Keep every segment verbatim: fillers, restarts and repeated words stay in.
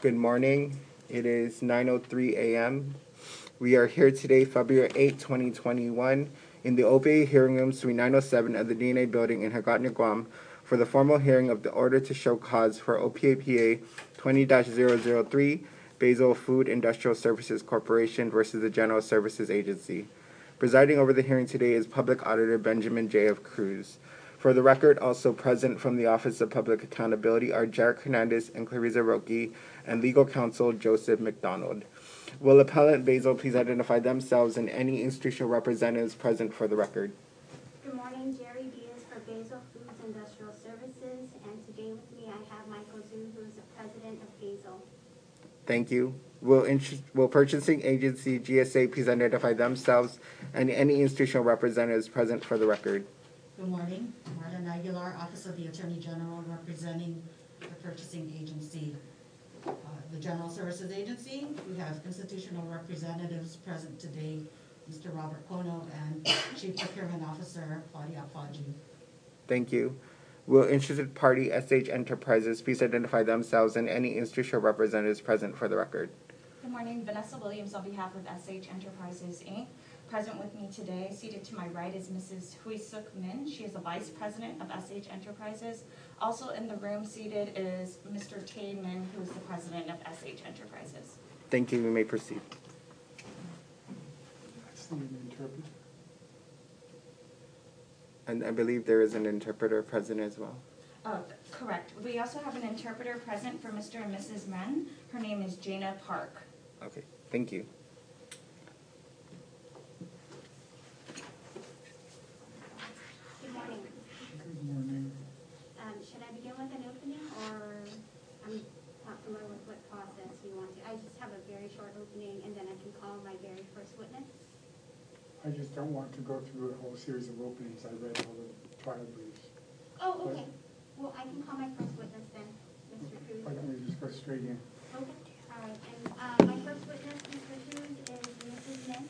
Good morning. It is nine oh three a m We are here today, February eighth, twenty twenty-one, in the O P A hearing room, Suite nine oh seven of the D N A building in Hagåtña, Guam, for the formal hearing of the order to show cause for O P A P A twenty dash zero zero three, Basil Food Industrial Services Corporation versus the General Services Agency. Presiding over the hearing today is Public Auditor Benjamin J F. Cruz. For the record, also present from the Office of Public Accountability are Jarek Hernandez and Clarissa Roque, and legal counsel Joseph McDonald. Will appellant Basil please identify themselves and any institutional representatives present for the record? Good morning, Jerry Diaz for Basil Foods Industrial Services, and today with me I have Michael Zhu, who is the president of Basil. Thank you. Will, int- will purchasing agency G S A please identify themselves and any institutional representatives present for the record? Good morning. Marlon Aguilar, Office of the Attorney General, representing the purchasing agency. Uh, the General Services Agency, we have institutional representatives present today, Mister Robert Kono and Chief Procurement Officer Claudia Faji. Thank you. Will interested party S H Enterprises please identify themselves and any institutional representatives present for the record? Good morning, Vanessa Williams on behalf of S H Enterprises, Incorporated. Present with me today, seated to my right, is Missus Hui Suk Min. She is the Vice President of S H Enterprises. Also in the room seated is Mister Tae Min, who is the President of S H Enterprises. Thank you. You may proceed. I see an interpreter. And I believe there is an interpreter present as well. Oh, correct. We also have an interpreter present for Mister and Missus Men. Her name is Jana Park. Okay. Thank you. Good morning. Good morning. Um, should I begin with an opening, or I'm not familiar with what process you want to? I just have a very short opening, and then I can call my very first witness. I just don't want to go through a whole series of openings. I read all the trial briefs. Oh, okay. Well, I can call my first witness then, Mister Cruz. Why don't we just go straight in? Okay. All right. And uh, my first witness, Mister Cruz, is Missus Min.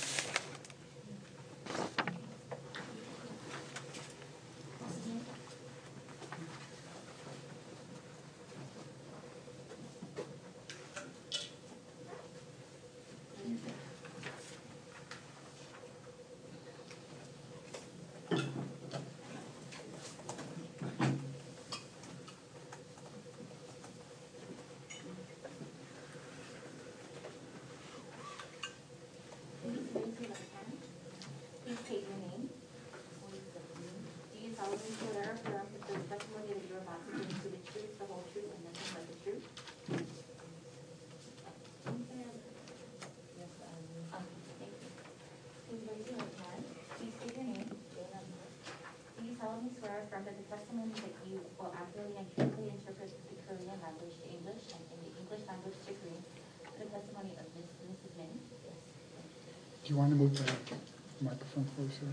Please state your name. Do you solemnly swear or affirm that the testimony that you are about to give is the truth, the whole truth, and nothing but the truth? Yes, I do. Okay, thank you. Please raise your right hand. Please state your name. Do you solemnly swear or affirm that the testimony that you will accurately and truthfully interpret the Korean language to English and in the English language to Korean, the testimony of Miss Missus Min? Yes. Do you want to move the microphone closer?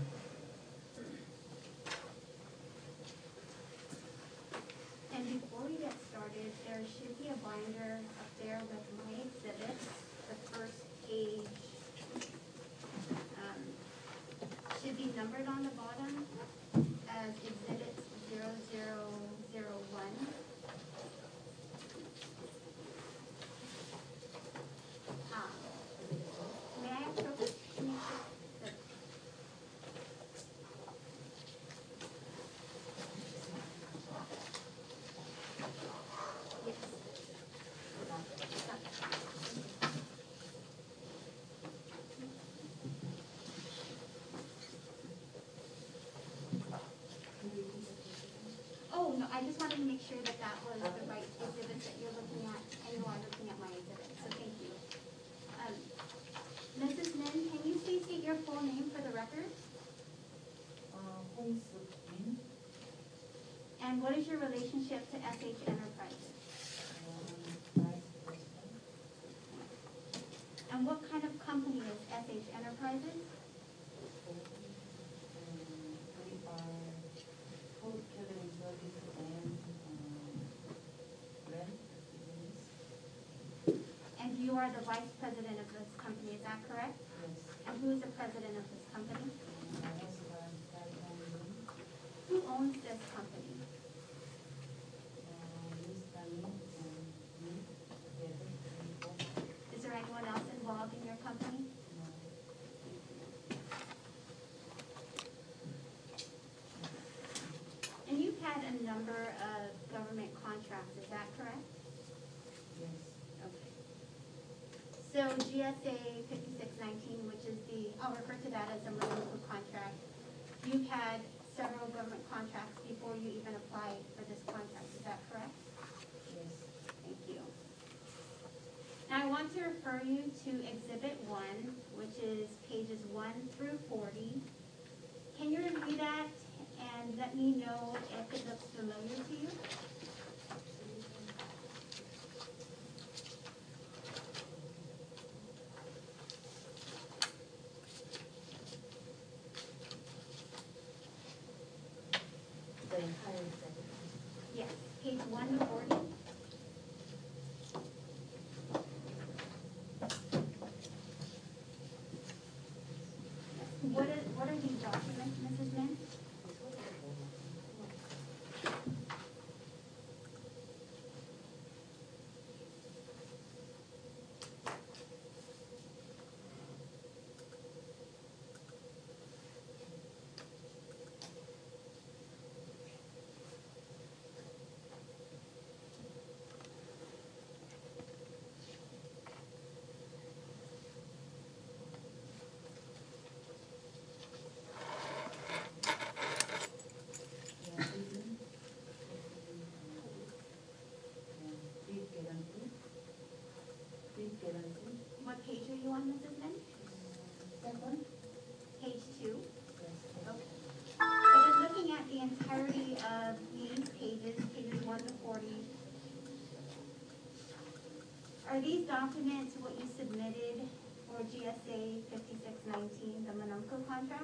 And before we get started, there should be a binder up there with my exhibits. The first page um, should be numbered on the bottom as exhibit zero zero zero one. Um, May I approach? Can you put the- Yes. Oh, no, I just wanted to make sure that that was the right exhibits that you're looking at, and you are looking at my exhibit, so thank you. Um, Missus Min, can you please state your full name for the record? Hong Suk Min, And what is your relationship to S H Enterprises? Vice President, And what kind of company is S H Enterprises? we are food catering service and rent business. And you are the vice president of this company, is that correct? Yes. And who is the president of this company? My husband, Kaihan Min, Who owns this company? uh, Miss Tani and me, yes. So G S A fifty-six nineteen, which is the, I'll refer to that as a Manuka contract. You've had several government contracts before you even applied for this contract, is that correct? Yes. Thank you. Now I want to refer you to Exhibit one, which is pages one through forty. Can you review that and let me know if it looks familiar to you? The entire executive. Yes, page one to forty. What is, what are these documents, Missus Min? Bid guarantee. Bid guarantee. What page are you on, Missus Min? Second. Page two. Yes. Okay. I was looking at the entirety of these pages, pages one to forty. Are these documents what you submitted for G S A fifty-six nineteen, the Manumco contract?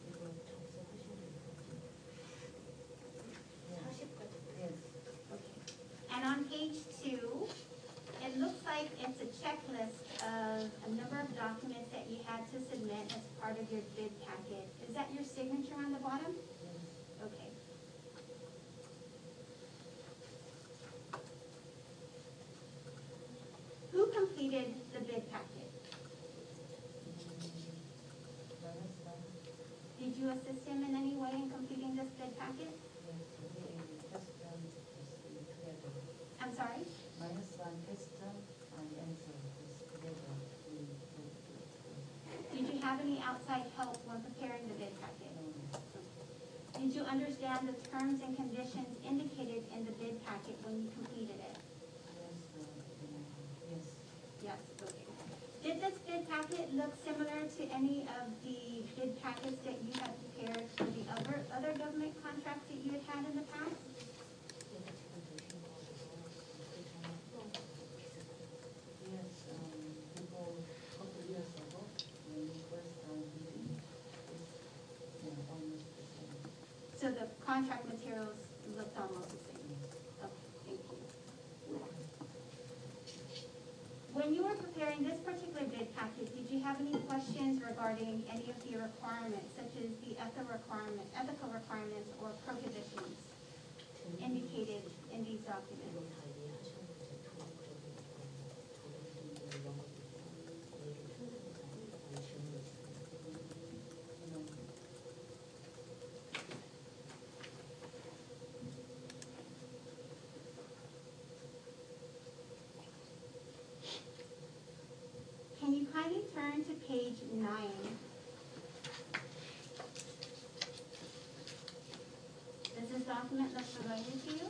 Yes. Okay. And on page two, it looks like it's a checklist of a number of documents that you had to submit as part of your bid packet. Is that your signature on the bottom? Okay. Who completed the bid packet? Did you assist him in any way in completing this bid packet? I'm sorry? Minus one question and answer is together. Did you have any outside help when preparing the bid packet? Did you understand the terms and conditions indicated in the bid packet when you completed it? Yes. Yes, okay. Did this bid packet look similar to any of the bid packets that you had prepared for the other, other government contracts that you had had in the past? Yes, um, before, couple years ago, when we first started bidding, it's, yeah, almost the same. So the contract materials looked almost the same? Okay, thank you. When you were preparing this particular bid packet, did you have any questions regarding any of the requirements, such as the ethical requirement, ethical requirements or prohibitions indicated in these documents? Can you kindly turn to page nine? Does this document look familiar to you?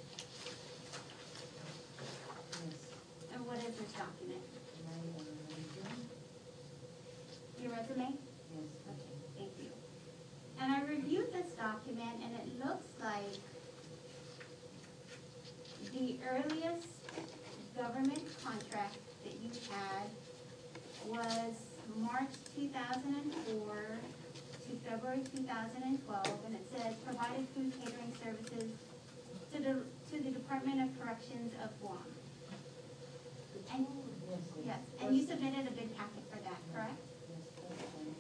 Yes, And what is this document? my, uh, religion, Your resume? yes. Okay, thank you. And I reviewed this document and it looks like the earliest government contract that you had was March two thousand four to February two thousand twelve, and it says provided food catering services to the, to the Department of Corrections of Guam. And, Yes, yes, and you submitted a bid packet for that, correct? Yes, that's fine.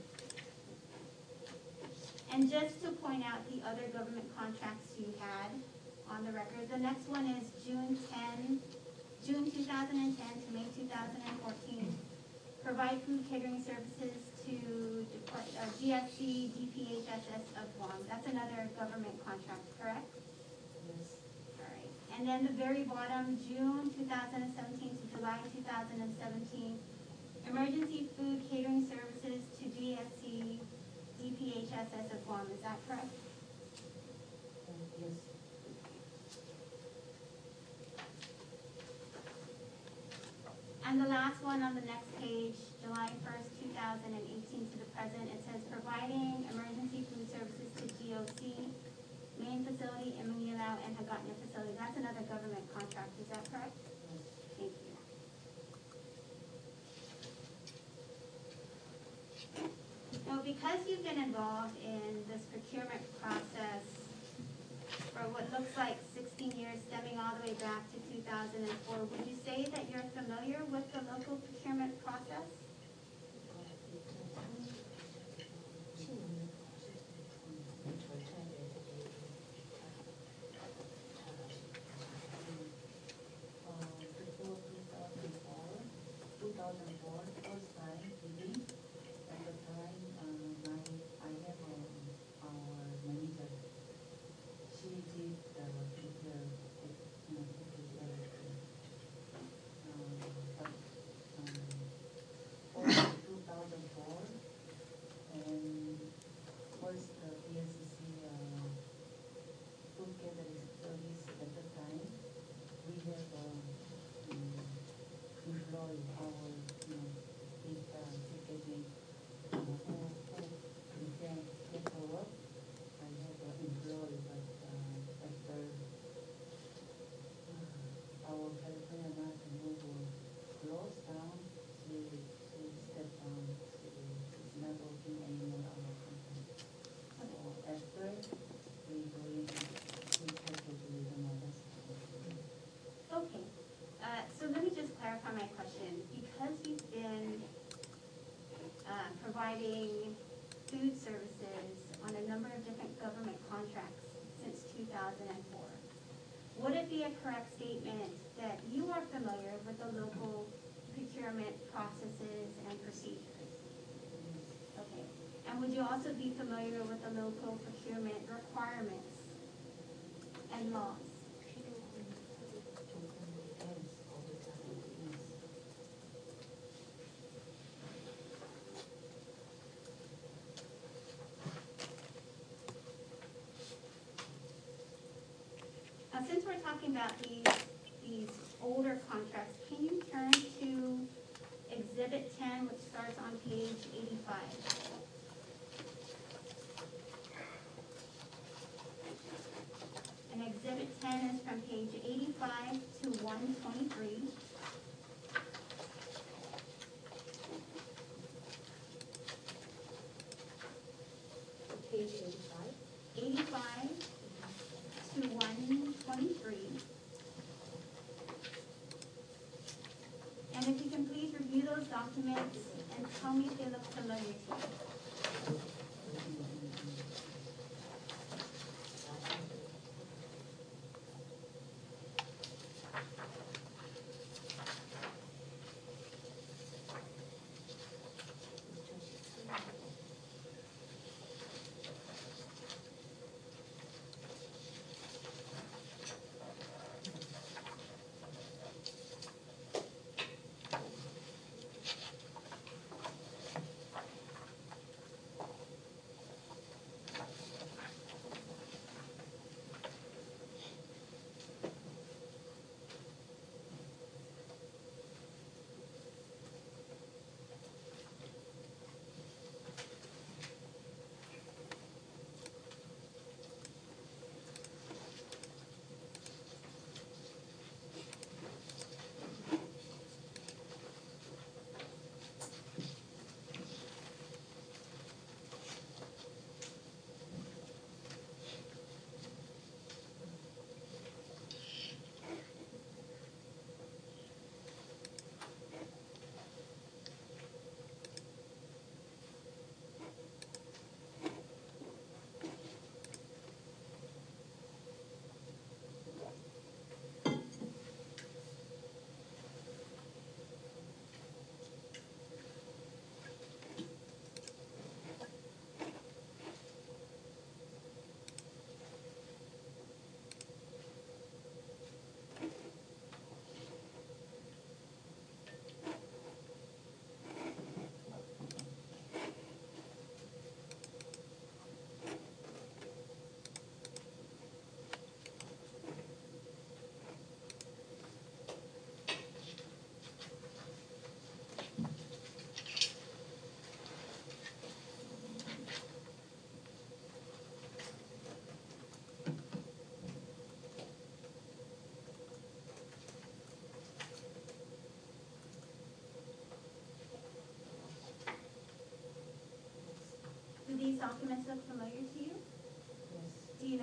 And just to point out the other government contracts you had on the record, the next one is June ten, June two thousand ten to May two thousand fourteen. Provide food catering services to Depart- uh, G S C D P H S S of Guam. That's another government contract, correct? Yes, All right. And then the very bottom, June two thousand seventeen to July two thousand seventeen. emergency food catering services to D S C, D P H S S of Guam, is that correct? Uh, yes. And the last one on the next page, July first, two thousand eighteen to the present, it says providing emergency food services to G O C, main facility in Manilao and Hagåtña facility. That's another government contract, is that correct? Yes. Thank you. Now, because you've been involved in this procurement process for what looks like sixteen years, stemming all the way back to two thousand four, would you say that you're familiar with the local procurement process? Uh, before two thousand four, two thousand four, first time meeting, at the time, uh, my, I have, um, our manager, she did, uh, prepare, it, you know, to prepare it. Um, but, um, for two thousand four, and was the P S C C, uh, food catering service at the time, we have, um, um, employed our, you know, big, uh, ticketing, uh, who, who present paperwork. I have an employee, but, uh, after, uh, our California National Mobile closed down, she, she stepped down, she, she's not working anymore, our company. So after, we going, we package with another store. Okay, uh, so let me just clarify my question. Because you've been, uh, providing food services on a number of different government contracts since two thousand four, would it be a correct statement that you are familiar with the local procurement processes and procedures? Okay, and would you also be familiar with the local procurement requirements and laws? Now, since we're talking about these, these older contracts, can you turn to Exhibit ten, which starts on page eighty-five? And Exhibit ten is from page eighty-five to one twenty-three. Page eighty-five. eighty-five to one twenty-three. And if you can please review those documents and tell me if they look familiar to you.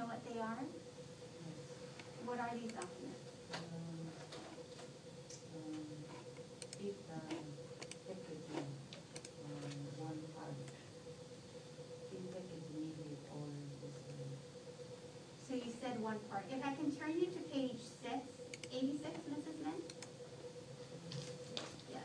what they are? What are these documents? Um, um, If the packaging, um, one part, if packaging needed or this, uh, So you said one part. If I can turn you to page six, eighty-six, Missus Min? Yes.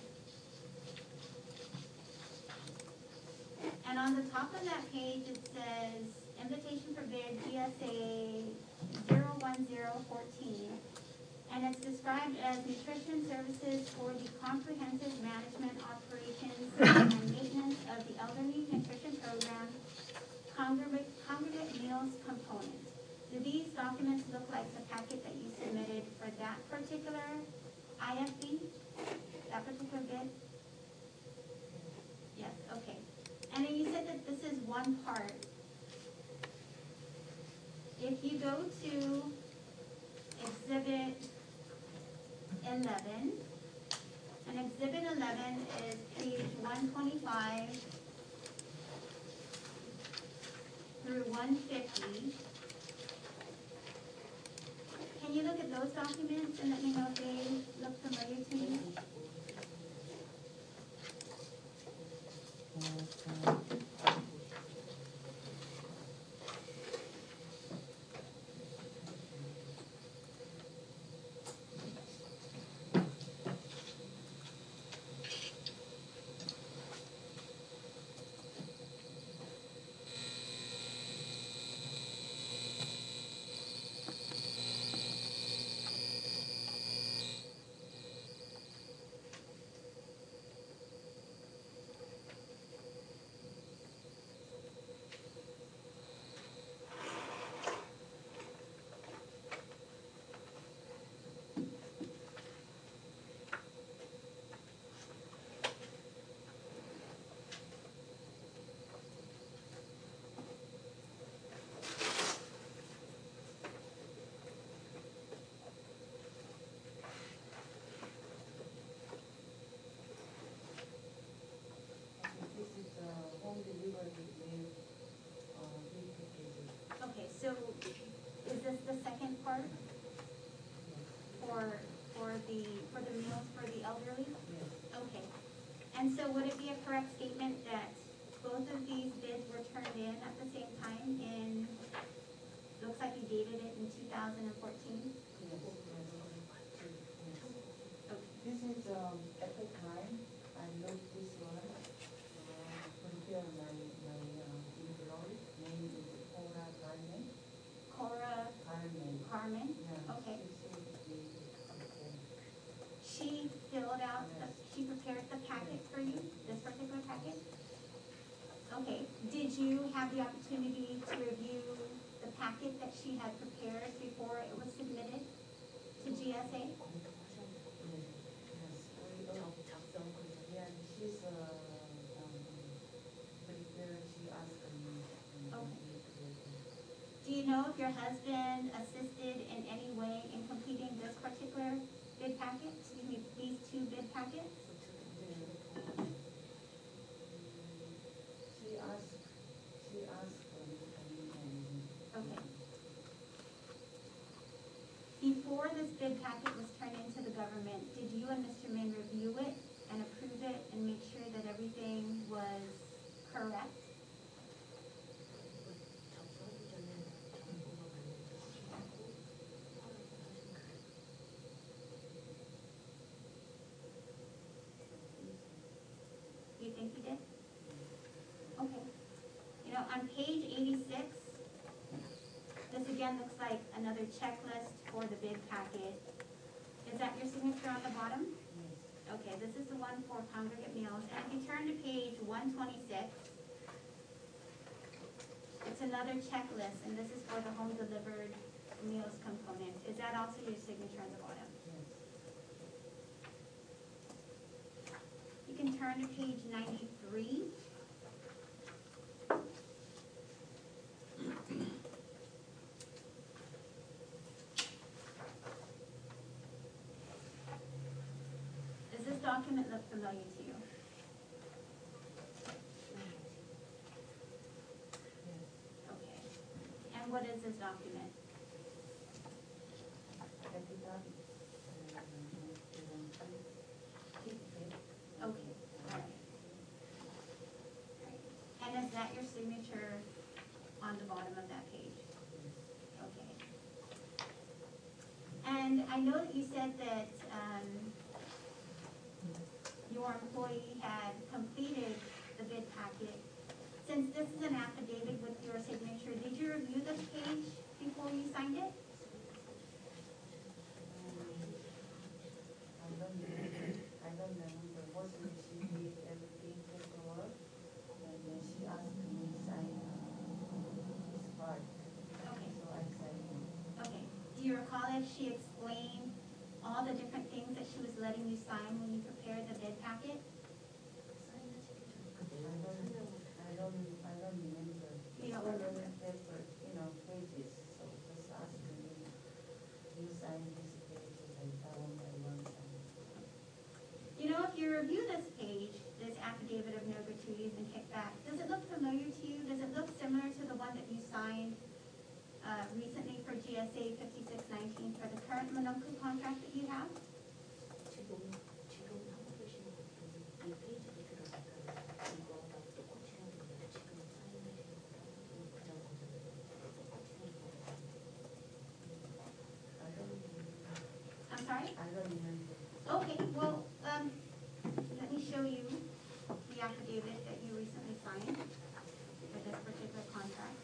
And on the top of that page, it says invitation for bid G S A zero one zero fourteen. And it's described as nutrition services for the comprehensive management operations and maintenance of the elderly nutrition program, congregate, congregate meals component. Do these documents look like the packet that you submitted for that particular I F B? That particular bid? Yes, okay. And then you said that this is one part. If you go to exhibit eleven, and exhibit eleven is page one twenty-five through one fifty. Can you look at those documents and let me know if they look familiar to you? this is, uh, home delivery with, uh, big packaging. Okay, so is this the second part for, for the, for the meals for the elderly? Yes. Okay. And so would it be a correct statement that both of these bids were turned in at the same time in, looks like you dated it in two thousand fourteen? Yes, yes. Okay. This is, um, at the time, I looked this one, uh, prepare my, my, uh, employee, name is Cora Carmen, Cora Carmen. Carmen? Yeah. Okay. She said the, okay. She filled out, the- she prepared the packet for you, this particular packet? Okay, did you have the opportunity to review the packet that she had prepared before it was submitted to G S A? Yes, yes, we, uh, so, yeah, she's, uh, um, prepare, she asked me. um, Okay. to- Do you know if your husband assisted in any way in completing this particular bid packet, excuse me, these two bid packets? She asked, she asked for me, and, Okay. Before this bid packet was turned into the government, did you and Mister Min review it and approve it and make sure that everything was correct? You think you did? Okay. You know, on page eighty-six, this again looks like another checklist for the bid packet. Is that your signature on the bottom? yes, Okay, this is the one for congregate meals, and if you turn to page one twenty-six, it's another checklist, and this is for the home delivered meals component. Is that also your signature on the bottom? yes. You can turn to page ninety-three. Does this document look familiar to you? Okay. And what what is this document? Affidavit, uh, certificate. Okay, all right. And is that your signature on the bottom of that page? Okay. And I know that you said that, um, your employee had completed the bid packet. Since this is an affidavit with your signature, did you review this page before you signed it? I don't remember, I don't remember, mostly she did everything paperwork, and then she asked me to sign uh, this part, Okay, so I signed it. okay. Do you recall if she explained all the different things that she was letting you sign when you prepared the bid packet? I don't, I don't, I don't remember. You don't It's all remember? on paper, you know, pages, so just ask me, you sign these pages, I tell them I want sign. You know, if you review this page, this affidavit of no gratuities and kickbacks, does it look familiar to you? Does it look similar to the one that you signed uh, recently for G S A fifty-six nineteen for the current Minocqua contract that you have? 지금 지금 하고 계시는 이 페이지 들어가니까 이거랑 똑같이 해야 됩니다. 지금 사인하시는 거랑 그냥 똑같이 해야 됩니다. I don't remember. I'm sorry? I don't remember. Okay, well, um, let me show you the affidavit that you recently signed for this particular contract.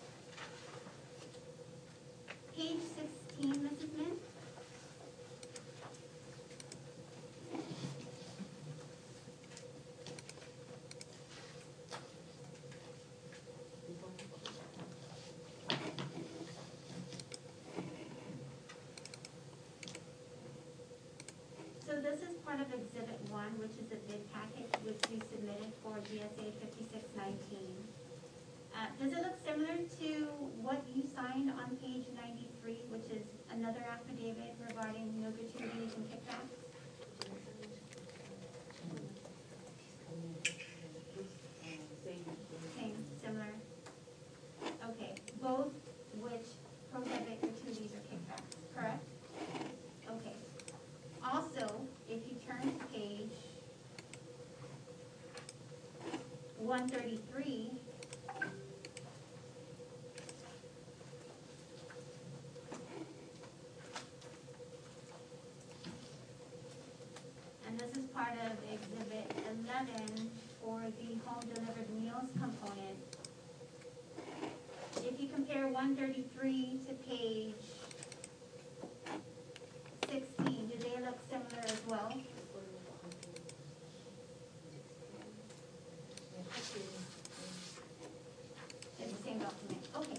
Page sixteen, Missus Min. So this is part of Exhibit One, which is the bid packet which we submitted for G S A fifty-six nineteen. Uh, does it look similar to what you signed on page ninety-three, which is another affidavit regarding no gratuities and kickbacks? Same. Same, similar? Okay, both which prohibit gratuities or kickbacks, correct? Okay. Also, if you turn to page one thirty-three, and this is part of Exhibit eleven for the home delivered meals component. If you compare one thirty-three to page sixteen, do they look similar as well? It's the same document, okay.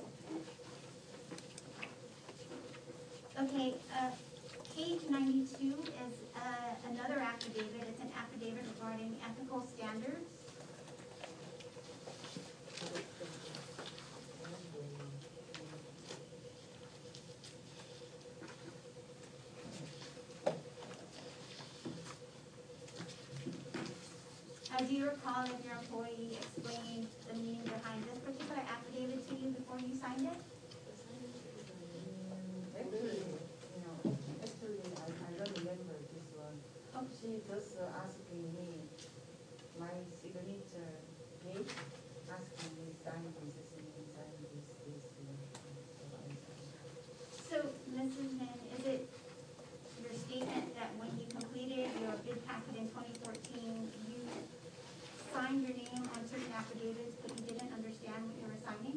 Okay, uh, page ninety-two is, uh, another affidavit, it's an affidavit regarding ethical standards. Uh, do you recall if your employee explained the meaning behind this particular affidavit to you before you signed it? Actually, you know, actually, I, I don't remember this one. Oh. She just uh, asking me my signature page, asking me sign this, sign sign this, this, you know, so I signed. So, Missus Min, is it your statement that when you completed your bid packet in twenty fourteen, you signed your name on certain affidavits, but you didn't understand what you were signing?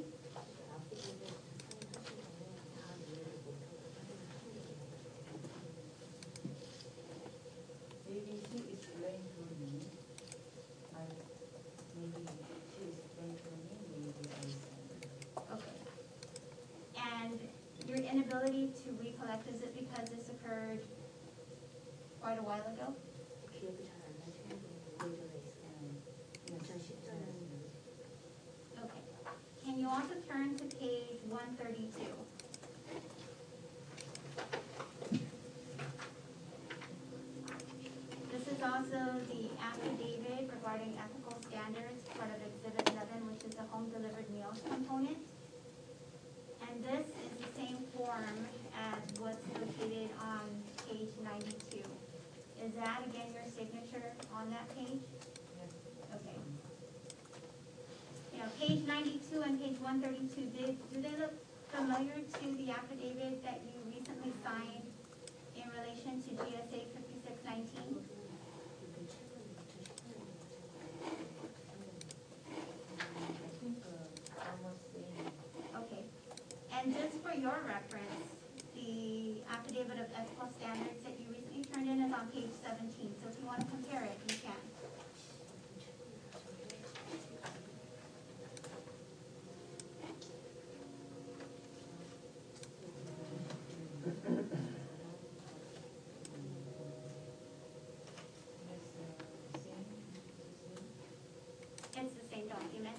Maybe she explained to me, I, maybe she explained to me, maybe I signed. Okay. And your inability to recollect, is it because this occurred quite a while ago? 기억이 잘 안 나시는 분이 예전에 있어요. 이천십 년에 Okay. Can you also turn to page one thirty-two? This is also the affidavit regarding ethical standards, part of Exhibit eleven, which is the home delivered meals component. And this is form as what's located on page ninety-two. Is that again your signature on that page? Yes. Okay. You know, page ninety-two and page one thirty-two, did, do they look familiar to the affidavit that you recently signed in relation to G S A fifty-six nineteen? I think uh, almost same. Okay. And just for your reference, the affidavit of ethical standards that you recently turned in is on page seventeen. So if you want to compare it, you can. Yes, uh, same, same. It's the same document.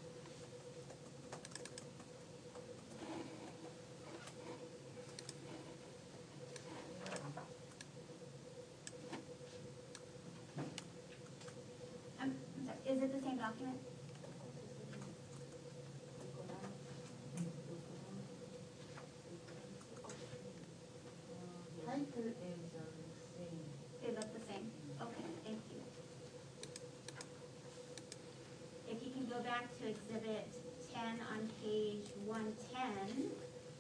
I'm, I'm sorry, is it the same document? Uh, Title is uh, same. They look the same? Okay, thank you. If you can go back to exhibit ten on page one ten.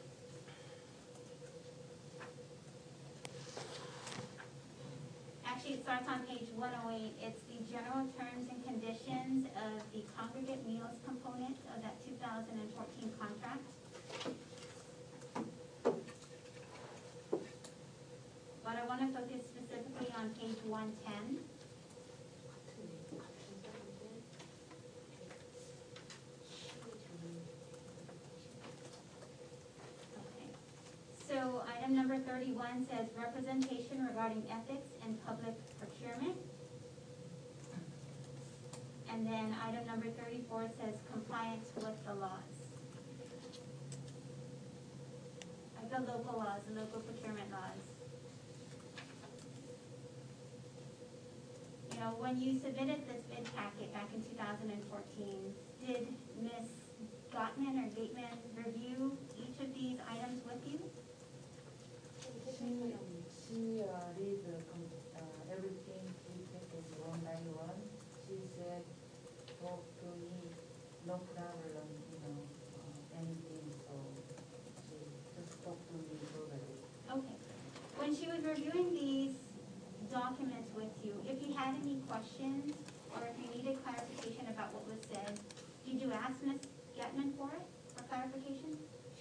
Actually, it starts on page one oh eight. It's the general terms and conditions of the congregate meals component of that two thousand fourteen contract. But I want to focus specifically on page one ten. Okay. So item number thirty-one says representation regarding ethics and public procurement. And then item number thirty-four says compliance with the laws. Like the local laws, the local procurement laws. You know, when you submitted this bid packet back in two thousand fourteen, did Miz Gottman or Gateman review each of these items with you? She, she uh, read the, com- uh, everything, we take it one by one. She said, talk to me, no problem, you know, uh, anything, so she just talked to me already. Okay. When she was reviewing these documents with you, if you had any questions or if you needed clarification about what was said, did you ask Miz Getman for it, for clarification?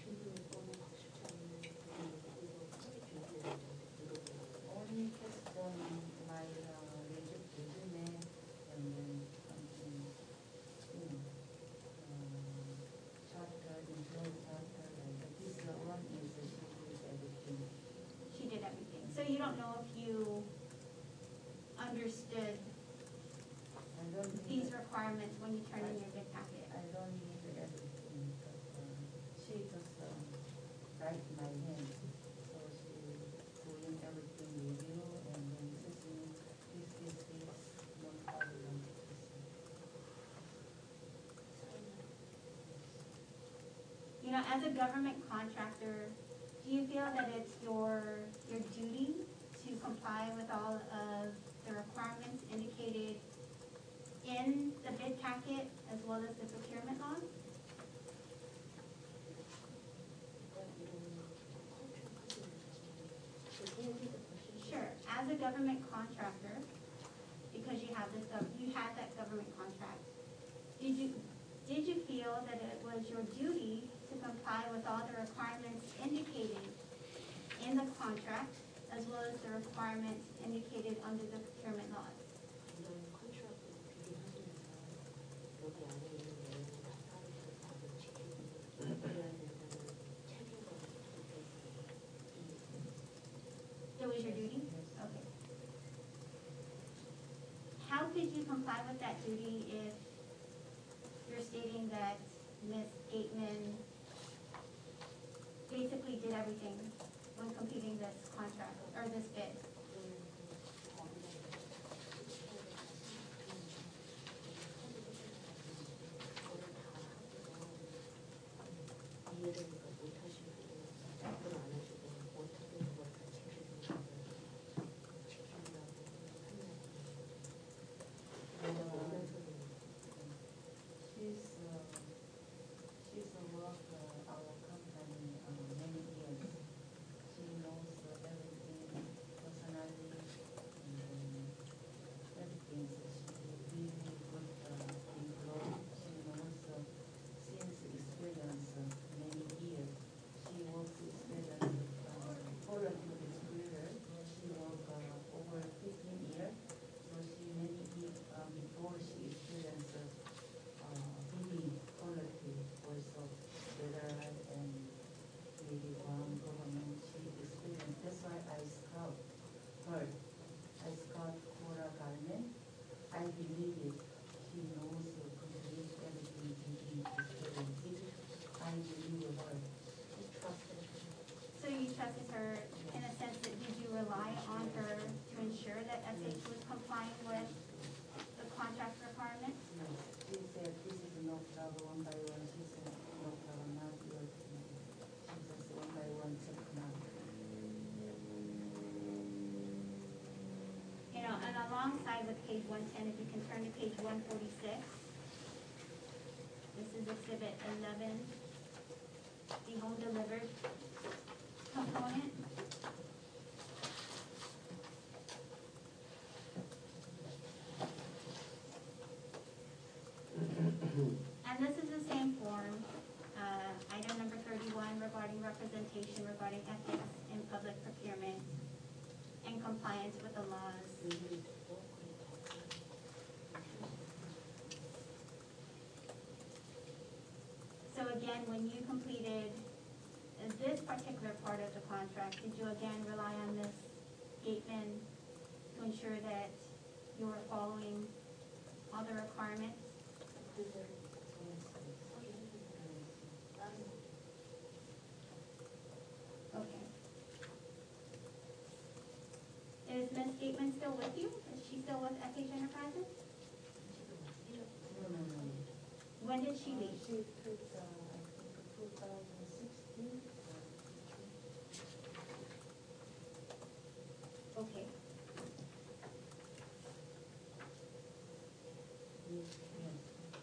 Only question my uh, legit resume and then something, you know, uh, charter, insurance charter, and this uh, one is uh, she did everything. She did everything. So you don't know if you understood I don't need, these requirements when you turned in your bid packet? I don't need everything, but uh, she just uh, write my hand, so she doing everything review and then says me, this, this, this, no problem. You know, as a government contractor, do you feel that it's your, your duty to comply with all of the requirements indicated in the bid packet as well as the procurement laws? Sure, as a government contractor, because you have this, gov- you had that government contract, did you, did you feel that it was your duty to comply with all the requirements indicated in the contract as well as the requirements indicated under the procurement laws? It was your duty? Okay. How could you comply with that duty if you're stating that Miz Gateman basically did everything when completing this contract, or this bid? I believe it. She knows uh, complete everything in this I believe her. You trusted her. So you trusted her in a sense that did you rely on her to ensure that S H was complying with the contract requirements? Yes. She said this is no problem one by one. She said no problem, not your thing. She just one by one check now. You know, and alongside with page one ten, if you can turn to page one forty-six. This is exhibit eleven, the home delivered component. And this is the same form, uh, item number thirty-one regarding representation regarding ethics in public procurement and compliance with the laws. So again, when you completed uh, this particular part of the contract, did you again rely on Miz Gateman to ensure that you were following all the requirements? Okay. Is Miz Gateman still with you? Is she still with S H Enterprises? No, no, no. When did she leave? She took, uh, I think, two thousand sixteen. Okay. Yes, yes.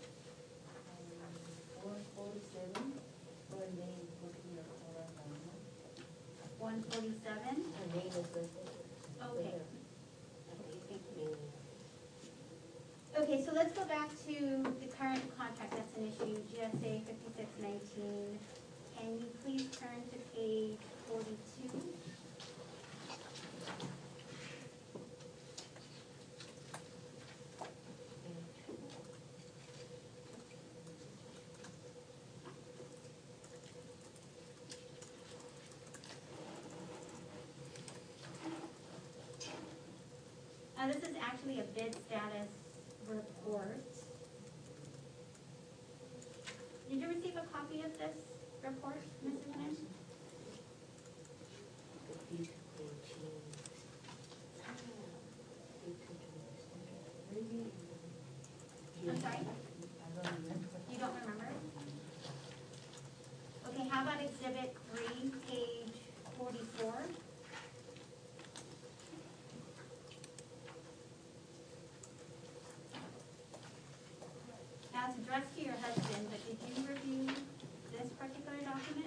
One forty-seven, her name put here, Cora Dana. One forty-seven? Her name is listed. Okay. There. Okay, thank you. Meaning, Okay, so let's go back to the current contract that's an issue, G S A fifty-six nineteen. Can you please turn to page forty-two? Uh, this is actually a bid status report. Did you receive a copy of this report, Missus Lynch? the beat will change. Beat will change. Maybe. I'm sorry? I don't remember. You don't remember? Okay, how about exhibit three, page forty-four? Now, it's addressed to your husband, but did you review this particular document?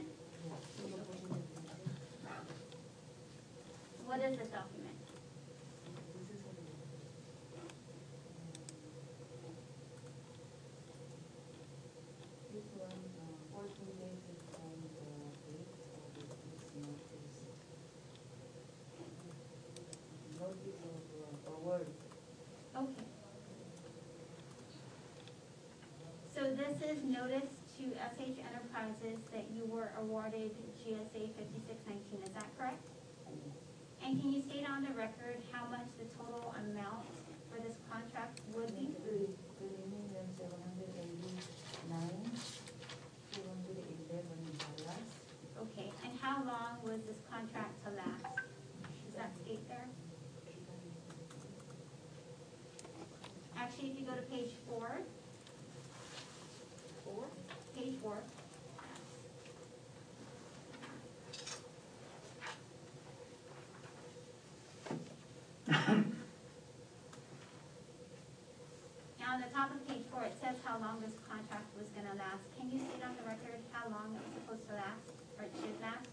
What is this document? This is a- This one, uh, fourteen days is from the date of this notice. Notice of uh, award. Okay. So this is notice to S H Enterprises that you were awarded G S A fifty-six nineteen, is that correct? And can you state on the record how much the total amount for this contract would be? Three, three million seven hundred eighty-nine, two hundred eleven dollars. Okay, and how long was this contract to last? Does that state there? Actually, if you go to page four, Four? page four. Now, on the top of page four, it says how long this contract was gonna last. Can you state on the record how long it was supposed to last, or it should last?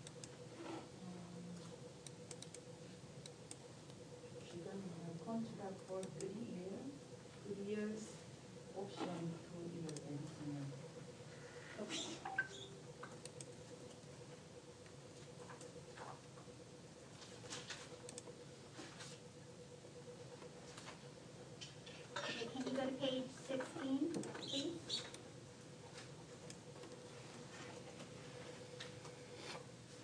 She got a contract for three years, three years, option two year additional. Okay, can you go to page sixteen, please?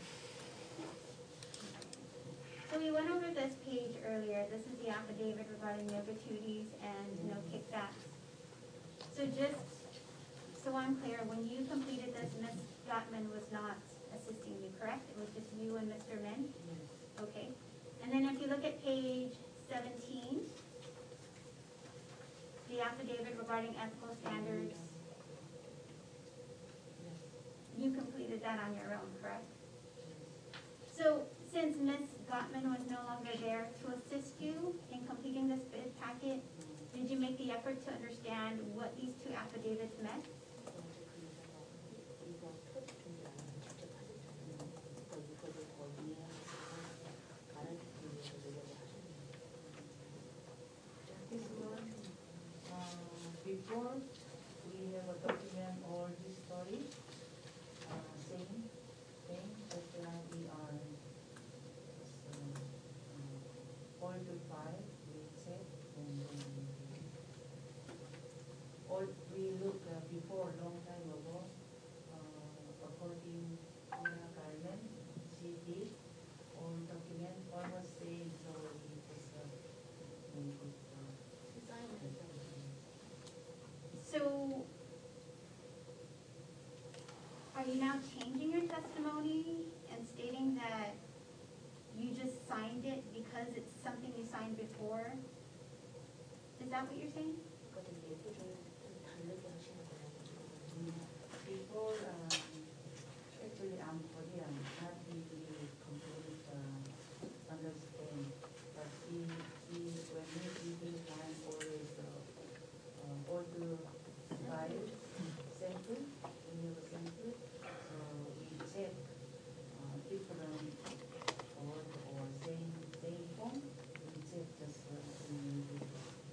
So we went over this page earlier. This is the affidavit regarding regarding no gratuities and no kickbacks. So just so I'm clear, when you completed this, Miz Gottman was not assisting you, correct? It was just you and Mister Min? Okay. And then if you look at page seventeen, the affidavit regarding ethical standards, you completed that on your own, correct? So since Miz Gottman was no longer there to assist you in completing this bid packet, did you make the effort to understand what these two affidavits meant? 이거 토지통장 직접 하셨잖아요. 그러니까 이거를 더 이해하고 알아듣기 위해서 노력을 하셨네요. This one, uh, before we have a document or history, uh, same thing, just like we are, just, uh, uh, all the five, we check, and then all, we look uh, before, long time ago, uh, according to the guideline, she did, all document, almost same, so we just, uh, we put, uh, 사인을 했다고. So are you now changing your testimony and stating that you just signed it because it's something you signed before? Is that what you're saying? 그러니까 좀 얘기를 좀 다르게 하시는 거예요. before, um, actually, I'm Korean, not really complete, uh, understand, but she, she, when we reading time, always, uh, uh, all the file, sample, we have a sample, so we check, uh, different, or, or same, same form, we check just, uh, in the,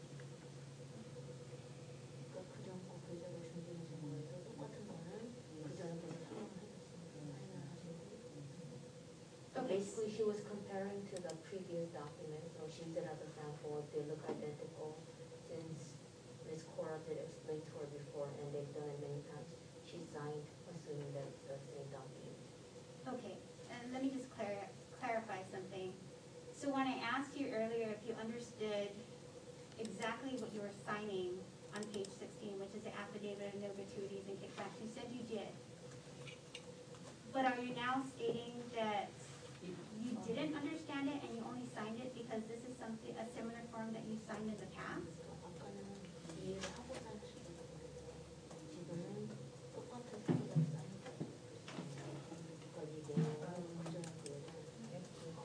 그러니까 그전과 교재를 준비하신 거에서 똑같은 거는 그전에 계속 사용을 해줬어요. 사인을 하시고. So basically, she was comparing to the previous document, so she used it as a sample. They look identical since Miz Cora did explain to her before, and they've done it many times. She signed, assuming that it's the same document. Okay, and let me just clar- clarify something. So when I asked you earlier if you understood exactly what you were signing on page sixteen, which is the affidavit of no gratuities and kickbacks, you said you did. But are you now stating that you didn't understand it and you only signed it because this is something, a similar form that you signed in the past? 아까는 이해를 하고 사인하셨다고 그랬고요. 지금은 똑같은 사인을 사인. 그러니까 이 내용은 그전에 그 예전에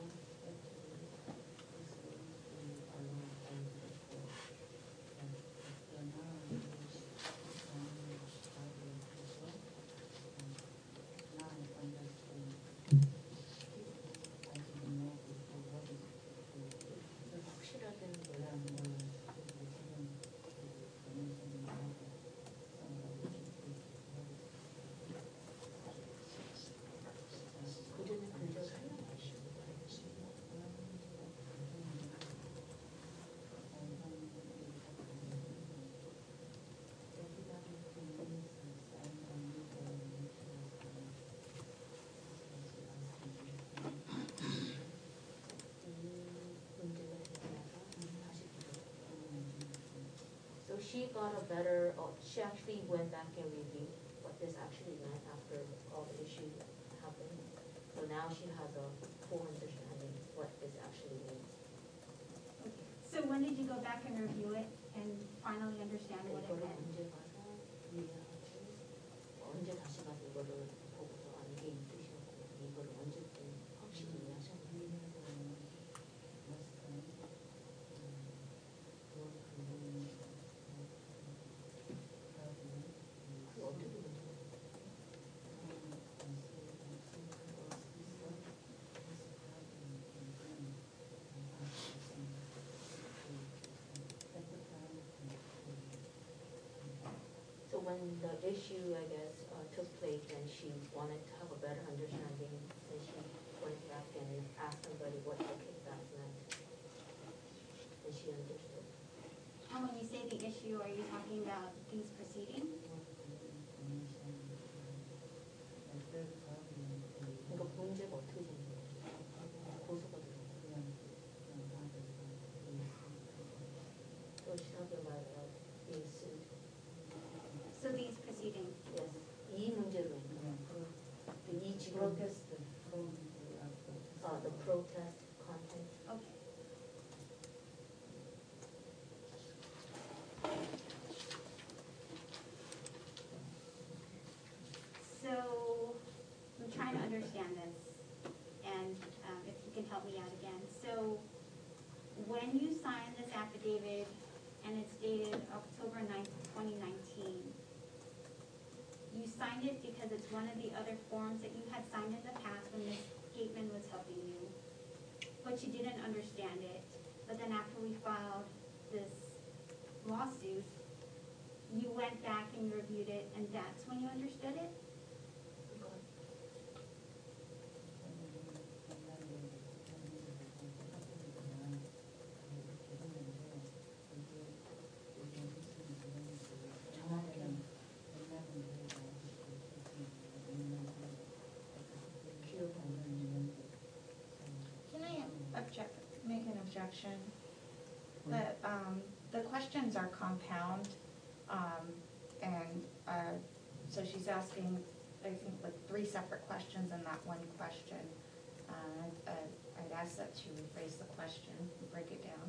확실하다는 거예요. 그전에 글자 사용하시고 문제가 생겨서 다시 So she got a better, oh, she actually went back and reviewed what this actually meant after all the issues happened. So now she has a full understanding what this actually means. So when did you go back and review it and finally understand what it 이거를 meant? 언제 가서 이해하고 언제 다시 가서 이거를 보고서 아 이게 이 뜻이었고 이거를 언제쯤 확실히 이해하셨나요? 그 어떻게 문제가 So when the issue, I guess, uh, took place, then she wanted to have a better understanding, and she went back and asked somebody what the kickbacks meant, and she understood. And when you say the issue, are you talking about these proceedings? 그러니까 문제가 어떻게 생긴 거죠? 고소가 들어오고. protest, the from the after. uh, the protest content. Okay. So, I'm trying to understand this, and um, if you can help me out again. So, when you sign this affidavit, and it's dated October ninth, twenty nineteen, you signed it because it's one of the other forms that you had signed in the past when Miz Gateman was helping you, but you didn't understand it. But then after we filed this lawsuit, you went back and you reviewed it, and that's when you understood it? Can I object, make an objection? That, um, the questions are compound, um, and, uh, so she's asking, I think, like, three separate questions in that one question. Uh, uh, I'd ask that you rephrase the question, break it down.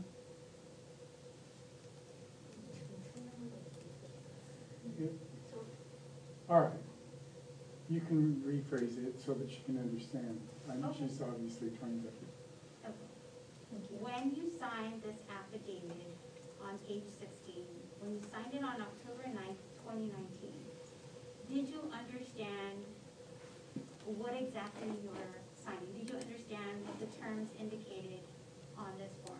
It- All right. You can rephrase it so that she can understand. I know Okay. she's obviously trying to. Okay. Thank you. When you signed this affidavit on page sixteen, when you signed it on October ninth, twenty nineteen, did you understand what exactly you were signing? Did you understand what the terms indicated on this form?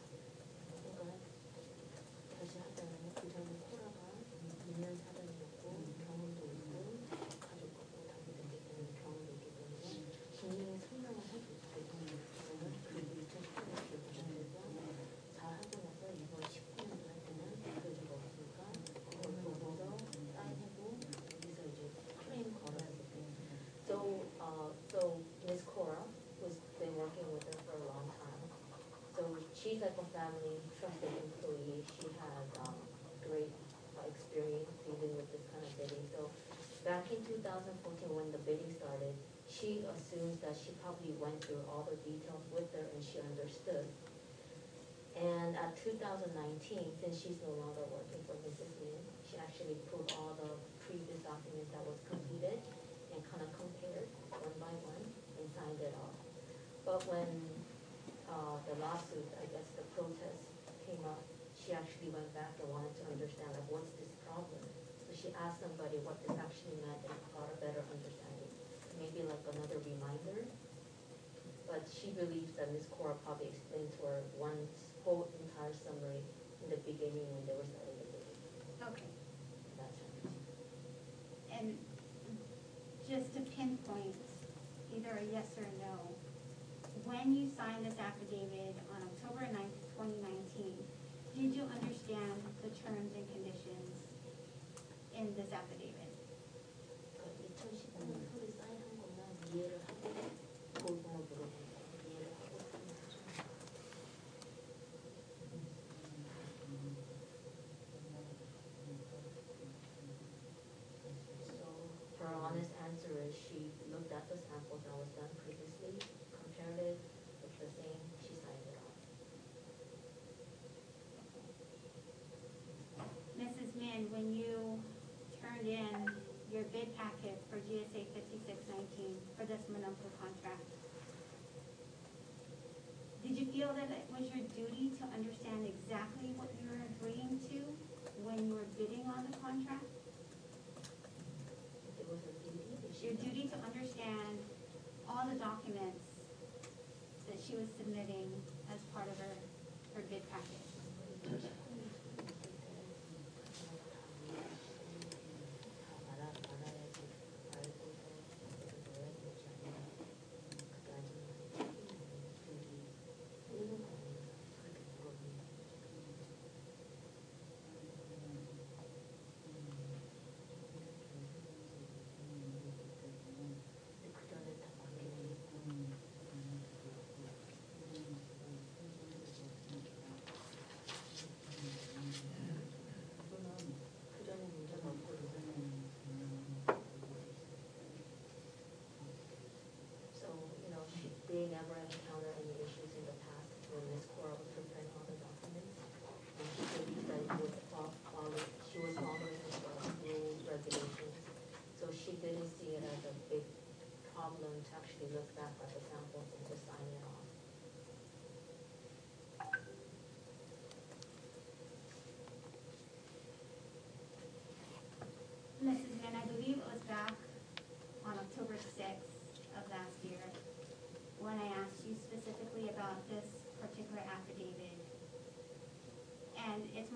그러니까 다시 하자면 그 전에 코라가 있는 사람이었고 경험도 있고 가족하고 단계되기 때문에 경험도 있기 때문에 분명히 설명을 해줬고 그러면 그 이천십팔 년 기획부에서 잘 하고 나서 이번 십구 년도 할 때는 그래도 없으니까 그걸 보고서 사인하고 여기서 이제 프레임 걸었을 때 so uh, so Miss Cora was been working with her for a long time. So she's like a family trusted employee. She has um, great uh, experience dealing with this kind of bidding. So back in two thousand fourteen, when the bidding started, she assumes that she probably went through all the details with her and she understood. And at two thousand nineteen, since she's no longer working for Missus Lin, she actually pulled all the previous documents that was completed and kind of compared one by one and signed it off. But when uh, the lawsuit, I guess the protest came up, she actually went back and wanted to understand, like, what's this problem? So she asked somebody what this actually meant and got a better understanding. Maybe like another reminder. But she believes that Miz Cora probably explained to her one whole entire summary in the beginning when they were starting the bidding. Okay. That's her. And just to pinpoint either a yes or a no, when you signed this affidavit on October ninth, twenty nineteen, did you understand the terms and conditions in this affidavit? 그러니까 이천십구 년 초에 사인한 것만 이해를 하고 골고루 물어본 거 이해를 하고 사인한 거죠. So her honest answer is she looked at the samples that was done previously, compared it, it's the same, she signed it off. Missus Min, when you turned in your bid packet for G S A fifty-six nineteen for this Manumco contract, did you feel that it was your duty to understand exactly what you were agreeing to when you were bidding on the contract? It was her duty, if It's she. your duty to understand all the documents that she was submitting as part of her, her bid packet.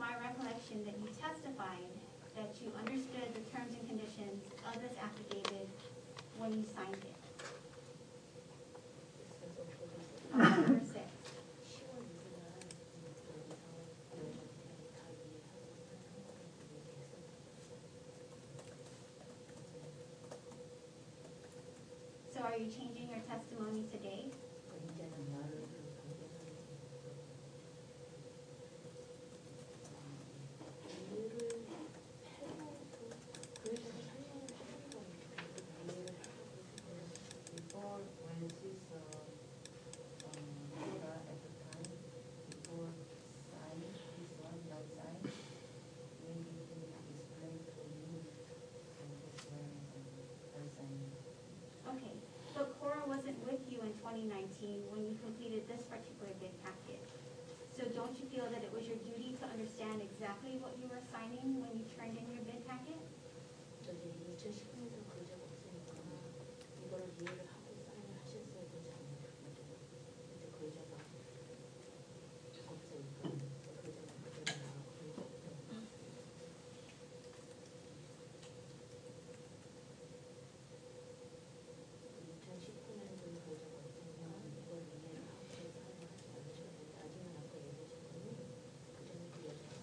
my recollection that you testified that you understood the terms and conditions of this affidavit when you signed it. Number six. So are you changing your testimony today? Before, when she's, uh, um, Cora at the time, before sign, this one, not sign, maybe you can explain to me, and this one, um, I sign. Okay, but Cora wasn't with you in twenty nineteen when you completed this particular bid packet. So don't you feel that it was your duty to understand exactly what you were signing when you turned in your bid packet? 저기 이천십구 년도 그자가 없으니까 이거를 이해를 하고 사인을 하셨어야 되지 않나요? 이제 그자가 없으니까 그자가 그대로 나가고 그자 없다고. 이천십구 년도 그자가 없으면 이걸 이해를 하고 사인을 하지 않으셔야 되는데 나중에 아까 얘기하셨더니 그전에 그 여자가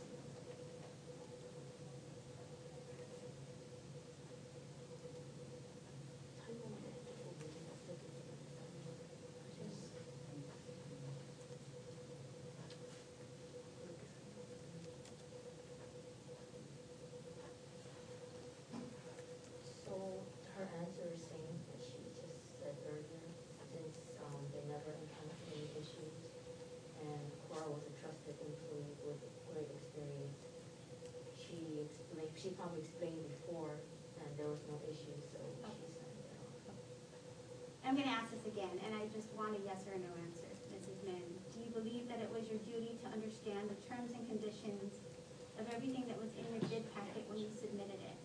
So her answer is same as she just said earlier, since um, they never encountered any issues, and Cora was a trusted employee with great experience. She explained, she probably explained before, and there was no issue, so she signed it off. I'm gonna ask this again, and I just want a yes or no answer, Missus Min. Do you believe that it was your duty to understand the terms and conditions of everything that was in your bid packet when you submitted it?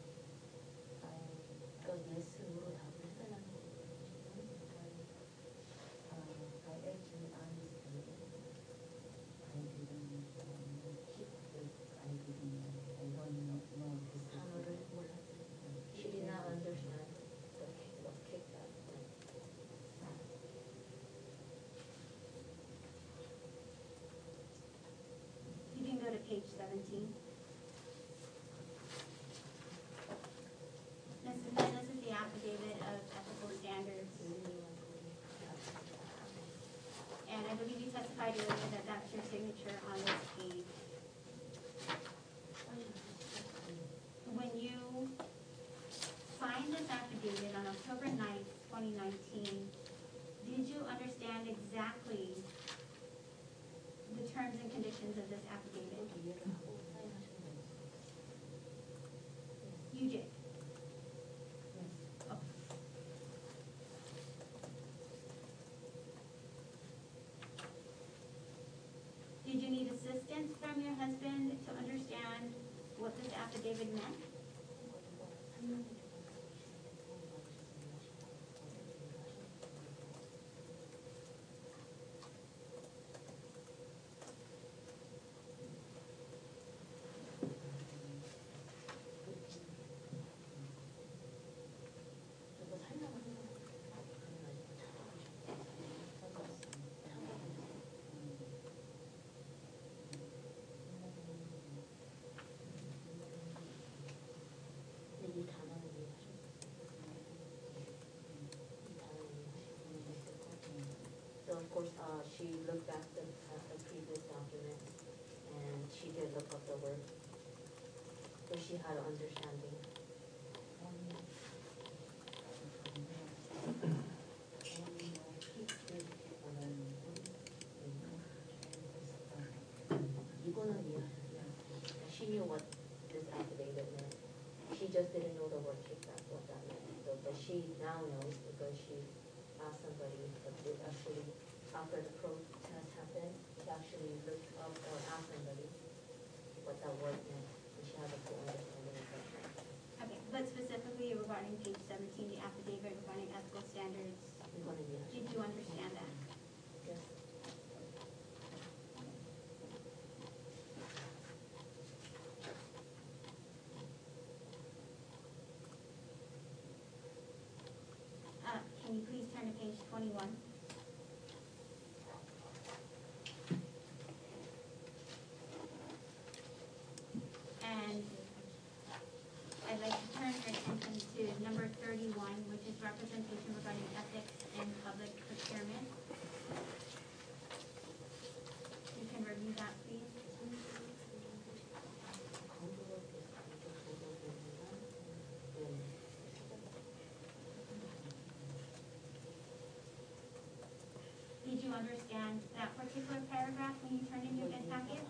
I got 예스로 답을 해달라는 거거든요, 지금. Uh, I actually understood. I didn't um, keep it. I didn't, I don't know, know this is. 단어를 몰랐어요. She did not understand the kick, what kickback meant. You can go to page seventeen. Missus Min, this is the affidavit of ethical standards, and I believe you testified earlier that that's your signature on this page. When you signed this affidavit on October ninth, twenty nineteen, did you understand exactly the terms and conditions of this affidavit? 이해를 하고 사인하셨나요? You did. Yes. Okay. Did you need assistance from your husband to understand what this affidavit meant? 그리고 설명을 해요. 근데 이 단어는 이해하셨어요? 이 단어는 이해하셨어요? So of course, uh, she looked back the, at the previous document, and she did look up the word. So she had an understanding. 이거는 이해하셨어요? She knew what this affidavit meant. She just didn't know the word kickback, what that meant. So, but she now knows because she asked somebody, but it actually, after the protest happened, she actually looked up or asked somebody what that word meant, and she had a full understanding of that. Okay, but specifically regarding page seventeen, the affidavit regarding ethical standards, 이거는 이해하셨어요? did you understand that? Yes. page twenty-one. And I'd like to turn your attention to number thirty-one, which is representation regarding ethics in public procurement. You can review that, please. Did you understand that particular paragraph when you turned in your bid packet?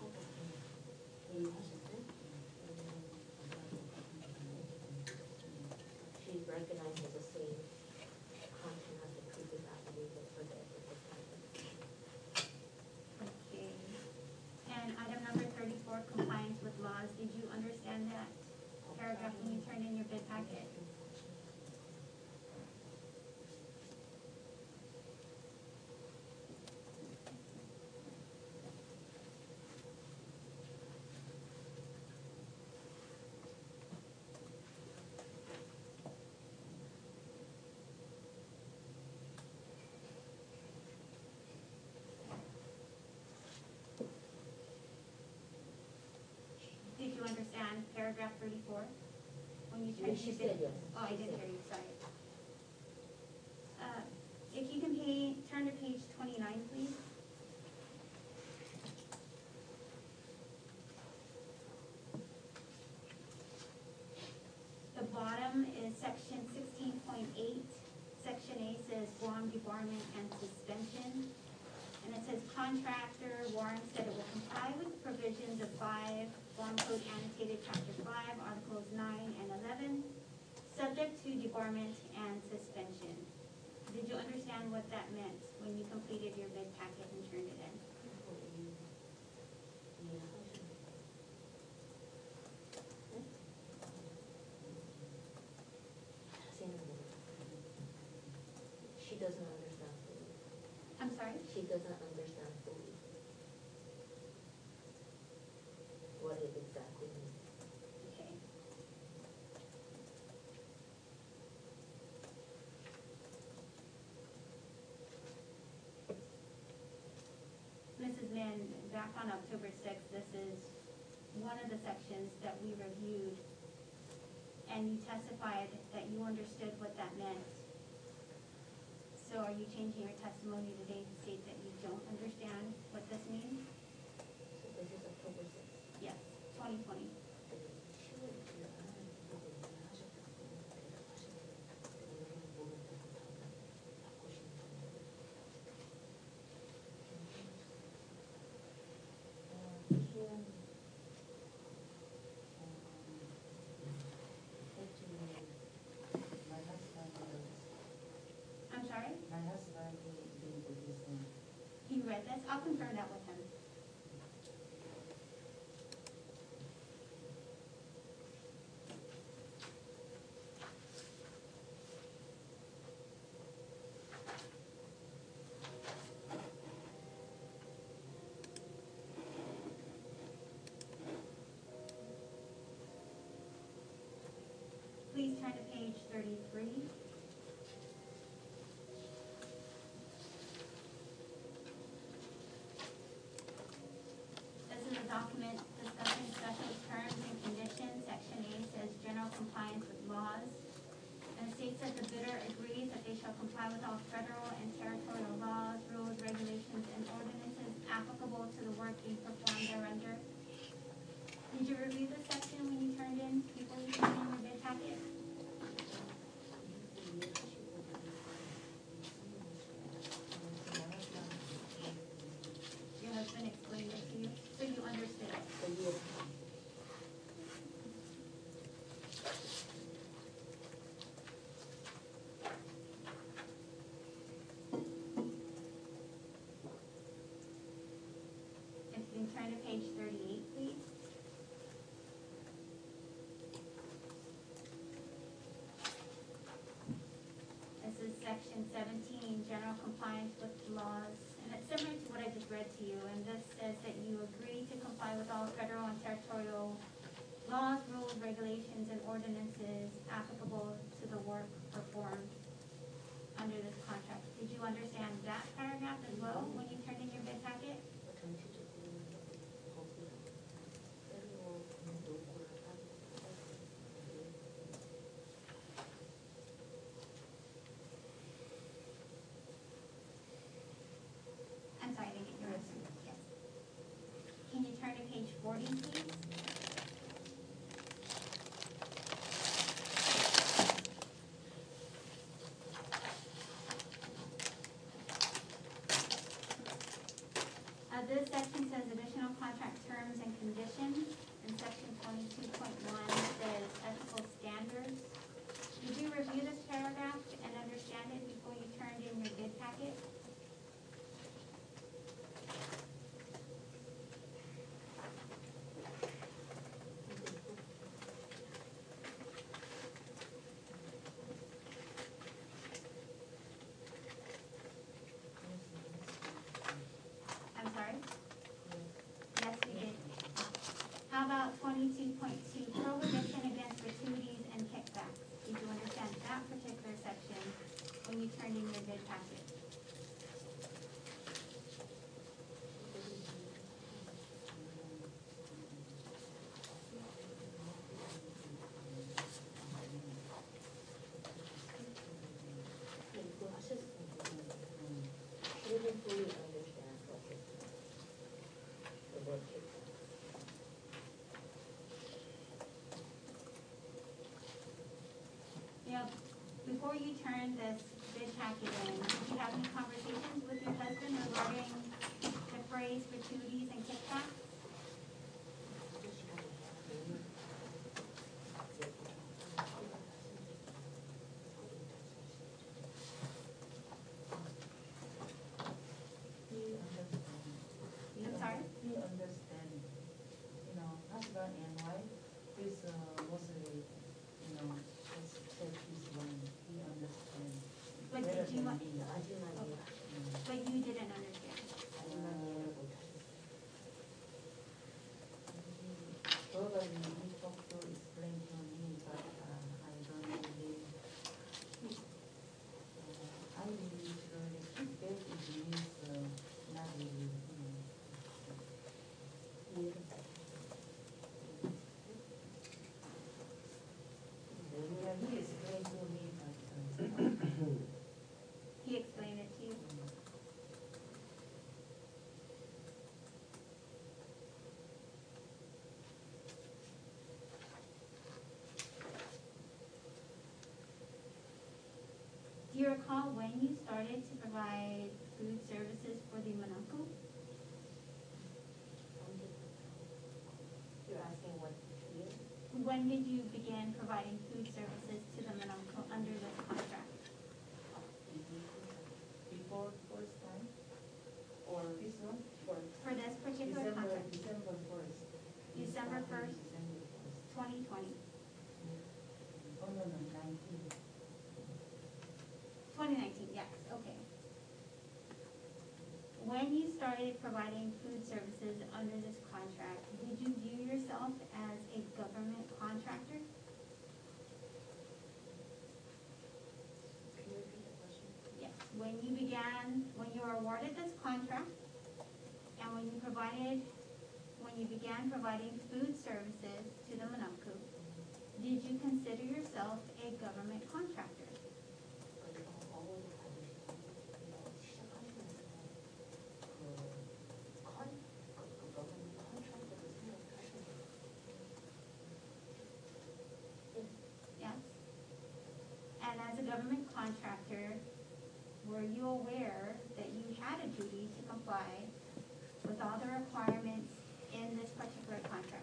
She recognizes the same content as the previous affidavit for the ethical practice. Okay. And item number thirty-four, compliance with laws. Did you understand that paragraph when you turned in your bid packet? Did you understand paragraph thirty-four? When you turned in She your said bid? yes. Oh, I She didn't said hear you, sorry. Uh, If you can pay, turn to page twenty-nine, please. The bottom is section sixteen point eight. Section A says Guam debarment and suspension. And it says contractor warrants that it will comply with the provisions of five, Guam Code annotated chapter five, articles nine and eleven, subject to debarment and suspension. Did you understand what that meant when you completed your bid packet and turned it in? She doesn't understand fully. I'm sorry? She doesn't understand fully what it exactly means. Okay. Missus Min, back on October sixth, this is one of the sections that we reviewed, and you testified that you understood what that meant. So are you changing your testimony today to state that you don't understand what this means? So this is October sixth. Yes, twenty twenty. I'm sorry? My husband, he didn't listen. You read this? I'll confirm that with him. Please turn to page thirty-three. This is a document discussing special terms and conditions. Section A says general compliance with laws. And it states that the bidder agrees that they shall comply with all federal and territorial laws, rules, regulations, and ordinances applicable to the work being performed thereunder. Did you review this section when you turned in, before you turned in your bid packet? Your husband explained it to you, so you understood it. So yes. If you can turn to page thirty-eight, please. This is section seventeen, general compliance with laws, and it's similar to what I just read to you, and this says that you agree to comply with all federal and territorial laws, rules, regulations, and ordinances applicable to the work performed under this contract. Did you forty, please. Uh, this section says additional contract terms and conditions, and section twenty-two point one says ethical standards. Did you review this paragraph and understand it before you turned in your bid packet? I'm sorry? Yes, we did. How about twenty-two point two, prohibition against gratuities and kickbacks? Did you understand that particular section when you turned in your bid packet? 그 하셨으니까 she didn't fully understand what it the word kickback. You know, before you turned this bid packet in, did you have any conversations with your husband regarding the phrase gratuities and kickbacks? He understand. He I'm sorry? under- He understand, you know, husband and wife is uh, mostly, you know, just take his one. He understand But better did you than want- me. 하지만 이 Mm. But you didn't understand. 하지만 이해를 못하셨어요. Probably he talked to explain to me, but uh, I don't really. Uh, I really really feedback it means uh, not really, you know. 이해를 Yeah, he explained to me, but uh, He explained it to you. Do you recall when you started to provide food services for the Monaco? You're asking what year? When did you begin providing food services to the Monaco under this contract? before first time, or this one, or For this particular December, contract, December first. December first, December first. twenty twenty. Oh, no, no, nineteen. twenty nineteen, yes, okay. When you started providing food services under this contract, did you view yourself as a government contractor? Can you repeat the question? Yes. When you began, when you were awarded this contract, and when you provided, when you began providing food services to the Monaco, did you consider yourself a government contractor? 그러니까 어머니 받으시고 시작하시면서 그 컨, 그, 그 government contractor를 생각하신 거예요. Yes. And as a government contractor, were you aware that you had a duty to comply with all the requirements in this particular contract?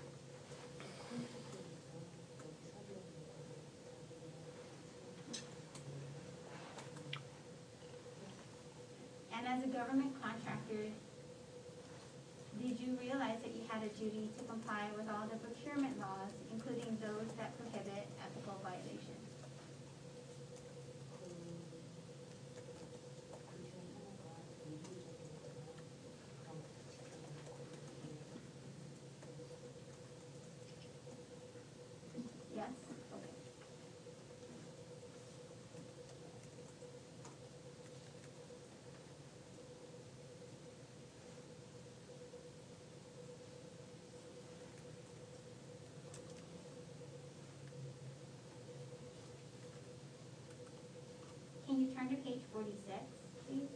And as a government contractor, did you realize that you had a duty to comply with all the procurement laws, including those that prohibit ethical violations? Yes? Okay. Can you turn to page forty-six, please?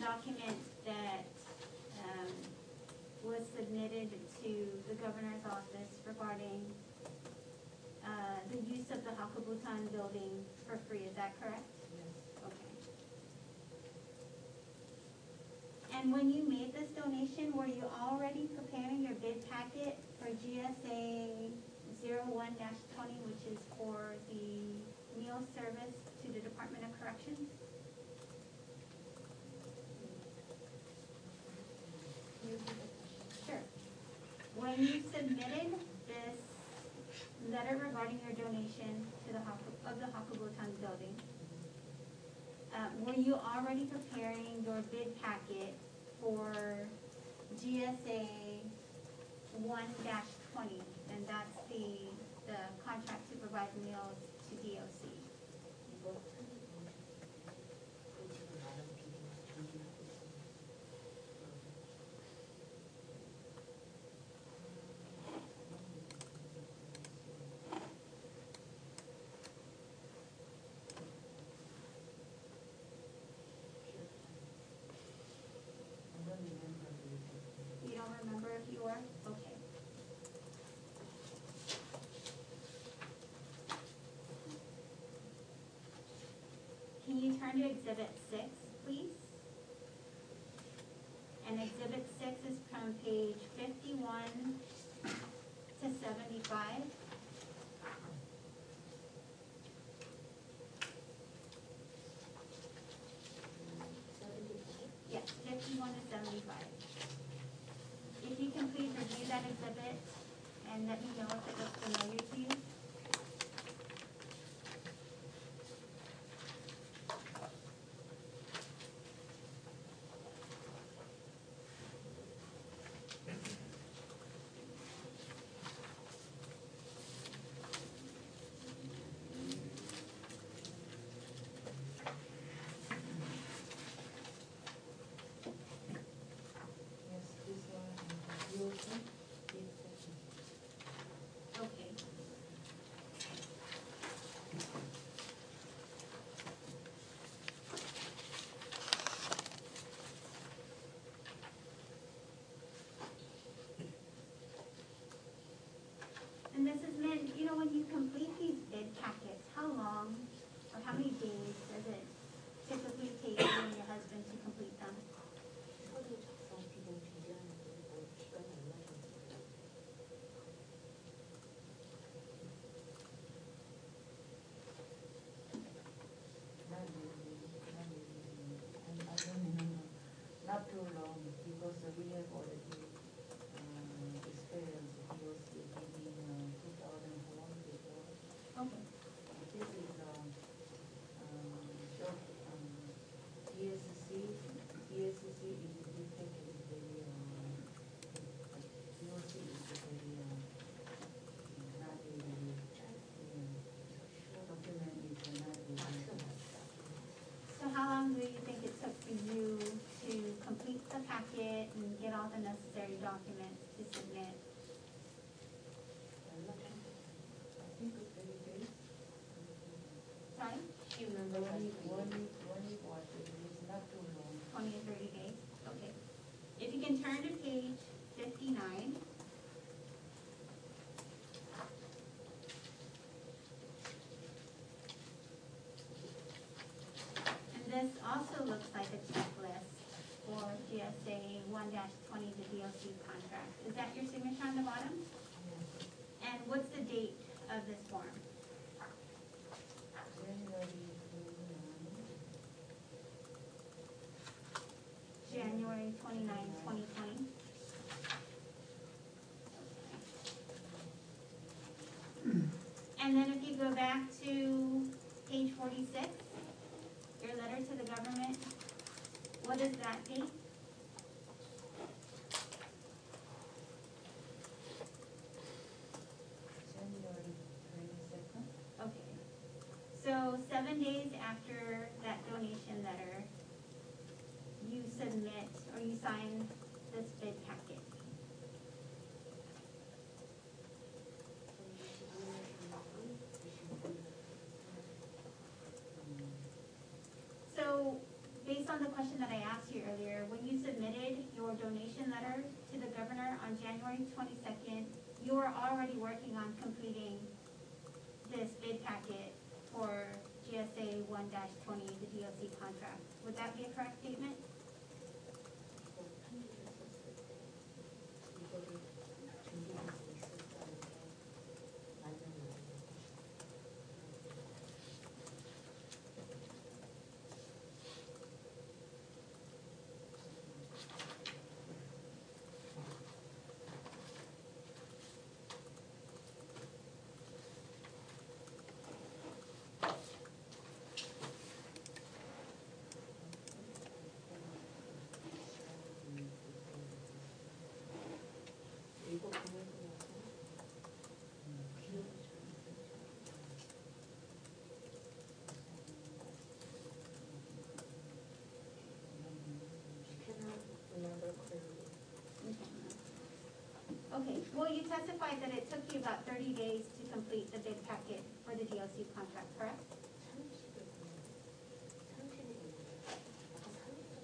document that, um, was submitted to the governor's office regarding, uh, the use of the Hakabutan building for free, is that correct? Yes. Okay. And when you made this donation, were you already preparing your bid packet for G S A zero one dash twenty, which is for the meal service to the Department of Corrections? Sure. When you submitted this letter regarding your donation to the Haku, of the Hakabutan building, uh, were you already preparing your bid packet for G S A one dash twenty? And that's the, the contract to provide meals to D O C. You don't remember if you were? Okay. Can you turn to exhibit six, please? And exhibit six is from page fifty-one to seventy-five. Yes, fifty-one to seventy-five. If you can please review that exhibit and let me know if it looks familiar to you. Yes, this one, D O C, yes, Okay. And Missus Min, you know, when you complete these bid packets, how long or how many days does it typically take you and your husband to complete them? some people 비교하는 거 시간이 얼마 정도 not really, not really. And I don't remember, not too long, because we have already, uh, experienced D O C maybe in uh, two thousand four before. Okay. This is, um, um, short, um, D S C, D S C is, this package is very, um, D O C is very, um, not really, yeah, document is not really. So how long do you think it took for you to complete the packet and get all the necessary documents to submit? I think it's very good. Sorry, She remembers One week, like one week, one week was, it is not too long. twenty or thirty days? Okay. If you can turn to page fifty-nine. And this also looks like a checklist for G S A one dash twenty, the D O C contract. Is that your signature on the bottom? Yes. And what's the date of this form? January twenty-nine. January twenty-ninth, twenty twenty? And then if you go back to page forty-six, your letter to the government, what is that date? January twenty-second. Okay. So seven days after that donation letter, you submit or you sign this bid packet. So based on the question that I asked you earlier, when you submitted your donation letter to the governor on January twenty-second, you were already working on completing this bid packet for G S A one twenty, the D O C contract. Would that be a correct statement? 이거를 준비하고 있었다는 게 맞는 말이에요. 이거 보내고 나서 기억이 잘 안 나죠. Cannot remember clearly. Okay, well, you testified that it took you about thirty days to complete the bid packet for the D O C contract, correct? 삼십을 삼십이 있는데 아까 삼 일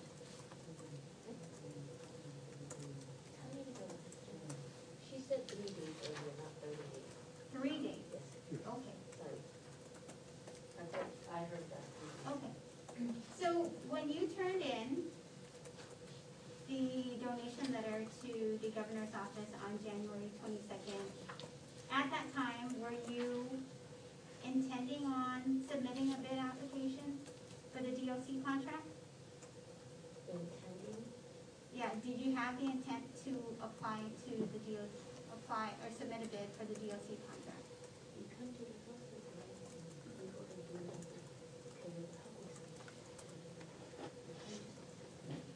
삼 일이라고 했죠. She said three days earlier, not thirty days. Three days. Yes, Okay, sorry. I heard, I heard that. okay. So when you turned in the donation letter to the governor's office on January twenty-second, at that time, were you intending on submitting a bid application for the D O C contract? Intending, Yeah, did you have the intent to apply to the D O, apply or submit a bid for the D O C contract? 이 편지를 썼을 때 이거를 누르고 계획을 하고 있었어요. 이 편지 썼을 때.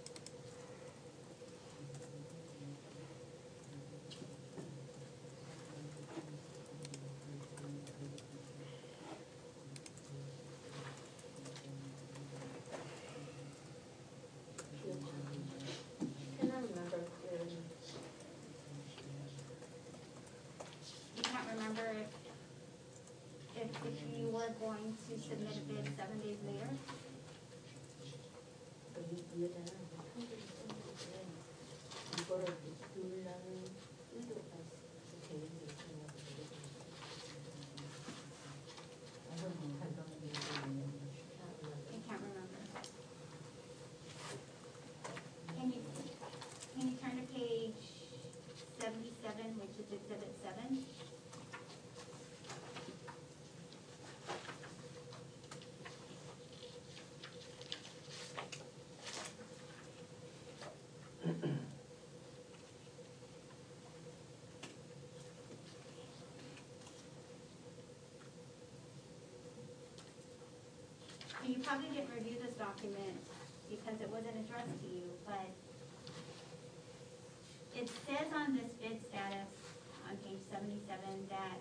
기억 잘 안 나요. Cannot remember clearly. You can't remember if, if, if you were going to submit a bid seven days later? 이, 이 여자는 편지를 썼는데 이거를 누르려는 의도가 있- 계획이 있었냐고 물어보는 You can't remember. Can you, can you turn to page seventy-seven, which is exhibit seven? You probably didn't review this document because it wasn't addressed to you, but it says on this bid status on page seventy-seven that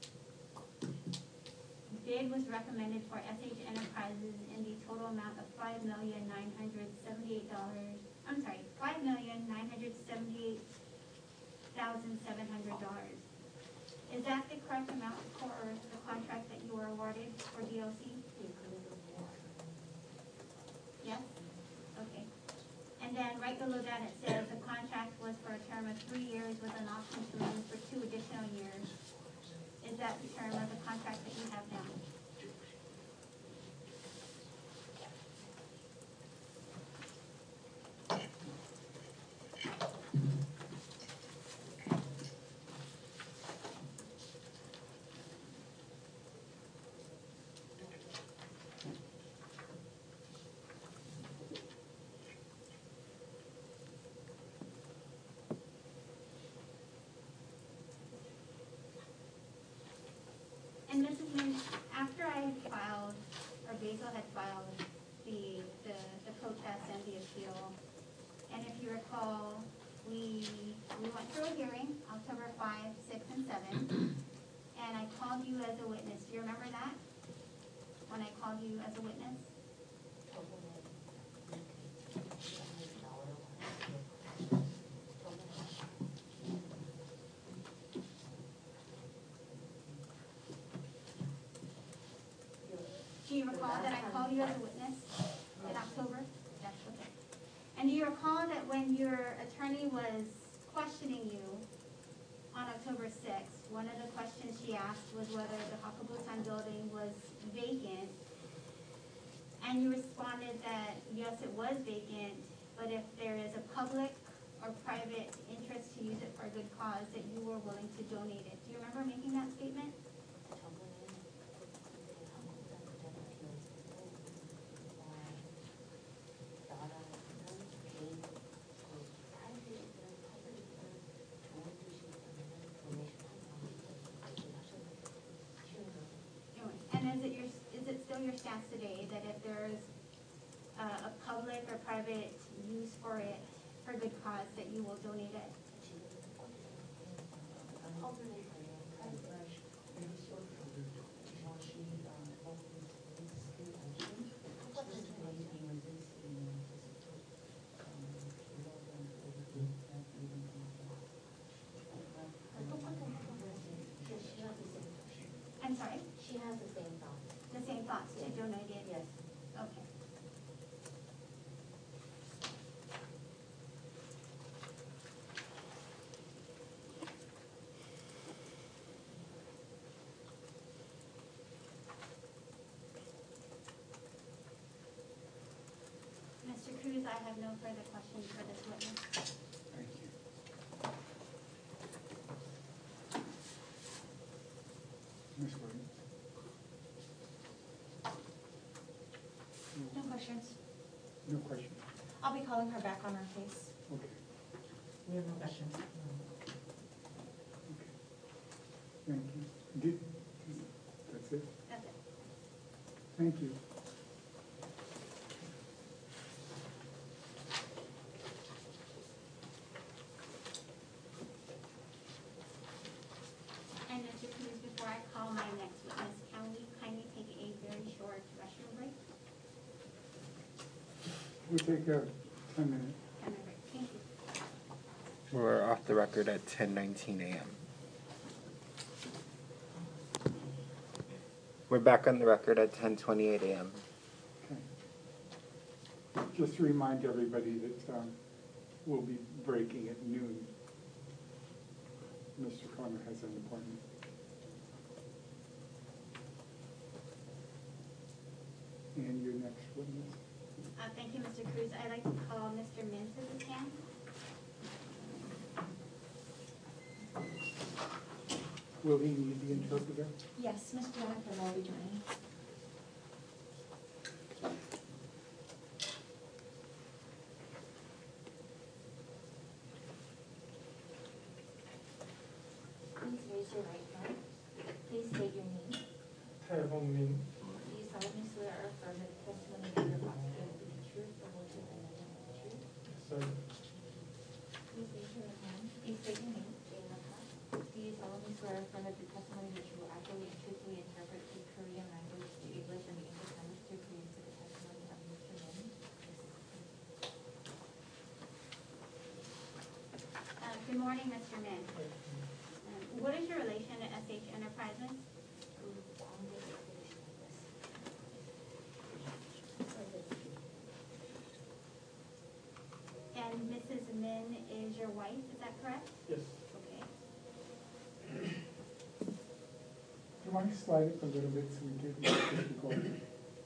bid was recommended for S H Enterprises in the total amount of five million nine hundred seventy-eight dollars, I'm sorry, five million nine hundred seventy-eight thousand seven hundred dollars. Is that the correct amount for the contract that you were awarded for D O C? Yes? Okay. And then right below that, it says the contract was for a term of three years with an option to renew for two additional years. Is that the term of the contract that you have now? And Missus Min, after I had filed, or Basil had filed the, the, the protest and the appeal, and if you recall, we, we went through a hearing, October fifth, sixth, and seventh, and I called you as a witness. Do you remember that? When I called you as a witness? Do you recall that I called you as a witness in October? Yes, okay. recall that when your attorney was questioning you on October sixth, one of the questions she asked was whether the Hakabutan building was vacant. And you responded that, yes, it was vacant, but if there is a public or private interest to use it for a good cause, that you were willing to donate it. Do you remember making that statement? And is it your, is it still your stance today that if there's a, a public or private use for it, for good cause, that you will donate it? I'm sorry? She has the same thought. The same thoughts to donate it? Yes. Okay. Mister Cruz, I have no further questions for this witness. Thank you. Miz Williams? No questions. No question? I'll be calling her back on her case. Okay, We have no questions. okay. Thank you. Did, that's it? That's it. Thank you. And Mister Cruz, before I call my next witness, can we kindly take a very short restroom break? We'll take a ten minute. Ten minute break. Thank you. We're off the record at ten nineteen a.m. We're back on the record at ten twenty-eight a.m. Okay. Just to remind everybody that um, we'll be breaking at noon. Mister Connor has an appointment. And your next witness? Uh, thank you, Mister Cruz. I'd like to call Mister Min to the stand. Will he need the interpreter? Yes, Miss Jennifer will be joining. Please raise your right hand. Please state your name. Tae Hong Min. Do you solemnly swear or affirm that the testimony you give about will be the truth, the whole truth, and nothing but the truth? So, Please raise your right hand. Please state your name. Do you solemnly swear or affirm that the testimony that you will accurately and truthfully interpret the Korean language to English and the English language to Korean to the testimony of Mister Min? Uh, good morning, Mister Min. Um, what is your relation to S H Enterprises? And Missus Min is your wife, is that correct? yes. Okay. Do you want to slide it a little bit so we get this recorded?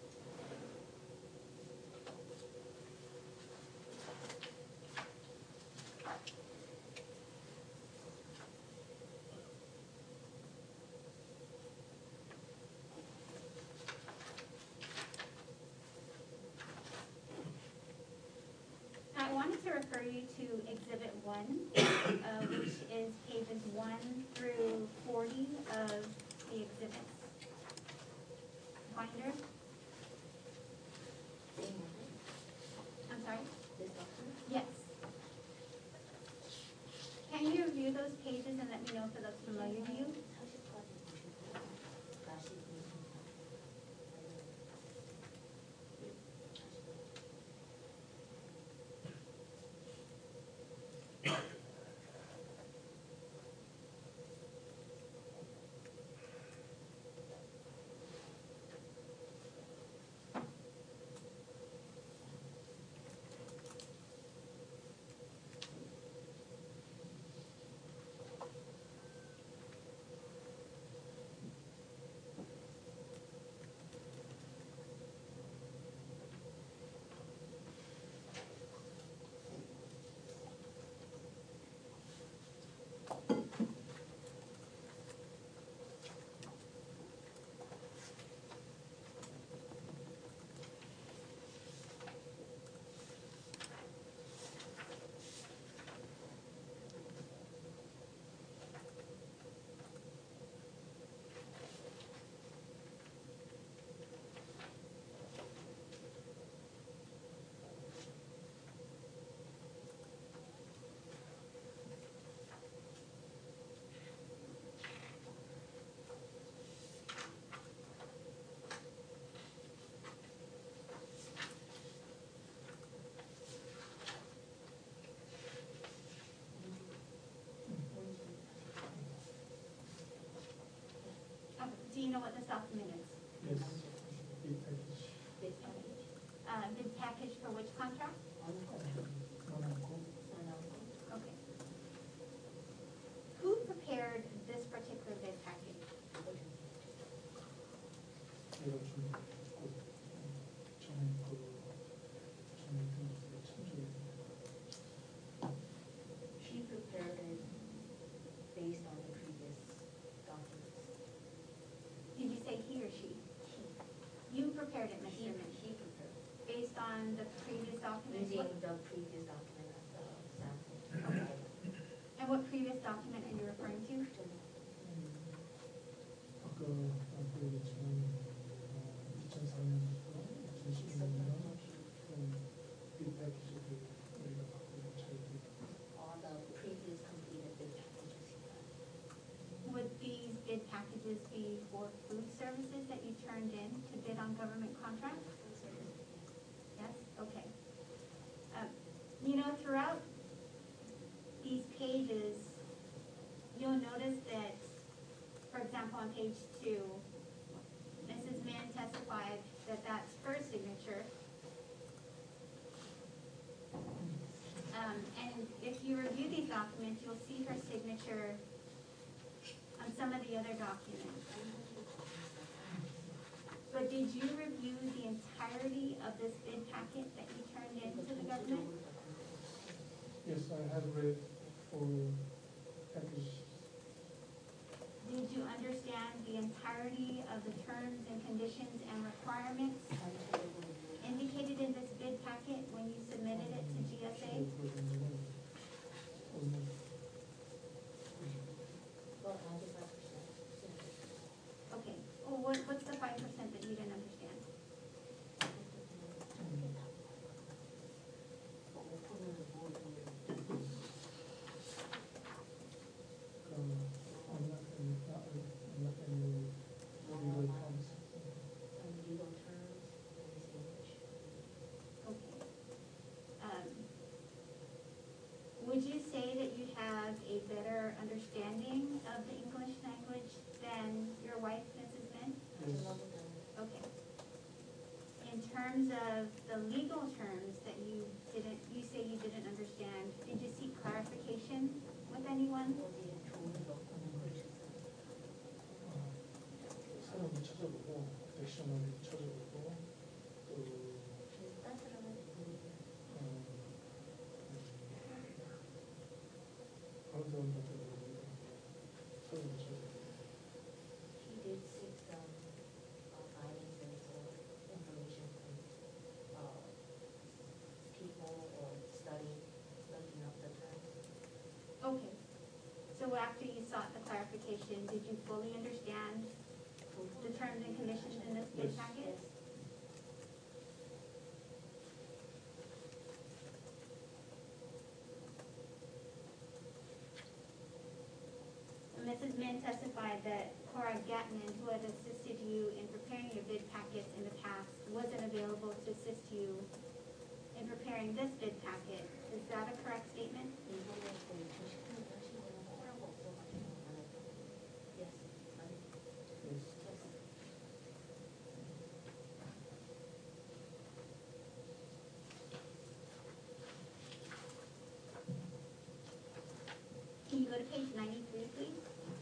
I wanted to refer you to Exhibit One, uh, which is pages one through forty of the exhibits binder. I'm sorry? Yes. Can you review those pages and let me know if it looks familiar to you? know what this document is? Yes, bid package. Bid package, Uh, bid package for which contract? on contract, Monaco. sign up. Okay. Who prepared this particular bid package? 제가 좀 그, 전에 그 전에 그 참조했는데. She prepared it based on the previous documents. Did you say he or she? You prepared it, He, Mister Min, he prepared, based on the previous documents? using What- the previous document as the sample. And what previous document are you referring to? 아까 아까 얘기했지만 이천사 년부터 이천십육 년 그 bid 패키지를 우리가 갖고 잘 All the previous completed bid packages he had. Would these bid packages be for food services that you turned in to bid on government contracts? Yes, okay. Um, You know, throughout these pages, you'll notice that, for example, on page two, Missus Min testified that that's her signature. Um, and if you review these documents, you'll see her signature on some of the other documents. But did you review the entirety of this bid packet that you turned in to the government? Yes, I have read for package. Did you understand the entirety of the terms and conditions and requirements indicated in this bid packet when you submitted it to G S A? Well, ninety-five percent. Okay, well, what, what's the five percent that you didn't understand? I'm not any, not, I'm not any legal terms. Some legal terms in his English. Okay. Um, Would you say that you have a better understanding of the English language than your wife, Missus Min? Yes. Another term. Okay. In terms of the legal terms that you didn't, you say you didn't understand, did you seek clarification with anyone? 어디에 좋은 여건을 걸쳤어요. 사람을 찾아보고 딕셔너리 찾아보고 또 따뜻한 어, 다른 사람들한테 물어보고 사람을 찾아보고. He did seek some uh, guidances or information from uh, people or study, studying up the terms. Okay. So after you sought the clarification, did you fully understand the terms and conditions in this bid Yes. packet? Missus Min testified that Cora Gatman, who had assisted you in preparing your bid packets in the past, wasn't available to assist you in preparing this bid packet. Is that a correct statement? 이번에 그 이천십구 년 하신 거는 허락 없어가지고 안 했던. Yes, 아니. Yes. Yes. Can you go to page ninety-three, please?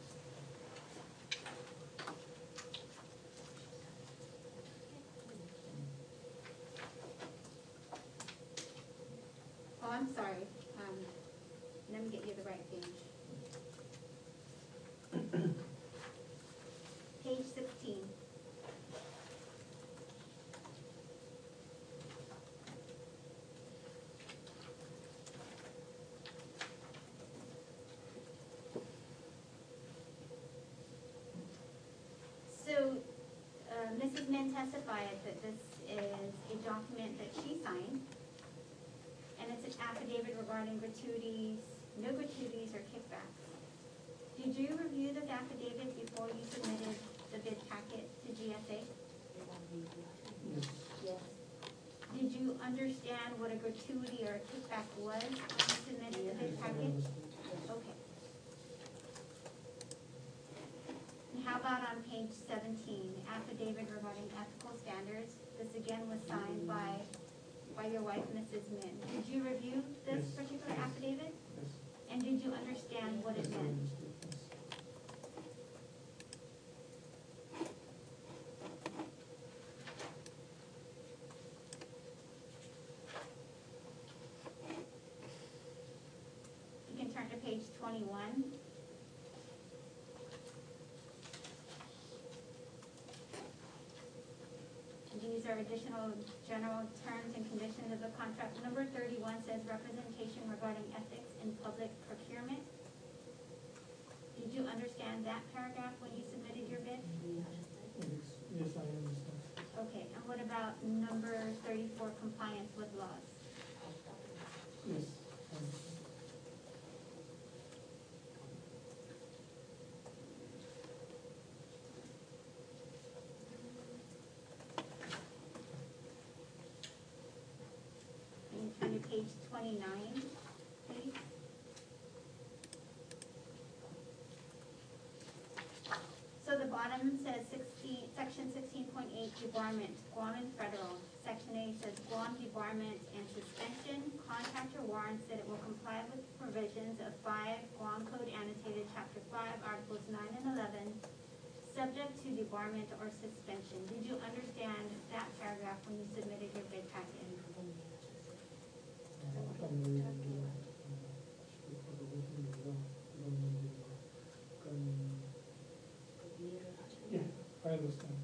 Oh, I'm sorry. Um, let me get you the right page. Page sixteen. So, uh, Missus Min testified that this is a document that she signed, and it's an affidavit regarding gratuities, no gratuities or kickbacks. Did you review this affidavit before you submitted the bid packet to G S A? Yes. Yes. Did you understand what a gratuity or a kickback was when you submitted the bid packet? Okay. And how about on page page seventeen, affidavit regarding ethical standards. This again was signed by, by your wife, Missus Min. Did you review this Yes. particular affidavit? Yes. And did you understand what it Yes, I meant? understood, yes. You can turn to page twenty-one. These are additional general terms and conditions of the contract. Number thirty-one says representation regarding ethics in public procurement. Did you understand that paragraph when you submitted your bid? Yes, yes, I understand. Okay, and what about number thirty-four, compliance with laws? Yes, I understand. Can you turn to page twenty-nine, please? So the bottom says sixteen, section sixteen point eight, debarment, Guam and federal. Section A says Guam debarment and suspension. Contractor warrants that it will comply with provisions of five Guam Code annotated chapter five, articles nine and eleven, subject to debarment or suspension. Did you understand that paragraph when you submitted your bid packet? Yeah, I understand.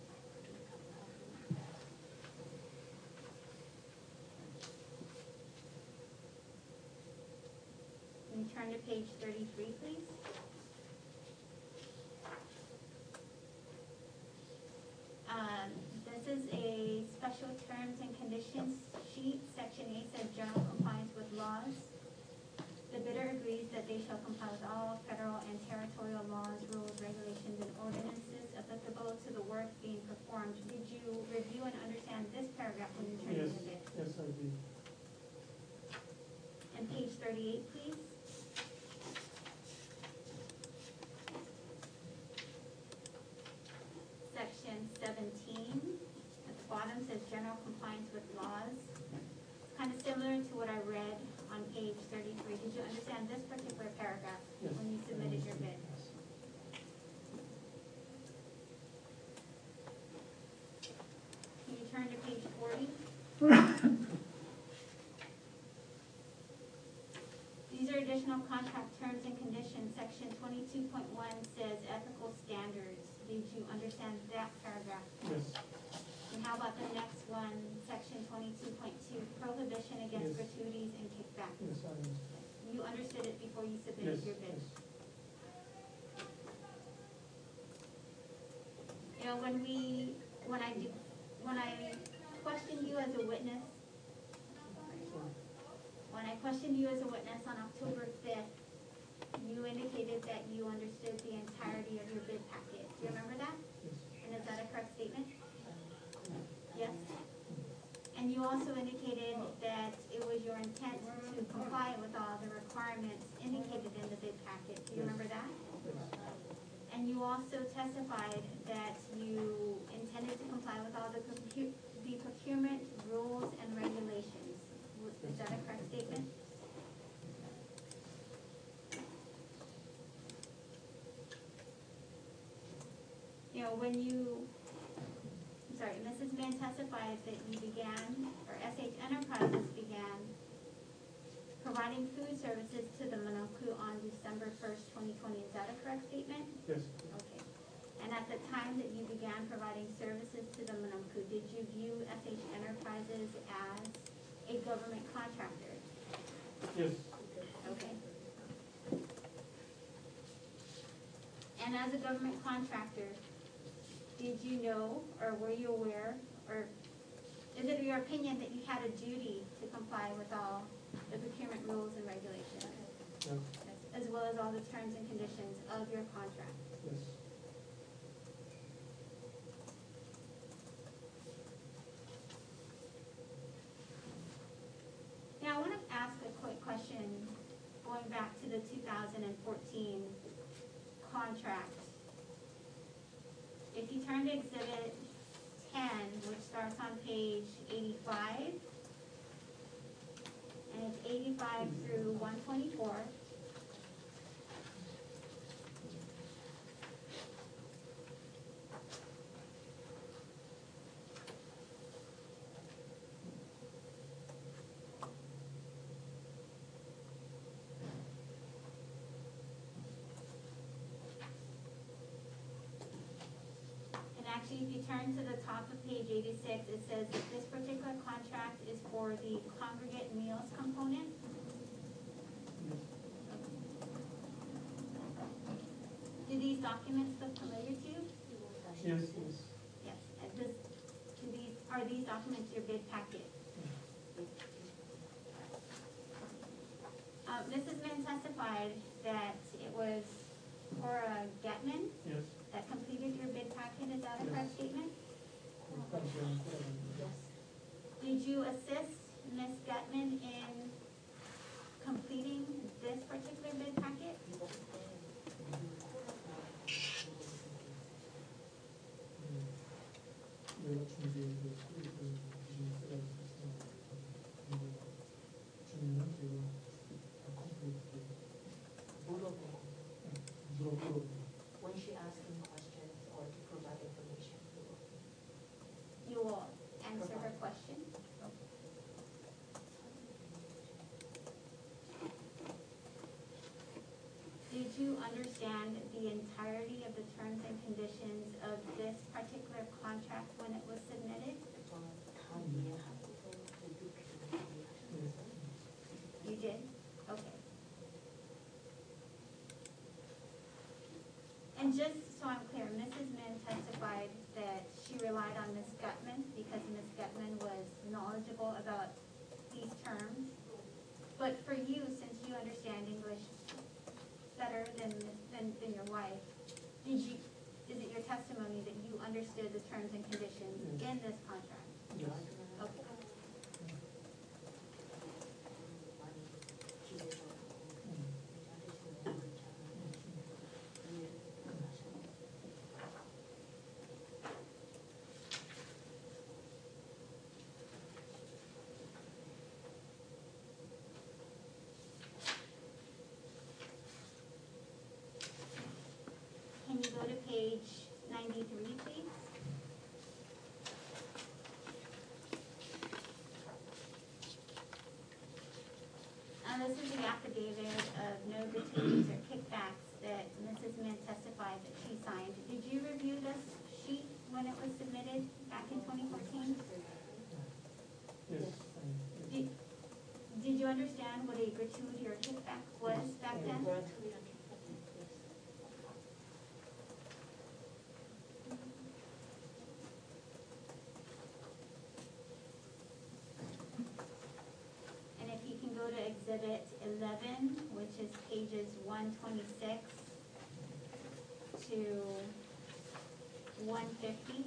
Can you turn to page thirty-three, please? Um, this is a special terms and conditions sheet. Section A says general compliance with laws. The bidder agrees that they shall comply with all federal and territorial laws, rules, regulations, and ordinances applicable to the work being performed. Did you review and understand this paragraph when you turned in Yes, the bid? yes, I did. And page thirty-eight, please. Section seventeen, at the bottom says general compliance with laws. It's kind of similar to what I read on page thirty-three. Did you understand this particular paragraph Yes. when you I submitted your bid? understood, yes. Can you turn to page forty? These are additional contract terms and conditions. Section twenty-two point one says ethical standards. Did you understand that paragraph? Yes, And how about the next one, section twenty-two point two, prohibition against Yes. gratuities and kickbacks? yes, I understand. You understood it before you submitted Yes, your bid? yes. You know, when we, when I do, when I questioned you as a witness, Sorry. when I questioned you as a witness on October fifth, you indicated that you understood the entirety of your bid packet. Do you remember that? Yes, And is that a correct statement? Yes? And you also indicated that it was your intent to comply with all the requirements indicated in the bid packet. Do you Yes. remember that? yes, And you also testified that you intended to comply with all the procu- the procurement rules and regulations. W- Is that a correct statement? You know, when you, I'm sorry, Missus Mann testified that you began, or S H Enterprises began providing food services to the Monoku on December first, twenty twenty. Is that a correct statement? yes, Okay. And at the time that you began providing services to the Monoku, did you view S H Enterprises as a government contractor? yes, Okay. And as a government contractor, did you know, or were you aware, or is it your opinion that you had a duty to comply with all the procurement rules and regulations, yes, as as well as all the terms and conditions of your contract? yes. Now, I want to ask a quick question, going back to the two thousand fourteen contract. turn to exhibit ten, which starts on page eighty-five, and it's eighty-five through one twenty-four. And actually, if you turn to the top of page eighty-six, it says that this particular contract is for the congregate meals component. Do these documents look familiar to you? Yes, yes. Yes. And does, do these, are these documents your bid packet? Uh, Missus Min testified that it was Cora Getman Yes. that completed your bid packet. Is that a correct statement? Yes. Did you assist Miz Getman in completing this particular bid packet? When she asks him questions or to provide information, he will. You will answer her question. Did you understand the entirety of the terms and conditions of this particular contract when it was submitted? You did? Okay. And just so I'm clear, Missus Min testified that she relied on Miz Gutman because Miz Gutman was knowledgeable about these terms. But for you, since you understand English better than, than, than your wife, did you, is it your testimony that you understood the terms and conditions in this contract? Yes. Okay. Can you go to page ninety-three, please? And this is the affidavit of no gratuities or kickbacks that Missus Min testified that she signed. Did you review this sheet when it was submitted back in twenty fourteen? Yes. Did, did you understand what a gratuity or kickback was back then? And if you can go to exhibit eleven, which is pages one twenty-six to one fifty.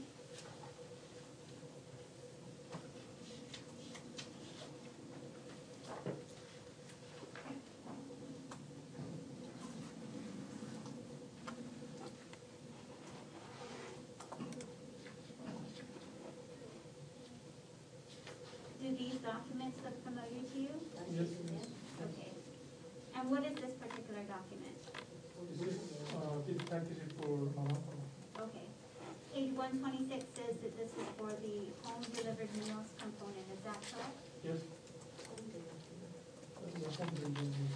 Do these documents look familiar to you? Yes. Okay. And what is this particular document? This, uh, this package is for Mama. Okay. Page one twenty-six says that this is for the home delivered meals component, is that correct? Yes. That's the home delivery.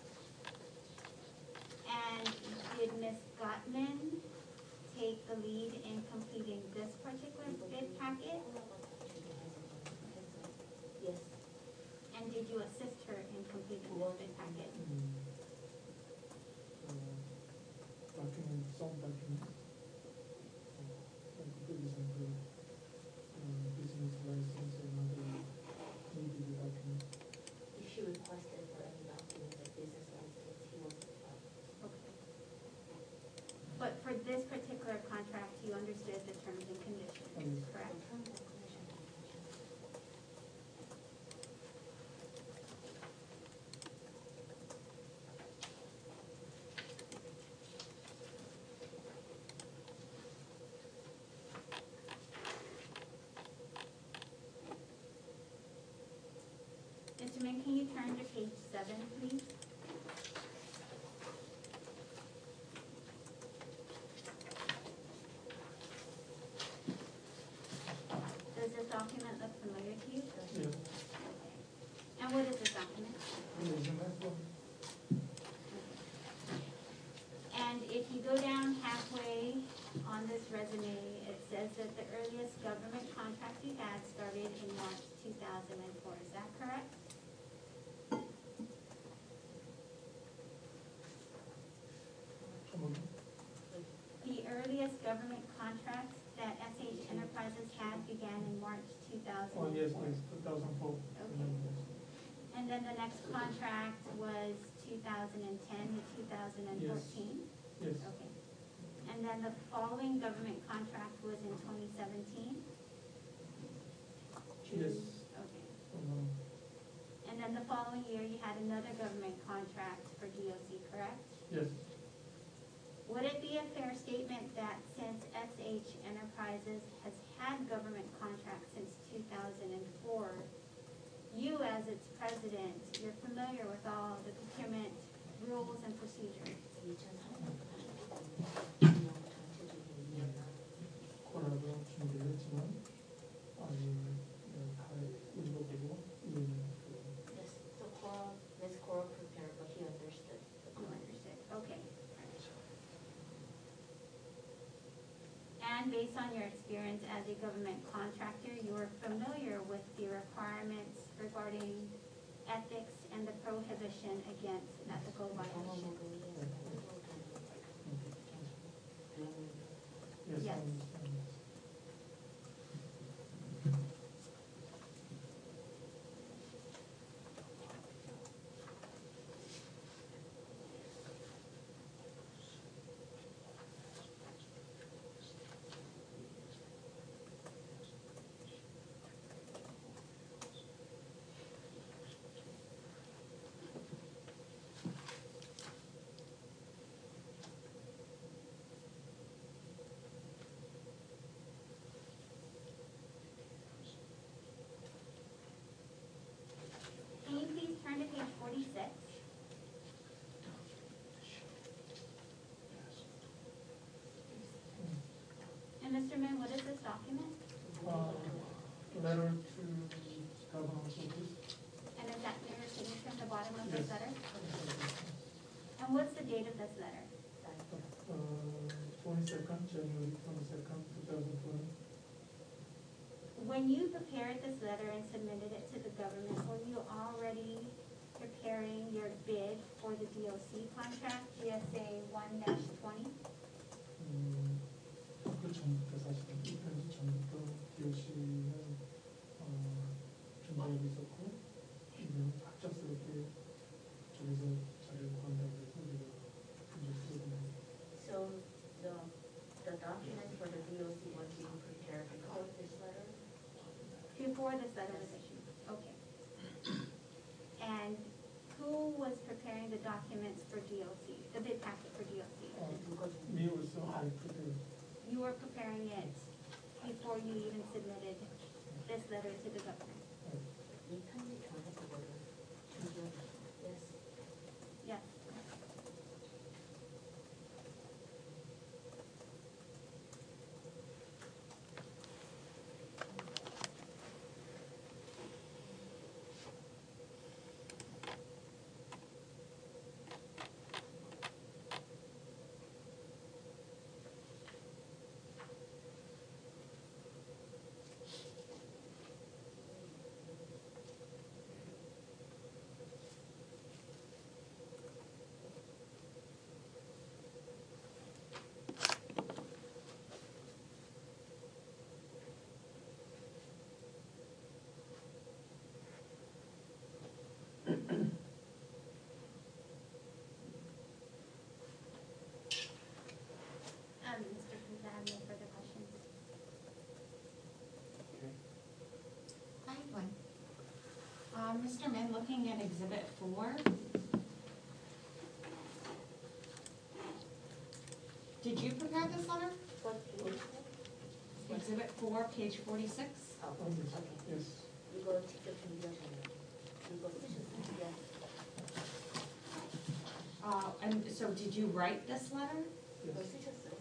And did Miz Gottman take the lead in completing this particular bid packet? Yes. And did you assist her in completing this bid packet? Mm. Uh, document, some documents. Uh, like for example, uh, business license and other needed documents. If she requested for any document like business license, he will supply. Okay. But for this particular contract, you understood the terms and conditions, Yes. correct? The terms and conditions. seven, please? Does this document look familiar to you? Yes. And what is this document? And if you go down halfway on this resume, it says that the earliest government contract you had started in March two thousand four. Is that correct? The earliest government contract that S H Enterprises had began in March two thousand four. Oh, yes, yes, two thousand four. Okay. And then the next contract was two thousand ten to two thousand fourteen? Yes. Okay. And then the following government contract was in twenty seventeen? Yes. Okay. Um, And then the following year, you had another government contract for D O C, correct? Yes. Would it be a fair statement that since S H Enterprises has had government contracts since two thousand four, you as its president, you're familiar with all the procurement rules and procedures? 코라도 준비를 했지만 아직 다 읽어보고 이해는 Yes, so Cora, Miss Cora prepared, but he understood the You content. understood, okay. And based on your experience as a government contractor, you are familiar with the requirements regarding ethics and the prohibition against ethical violations? yes, Yes. I understand. Can you please turn to page forty-six? And Mister Min, what is this document? Uh, letter to governor's office. And is that your signature at the bottom of this Yes. letter? And what's the date of this letter? Uh, twenty-second, January twenty-second, two thousand twenty. When you prepared this letter and submitted it to the government, were you already preparing your bid for the D O C contract, G S A one twenty? 음, 그 전부터 사실 이 편지 전부터 디오씨는 어, 준비하고 있었고 이제 갑작스럽게 저기서 자료를 구한다고 해서 우리가 이제 쓰게 된 So the, the document for the D O C was being prepared before this letter? Before this letter was issued? Okay. And who was preparing the documents for D O C, the bid packet for D O C? 어, me also I prepared. You were preparing it before you even submitted this letter to the government? 이 편지 전화기를 준비하고, yes. Yes. Um, Mister Cruz, I have no further questions. I have one. Um, Mister Min, looking at exhibit four. Did you prepare this letter? What page? Exhibit four, page forty-six? 아, 어, yes, okay. yes. 이거 직접 준비하셨나요? 이거 쓰셨어요? Yes. Uh, and so did you write this letter? 이거 Yes. 쓰셨어요?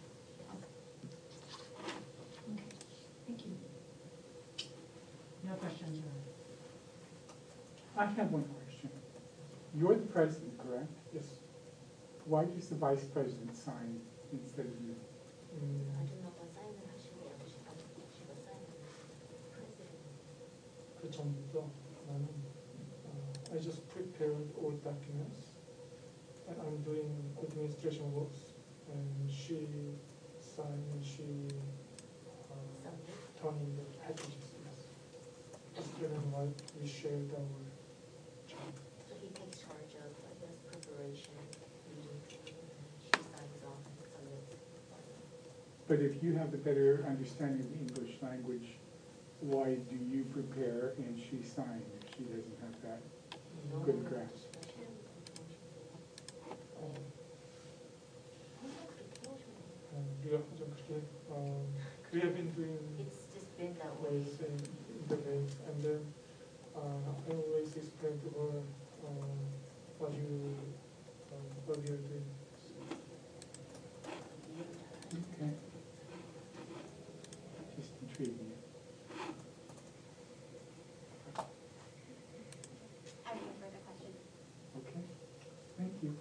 Okay, thank you. No questions, Your Honor. I have one question. You're the president, correct? Yes. Why does the vice president sign instead of you? 아줌마가 사인을 하시고 아저씨가 아저씨가 사인을 프레시덴트. 그 전부터 나는 uh, I just prepared all documents and I'm doing administration works and she signed, she uh, Submit. turning the packages, yes. Husband and wife, we shared our job. So he takes charge of, I guess, preparation, reading, she signs off and submits. But if you have a better understanding of the English language, why do you prepare and she sign if she doesn't have that good grasp? 어, 항상 그렇게 해오셨네요. 어, 우리가 가장 그렇게 어, we have been doing It's just been that way. ways in, in the way and then uh, I always explain to her uh, what you uh, what we are doing. Okay. Just intriguing. I have no further questions. Okay, thank you.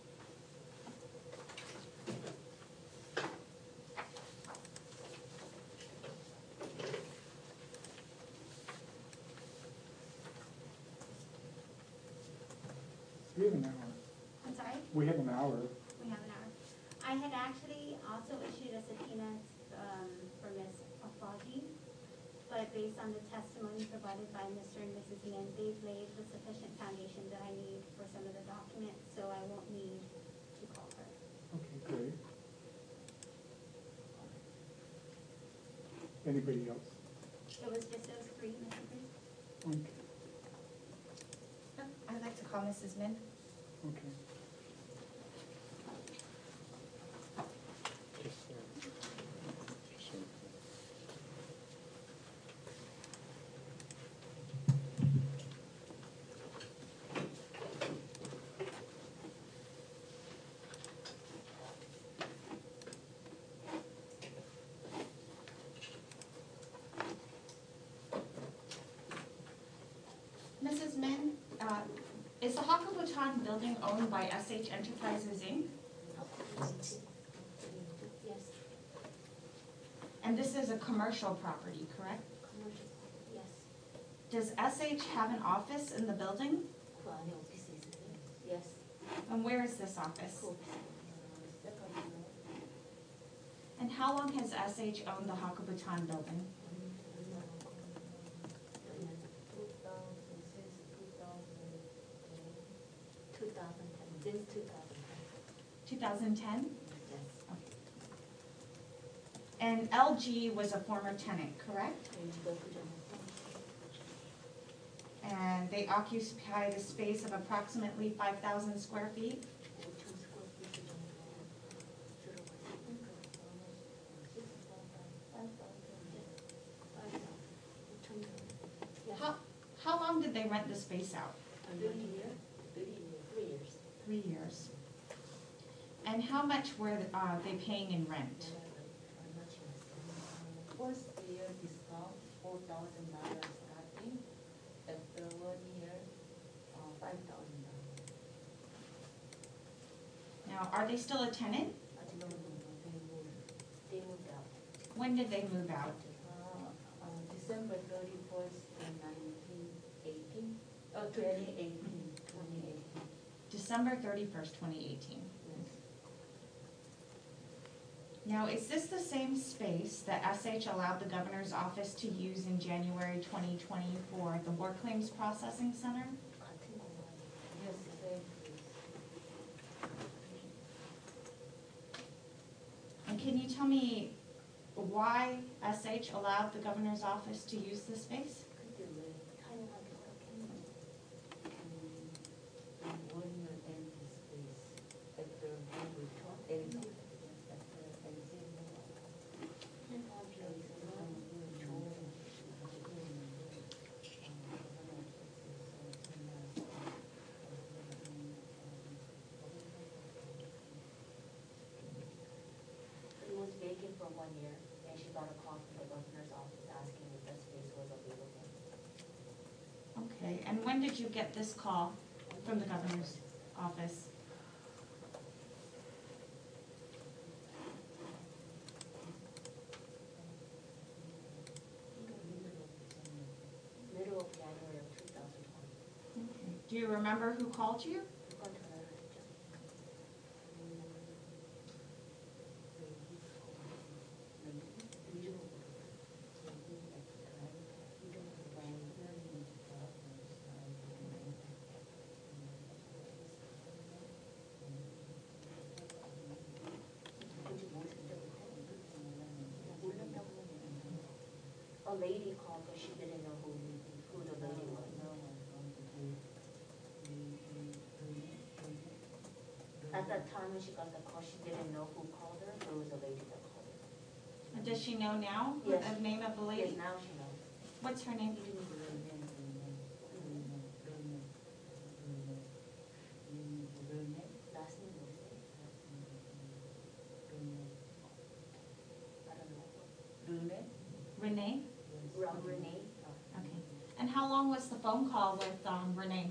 We have an hour. I'm sorry? We have an hour. We have an hour. I had actually also issued a subpoena um, for Miz Afaji, but based on the testimony provided by Mister and Missus Ian, they've laid the sufficient foundation that I need for some of the documents, so I won't need to call her. Okay, great. Anybody else? It was just those three, Mister Priest. Okay, I'd like to call Missus Min. okay. Missus Min, uh, is the Hakabutan building owned by S H Enterprises, Incorporated? Yes, And this is a commercial property, correct? commercial, yes. Does S H have an office in the building? 그 안에 오피스 있으세요? Yes. And where is this office? 그 오피스 있어요. And how long has S H owned the Hakabutan building? two thousand ten, since two thousand ten. two thousand ten? Yes. And L G was a former tenant, correct? LG가 그전에 And they occupy the space of approximately five thousand square feet? 오천 스퀘어 피트 정도 들어가 있으니까 How, how long did they rent the space out? Thirty years? Thirty years, three years. Three years. And how much were uh, they paying in rent? First year discount, four thousand dollars starting. After one year, uh, five thousand dollars. Now, are they still a tenant? 아직 너무 they moved, they moved out. When did they move out? Uh, uh, December thirty-first, nineteen eighteen, uh, twenty eighteen, twenty eighteen. December thirty-first, twenty eighteen. Yes. Now, is this the same space that S H allowed the governor's office to use in January twenty twenty for the War Claims Processing Center? 같은 공간이에요. Yes, same place. And can you tell me why S H allowed the governor's office to use the space? 그때 왜 촬영하겠다고 했는지. Um, one year empty space. After one return, and after exit, 여기서 좋은 one year, and she got a call from the governor's office asking if the space was available. Okay, and when did you get this call from the governor's office? Middle of January of two thousand twenty. Okay. Do you remember who called you? A lady called, but she didn't know who, who the lady was. At that time when she got the call, she didn't know who called her, but it was a lady that called her. And does she know now Yes. the name of the Yes, lady? now she knows. What's her name? Last name was it? I don't know. Renee? Ram Renee. Okay. And how long was the phone call with um, Renee?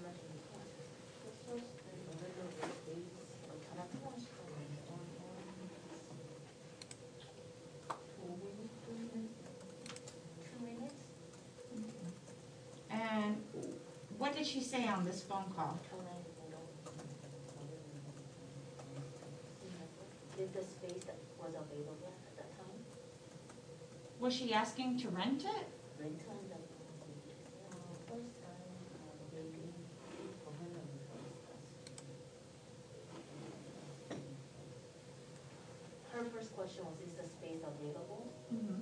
Two minutes? And what did she say on this phone call? Is the space that was available at that time? Was she asking to rent it? Rent time that, uh, first time, uh, maybe, her first question was, is the space available? Mm-hmm.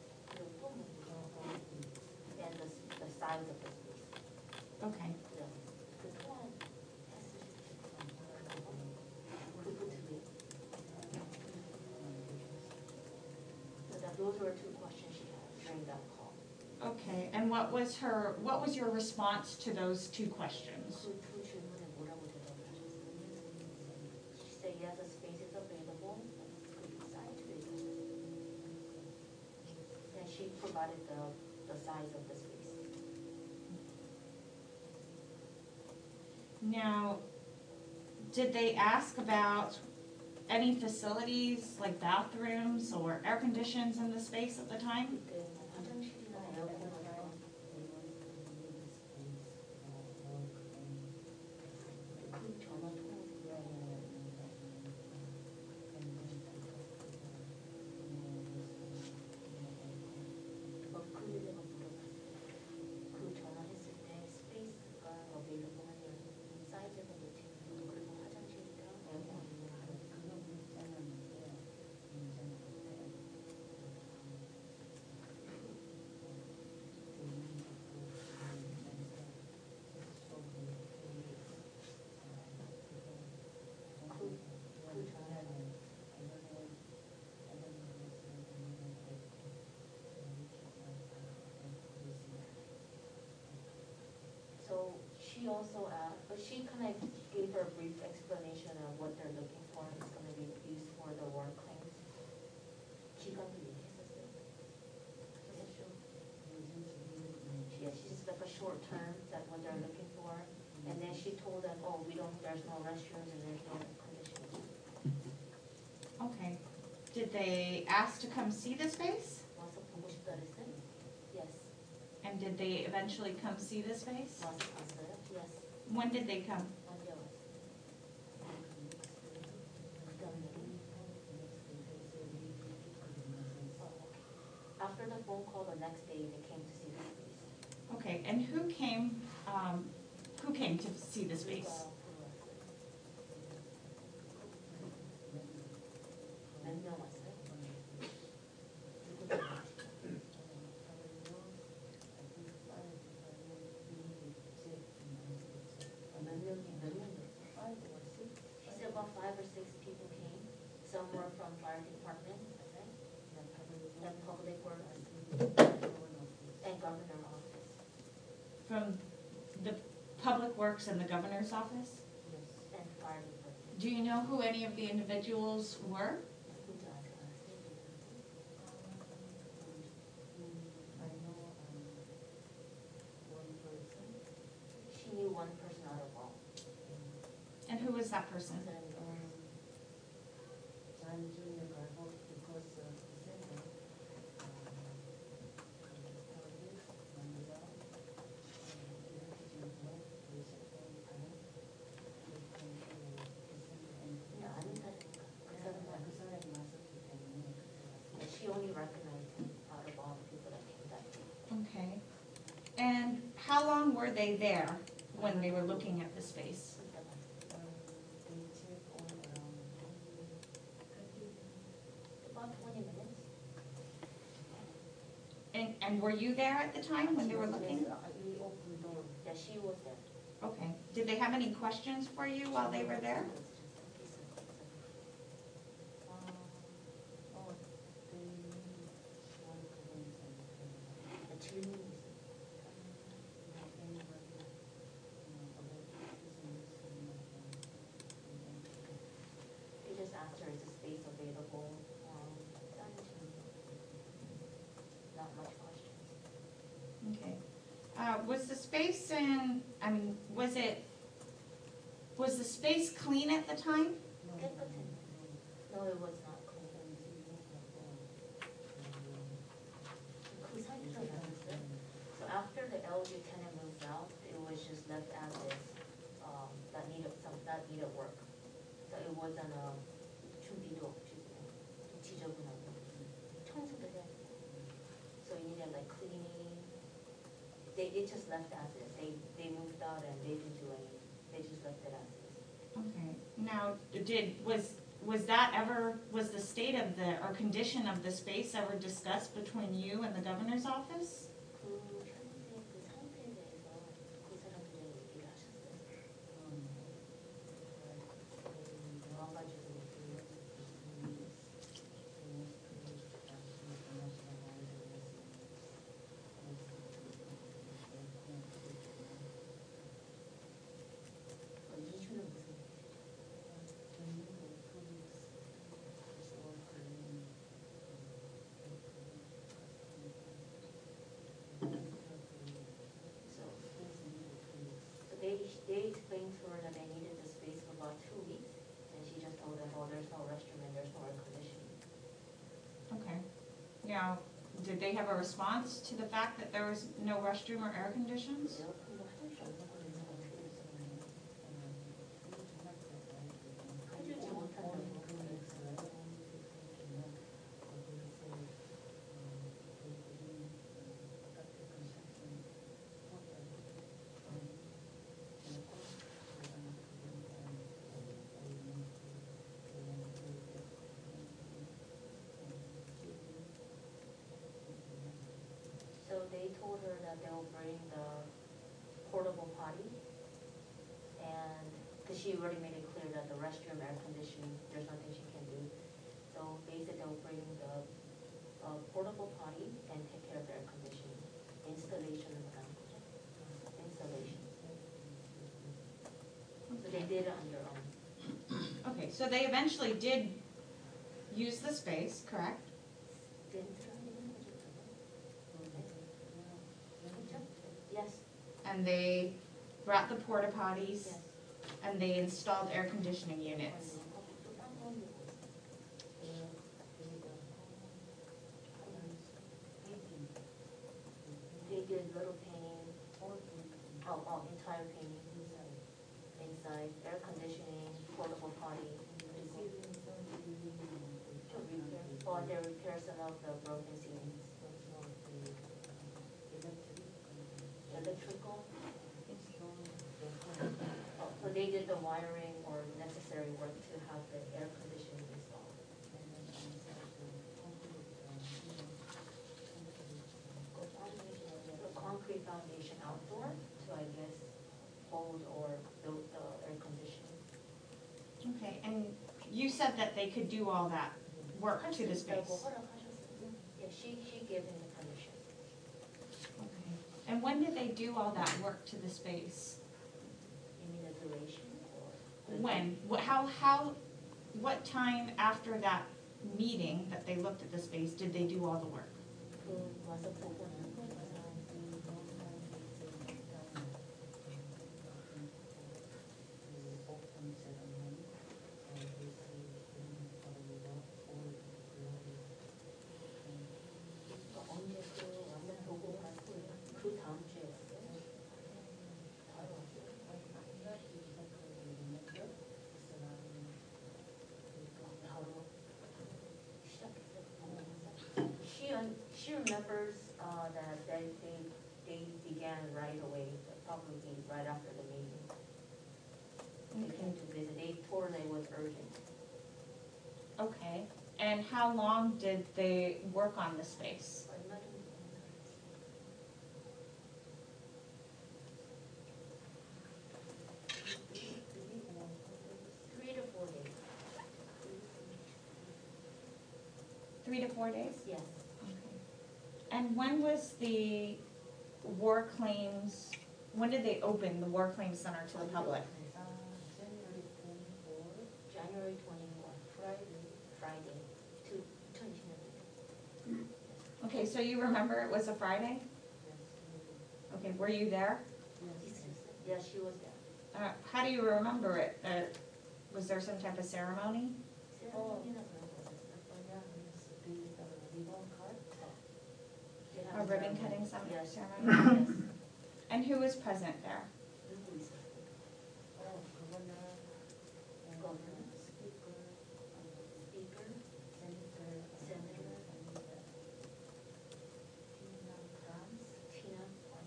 And the, the size of the space. Okay. Yeah. So that, those were two questions she had during that call. Okay. And what was her? What was your response to those two questions? 그 두 질문에 뭐라고 대답하셨어요? She said yes, the space is available, but the size is. And she provided the, the size of the space. Now, did they ask about any facilities like bathrooms or air conditions in the space at the time? 그때 화장실이나 에어컨 그 전화 통화 그 내가 물어봤어요. 그 전화했을 때 스페이스가 어베이러블 하냐는 사이즈가 몇 인데 그리고 화장실이랑 에어컨이랑 그거 문자는데 So she also asked, but she kind of gave her a brief explanation of what they're looking for. It's going to be used for the work claims. 기간도 얘기했었어요. Yeah, she's like a short term, that what they're looking for. And then she told them, oh, we don't, there's no restrooms and there's no conditions. Okay. Did they ask to come see the space? 와서 보고 싶다 그랬어요? Yes. And did they eventually come see the space? 와서 봤어요? Yes. When did they come? 언제 왔어요? After the phone call, the next day they came to see the space. Okay. And who came? Um, who came to see the space? 몇 명 왔어요? 몇 명이 몇 명? She said about five or six people came. Some were from fire department, and public works, and governor office. From the Public Works and the Governor's Office? And fire department. Do you know who any of the individuals were? that person? And, um, John Junior Garbo, because, uh, December, um, Target, Manila, um, Electric Board, reception time, they come to December and. 근데 아는 사람인가? 그 사람은 그 사람이 왔었기 때문에 그때 왔어요. she only recognized him out of all the people that came that day. Okay. And how long were they there when they were looking at the space? Um, they check all around. About twenty minutes. And, and were you there at the time when they were looking? Yes, uh, we opened door. Yeah, she was there. Okay. Did they have any questions for you while they were there? Uh, oh, they need one problem and The 질문이 있어요. have anybody, you know, about business and, um, They just asked her, is the space available? Um, Not much questions. Okay. Uh, was the space in, I mean, was it, was the space clean at the time? no, 깨끗했나요? No, it was not clean. 그 사진을 봤어요. So after the L G tenant moved out, it was just left as is. Um, that needed some, that needed work. So it wasn't a 준비도 없이 그냥 좀 지저분하고 청소도 해야 되고. So it needed like cleaning. They it just left as is. They they moved out and they didn't do any. They just left it as is. Okay. Now, did, was, was that ever, was the state of the, or condition of the space ever discussed between you and the governor's office? 그 현재 그 상태에 대해서 그 사람들이 얘기를 하셨어요. 와가지고 어, 이주는 무슨 so so they they explained to her that they needed the space for about two weeks, and she just told them, oh, there's no restroom and there's no air conditioning. Okay. Now, did they have a response to the fact that there was no restroom or air conditions? 에어컨도 화장실 없는 거는 해주지 못한다고. So they told her that they'll bring the portable potty, and, because she already made it clear that the restroom, air conditioning, there's nothing she can do. So they said they'll bring the uh, portable potty and take care of the air conditioning. Installation of the installation. So they did it on their own. Okay, so they eventually did use the space, correct? Didn't Yes, And they brought the porta potties yes. and they installed air conditioning units. They did little painting, oh, oh, entire painting inside, air conditioning, portable potty. To repair, oh, they repair some of the broken ceilings. Electrical. Oh, so they did the wiring or necessary work to have the air conditioning installed. The concrete foundation outdoor to, I guess, hold or build the air conditioning. Okay, and you said that they could do all that work to the space. Yeah, she, she gave him the permission. Okay. And when did they do all that work to the space? You mean the duration or? When? What, how, how, what time after that meeting that they looked at the space did they do all the work? 그 와서 보고는 open ceremony remembers, uh, that they, they, they began right away, probably right after the meeting. They came to visit, they told it was urgent. Okay, and how long did they work on the space? Three to four days. Three to four days? Yes. Okay. And when was the war claims, when did they open the War Claims Center to the public? Uh, January twenty-fourth, January twenty-fourth, Friday. Friday, two, twenty twenty. Okay, so you remember it was a Friday? Yes. Okay, were you there? Yes. Yes, she was there. Uh, how do you remember it? Uh, was there some type of ceremony? Oh. Ceremony, not really. Oh, yeah, it's the, uh, ribbon cut. They A have ribbon ceremony. cutting some Yes. ceremony? Yes. And who was present there? Oh, governor, and Governor. speaker, uh, Speaker, senator, uh, Senator. and, uh, Tina Kranz. Tina,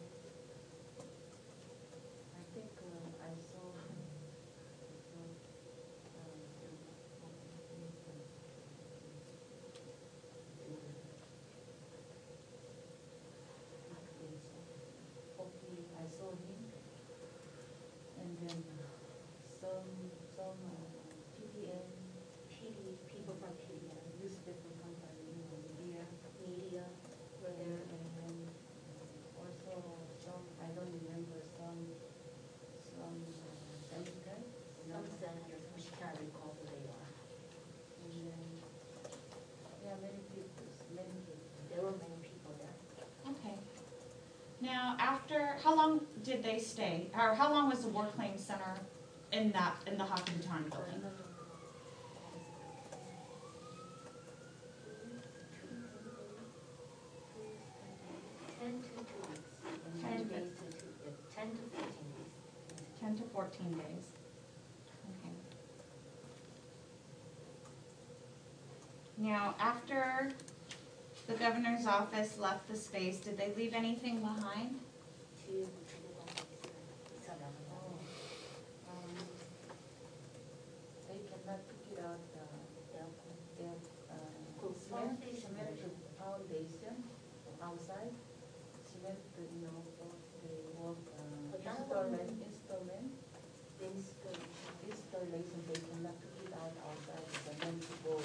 I think, uh, I saw, I saw, uh, the, hopefully I saw him. And then some, some, uh, P D N, P D, people from P D N, newspaper company, you know, media, media were there. and then also some, I don't remember, some, some uh, senator. Some senators, which can't recall who they are. And then, yeah, many people, many people. There were many people there. Okay. Now, after, how long did they stay? Or how long was the War Claims Center in that, in the Hockey Baton building? Ten to two weeks. Ten to- days to two, yeah, ten to fourteen days. Ten to fourteen days. Okay. Now, after the governor's office left the space, did they leave anything behind? To, to the office. Oh, um, they cannot figure out the, their, their, uh, Good cement, foundation. cement foundation outside, cement, you know, for the work, uh, But that installment, one- installment, Installation. installation, they cannot figure out outside, the cement to go.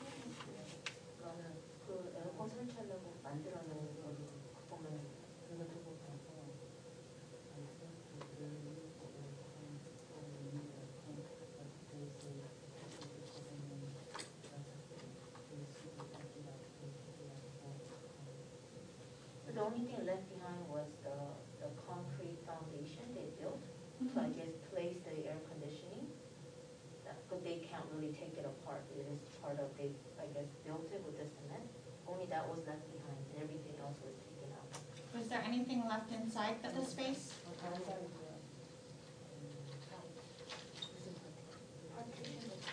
그 에어컨 설치하려고 만들어 놓은 거기 보면 그거 두고 가서, I said to the new aircon, or new aircon, but they say, because of the government, that's they should be figured out, they figure out how to come. the only thing left behind was the, the concrete foundation they built to, I guess, place the air conditioning. That, but they can't really take it apart. It is part of, they, I guess, built it with the cement. Only that was left behind, and everything else was taken out. Was there anything left inside the the space? Outside, uh, Partition was-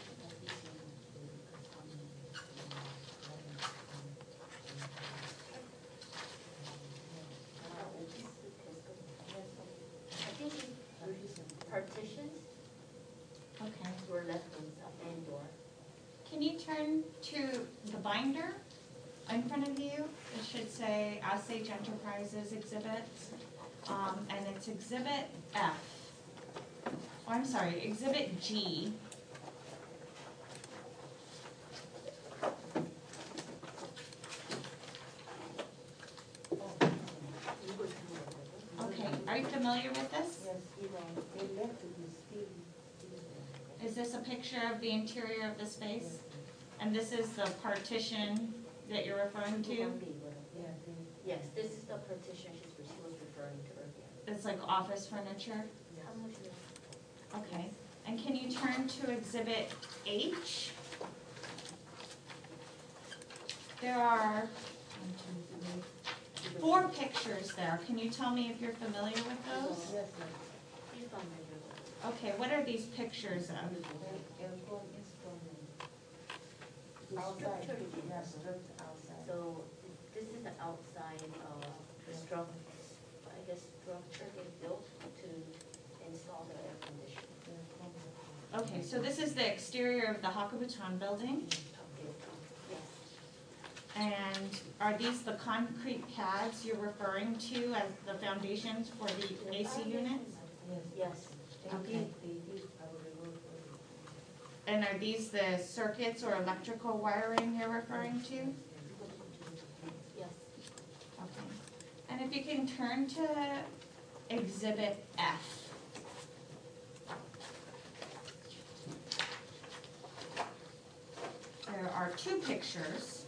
I think the partitions Okay. were left inside, indoor. Can you turn to the binder in front of you? It should say Osage Enterprises Exhibits, um, and it's Exhibit F. Oh, I'm sorry, Exhibit G. Okay, are you familiar with this? yes, you know, they left it still, still there. Is this a picture of the interior of the space? And this is the partition that you're referring to? Yeah, they, Yes, this is the partition she's, she was referring to earlier. It's like office furniture? How much is it? Okay, and can you turn to Exhibit H? There are one, two, three, four pictures there. Can you tell me if you're familiar with those? yes, yes. She's familiar with it. Okay, what are these pictures of? Aircon installment. The Outside, structure is yeah, structure outside. So this this is the outside, uh, structure, I guess structure they built to install the air conditioner. Okay, so this is the exterior of the Hakabutan building, Yes, and are these the concrete pads you're referring to as the foundations for the A C units? yes. They Okay. did, they did, I will remove it. And are these the circuits or electrical wiring you're referring to? Yes. Okay. And if you can turn to Exhibit F. There are two pictures.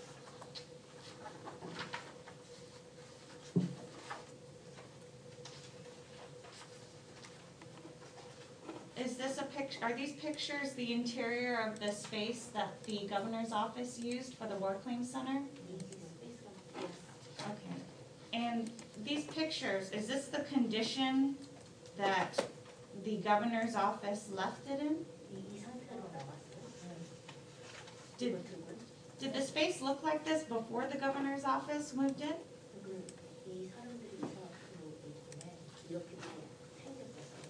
Is this a pic, are these pictures the interior of the space that the governor's office used for the War Claims Center? Yes. Okay. And these pictures, is this the condition that the governor's office left it in? 이, 이 상태로 나왔어요. Did, did the space look like this before the governor's office moved in? 그, 이 사람들이 이사 들어오기 전에 이렇게 생겼었어요.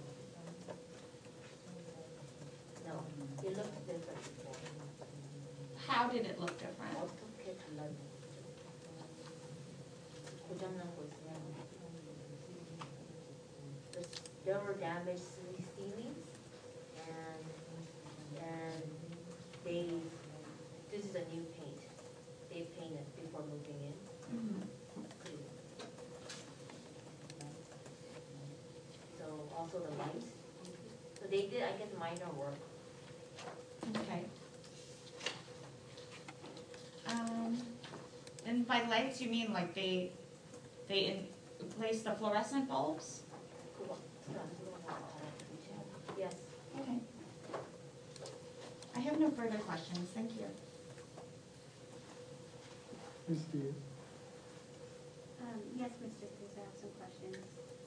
No, it looked different. How did it look different? 어떻게 달랐는지. 고장난 거 있으면 There's- there were damaged ceilings and and they this is a new paint. They painted before moving in. So also the lights. So they did, I guess, minor work. Okay. Um, and by lights, you mean like they, they in, placed the fluorescent bulbs? 그거 안 들어가서 알아보시죠. Yes. Okay. I have no further questions, thank you. Miz Diaz? Um, yes, Mister Cruz, I have some questions.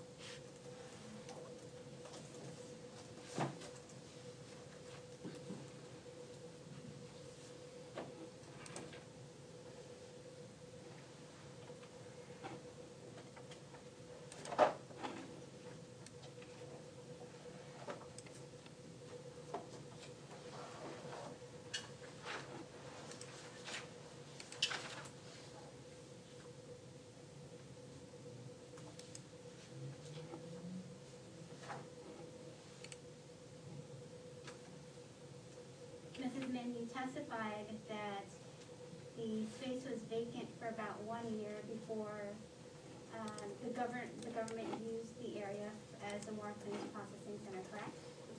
Missus Min, you testified that the space was vacant for about one year before um, the govern, the government used the area as a war claims processing center, correct?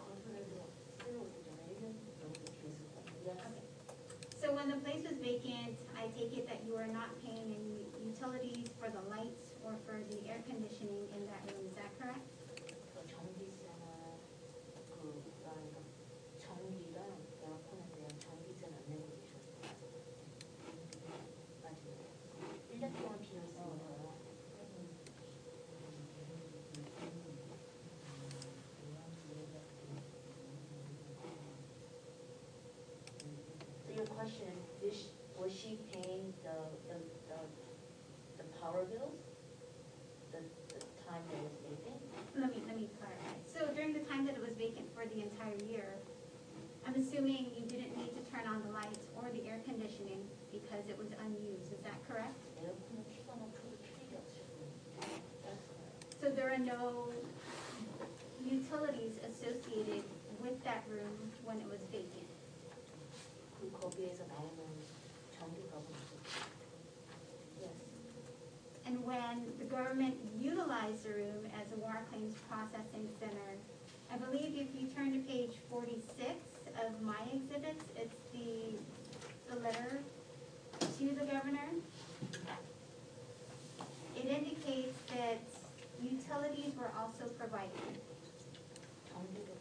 Yes. Okay. So when the place was vacant, I take it that you were not paying any utilities for the lights or for the air conditioning in that room, is that correct? 그 전기세나 그 그러니까 전기랑 에어컨에 대한 전기세는 안 내고 계셨어요. 맞아요. 일 년 동안 비었으니까. So your question is, did she, was she paying the the the, the power bills? The the time that was vacant? Let me, let me clarify. So during the time that it was vacant for the entire year, I'm assuming you didn't need to turn on the lights or the air conditioning because it was unused, is that correct? 에어컨을 키거나 틀 필요 없어요. That's correct. So there are no utilities associated with that room when it was vacant? 그 거기에서 나오는 전기값은 없었어요. Yes. And when the government utilized the room as a war claims processing center, I believe if you turn to page forty-six of my exhibits, it's the, the letter to the governor. It indicates that utilities were also provided. 전기도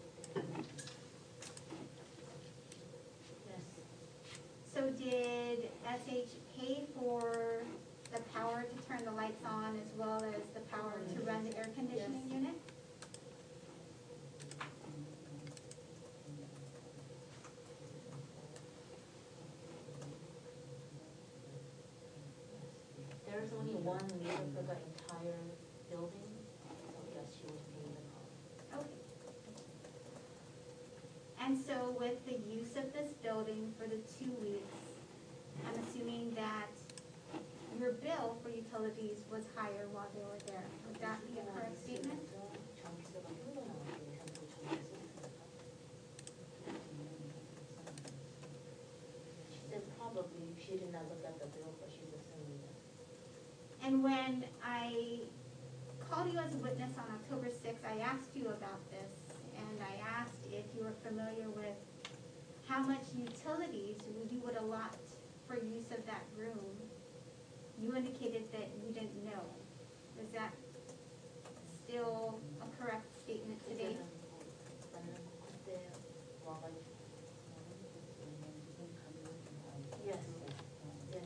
Yes. So did S H pay for the power to turn the lights on as well as the power to run the air conditioning Yes. unit? was only one meter for the entire building, so yes, she was paying the cost. Okay. And so with the use of this building for the two weeks, I'm assuming that your bill for utilities was higher while they were there. Would that be a correct statement? 전기세가 흘러나오고 전부 전기세 She said probably she did not look at the bill, but she's assuming that. And when I called you as a witness on October sixth, I asked you about this, and I asked if you were familiar with how much utilities you would allot for use of that room. You indicated that you didn't know. Is that still a correct statement today? Yes, yes.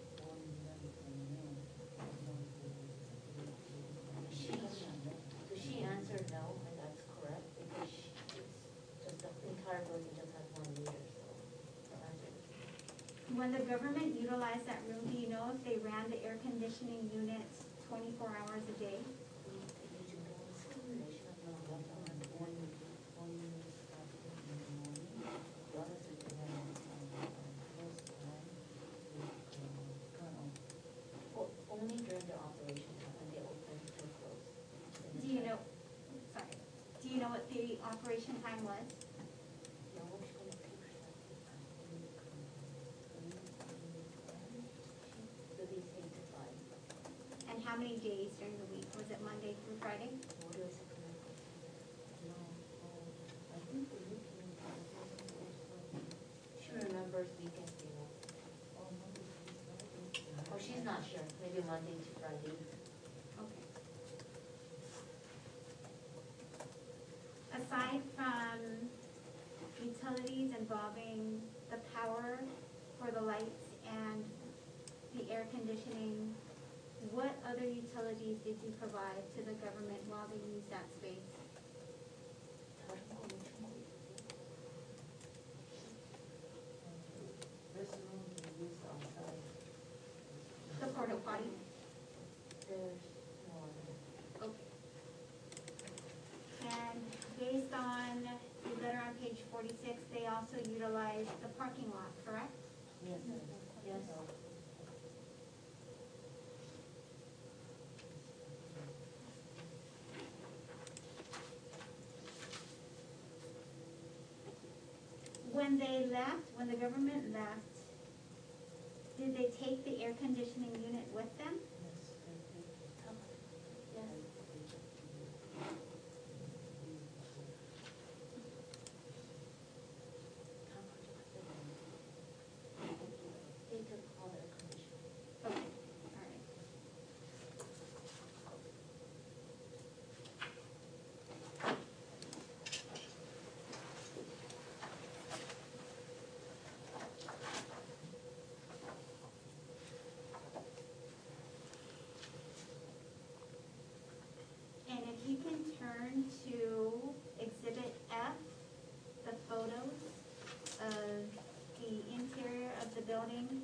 She, so she answered no, and that's correct, because she, it's just the entire building just has one meter, so her answer is When the government utilized that room, do you know if they ran the air conditioning units twenty-four hours a day? Only during their operation time, when they open to close. Do you know, sorry, do you know what the operation time was? And how many days during the week? Was it Monday through Friday? She remembers weekends, you know. Oh, she's not sure, maybe Monday to Friday. Okay. Aside from utilities involving the power for the lights and the air conditioning, what other utilities did you provide to the government while they used that space? The porta potty? There's no other. Okay. And based on the letter on page forty-six, they also utilized the parking lot, correct? Yes, yes. When they left, when the government left, did they take the air conditioning unit with them? Yes. They took all the air conditioning. Okay, all right. And if you can turn to Exhibit F, the photos of the interior of the building.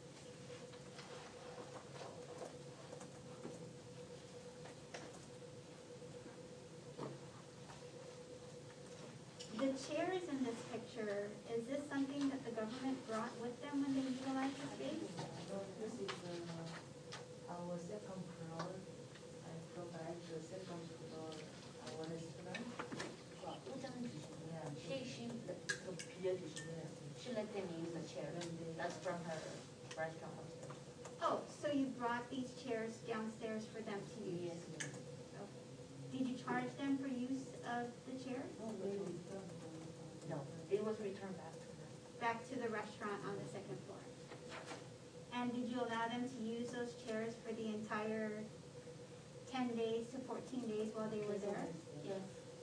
The chairs in this picture, is this something that the government brought with them when they utilized the space? This is uh, our second floor. I provide the second floor our restaurant. 포장은 주시고요. Yeah. She, she, 또 빌려주시고요. she let them use the chair. That's from her restaurant upstairs. Oh, so you brought these chairs downstairs for them to use? Yes, yes. Okay. Did you charge them for use of the chairs? No, we return. No, it was returned back to her. Back to the restaurant on the second floor? And did you allow them to use those chairs for the entire ten days to fourteen days while they were there? Yes.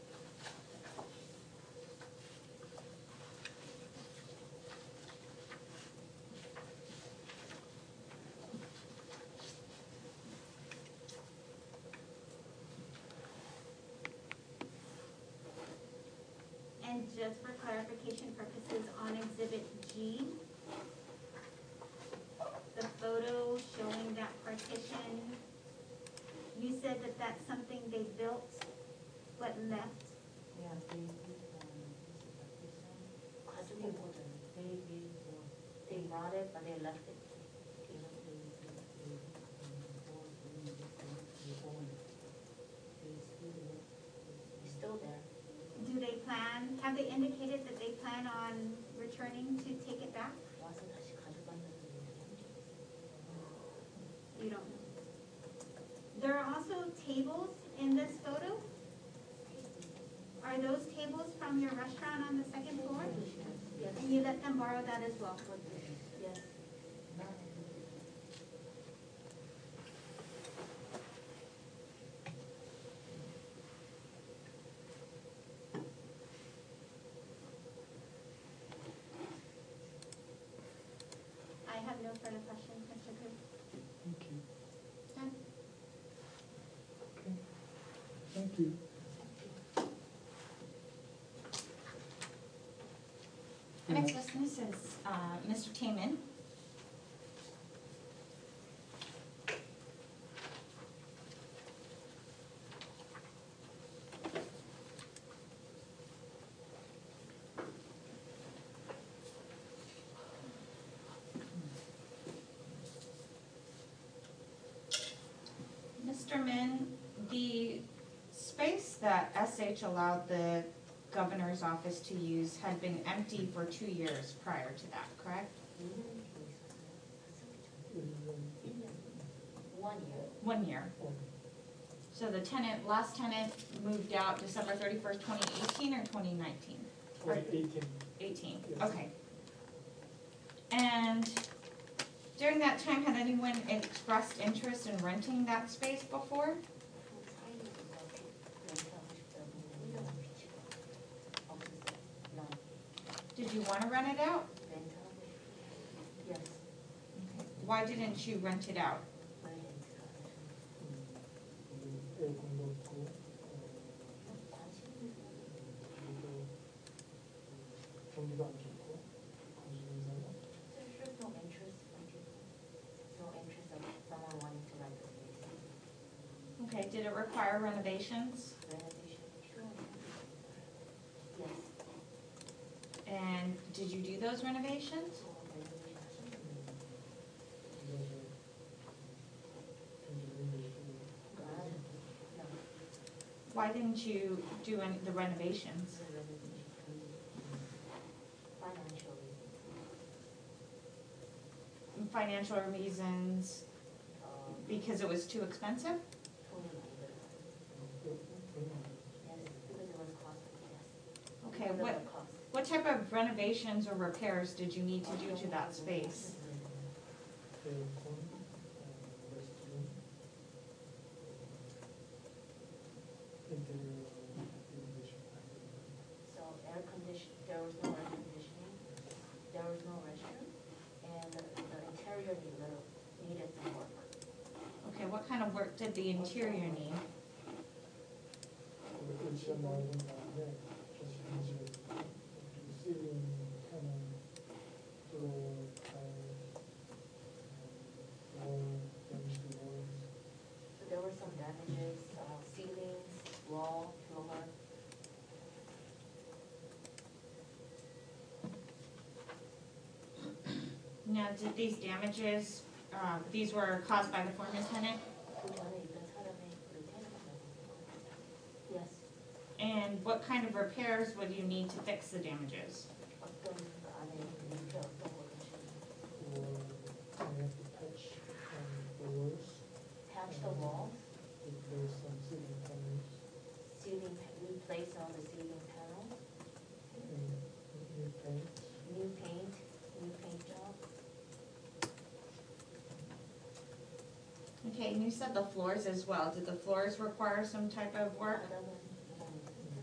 And just for clarification purposes, on Exhibit G, the photo showing that partition that something they built but left? Yeah, they, um, this is a 가지고 있거든. They, they, uh, they brought it, but they left it. You know, they, they, they, um, before doing this, they own it. They still work, it's still there. Do they plan, have they indicated that they plan on returning to take it back? 와서 다시 가져간다는 얘기인지. You don't know. There are also tables in this photo. Are those tables from your restaurant on the second floor? Yes. And you let them borrow that as well? Yes. I have no further questions, Mister Cruz. Thank you. Done. Okay. Thank you. The next witness is uh, Mister Taman. Mister Min, the space that S H allowed the governor's office to use had been empty for two years prior to that, correct? One year. One year. So the tenant, last tenant moved out December thirty-first, twenty eighteen or twenty nineteen? twenty eighteen. eighteen, Yes. okay. And during that time, had anyone expressed interest in renting that space before? Did you want to rent it out? Yes. Okay. Why didn't you rent it out? 에어컨도 없고, 어, 그리고 경기도 안 좋고, 관심사가 There's no interest from people. No interest of someone wanting to rent the space. Okay, did it require renovations? Renovation, sure. Yes. And did you do those renovations? So renovation 하셨는데. 이거를 굉장히 No. Why didn't you do any, the renovations? The renovation. Financial reasons. Financial reasons, Um, because it was too expensive? 돈이 많이 들어요. Yes, because it was costly, yes. Okay, Because of what, the cost. what type of renovations or repairs did you need to do to that space? 에어컨, 레스토랑, 인테리어 리노베이션. So air condition, there was no air conditioning, there was no restroom, and the the interior need little, needed some work. Okay, what kind of work did the interior need? 에이치엠 나오는 다음에 다시 이제 시링 패널, 플로어, 타일, 월, damaged walls. So there were some damages, uh, ceilings, wall, floor. Now, did these damages, uh, these were caused by the former tenant? 그 전에 있던 사람의 그 테너라고. Yes, And what kind of repairs would you need to fix the damages? 어떤 그 안에 이렇게 어떤 거를 지금 Or I have to patch um, the walls, patch the walls, replace some ceiling panels, ceiling, pa- replace all the ceiling panels, and new paint. new paint, new paint job. Okay, and you said the floors as well. Did the floors require some type of work? 바닥은 um,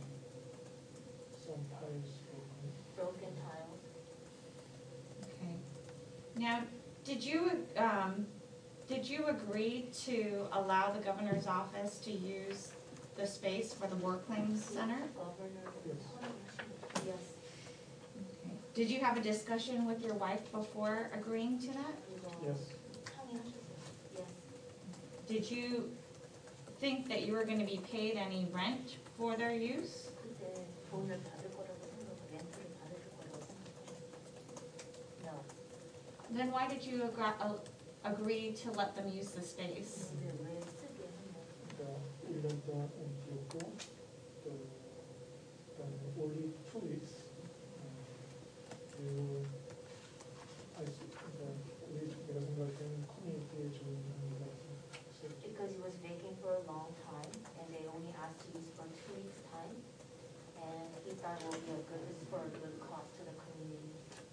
Some tiles broken. broken tiles. Okay. Now, did you, um, did you agree to allow the governor's office to use the space for the War Claims Center? Governor. Yes. Yes. Okay. Did you have a discussion with your wife before agreeing to that? 그리고 Yes. 상의하셨어요. Yes. Did you think that you were gonna be paid any rent for their use? 그때 돈을 받을 거라고 생각, 렌트를 받을 거라고 생각했어요. No. Then why did you agree, uh, agree to let them use the space? 근데 왜 쓰게 했냐? 그러니까 일 년 동안 엠티였고 또 그다음에 only two weeks 그리고 아이스 그러니까 우리 내가 생각할 때는 커뮤니티에 좋은 한이라고 생각했어요. Because he was vacant for a long time, and they only asked to use for two weeks' time, and he thought it would be a good, for a good cost to the community.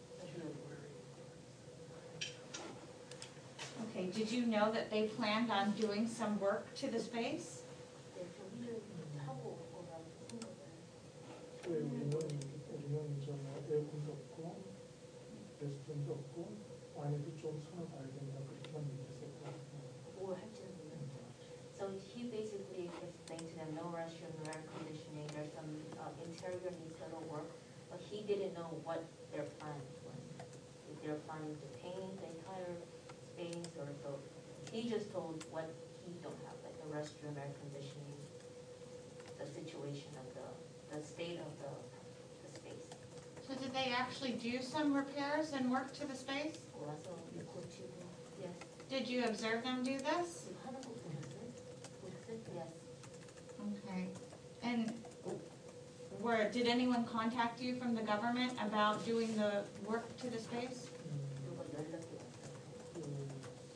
Okay, did you know that they planned on doing some work to the space? 네, 준비를 하고 오라고 생각을. 왜 우리는 우리는 좀 에어컨도 없고 레스토랑도 없고 안에도 좀 손을 봐야 된다 그렇게만 얘기했었고. 뭘 할지는 몰랐죠. So he basically explained to them no restroom, no air conditioning, there's some uh, interior needs little work, but he didn't know what their plan was. If they're planning to paint the entire space, or so he just told what he don't have, like the restroom, air conditioning, the situation of the, the state of the, the space. So did they actually do some repairs and work to the space? 와서 고치고, yes. Did you observe them do this? 하는 거 보셨어요? 보셨어요? Yes. Okay. And were, did anyone contact you from the government about doing the work to the space? 누가 연락이 왔어요. 그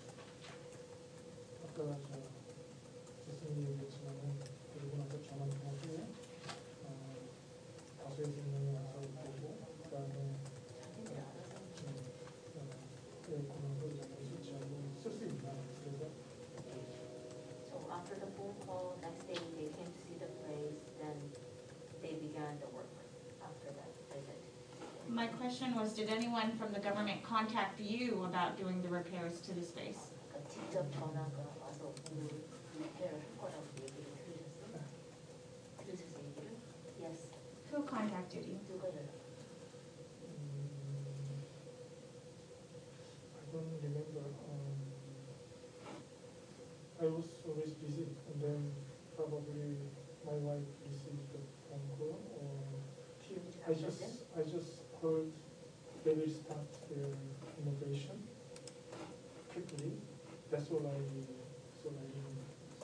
아까 저 교수님 얘기했지만은 그리고 나서 전화 통화 후에 어, 다수의 분명히 와서 보고 그다음에 자기들이 알아서 에어컨을 설치하고 쓸 수 있나 그래서 So after the phone call, next day they came to see the place, then they began the work after that visit. My question was, did anyone from the government contact you about doing the repairs to the space? 그러니까 직접 전화가 와서 오늘 리페어를 할 거라고 얘기를 들으셨어요? 들으셨어요 얘기를? Yes. Who contacted you? 누가 연락? 음, I don't remember. Um, I was always busy, and then probably my wife received the phone call, or 기억이 I 잘 안 just 나세요? I just heard they will start their innovation quickly. That's all I so I didn't.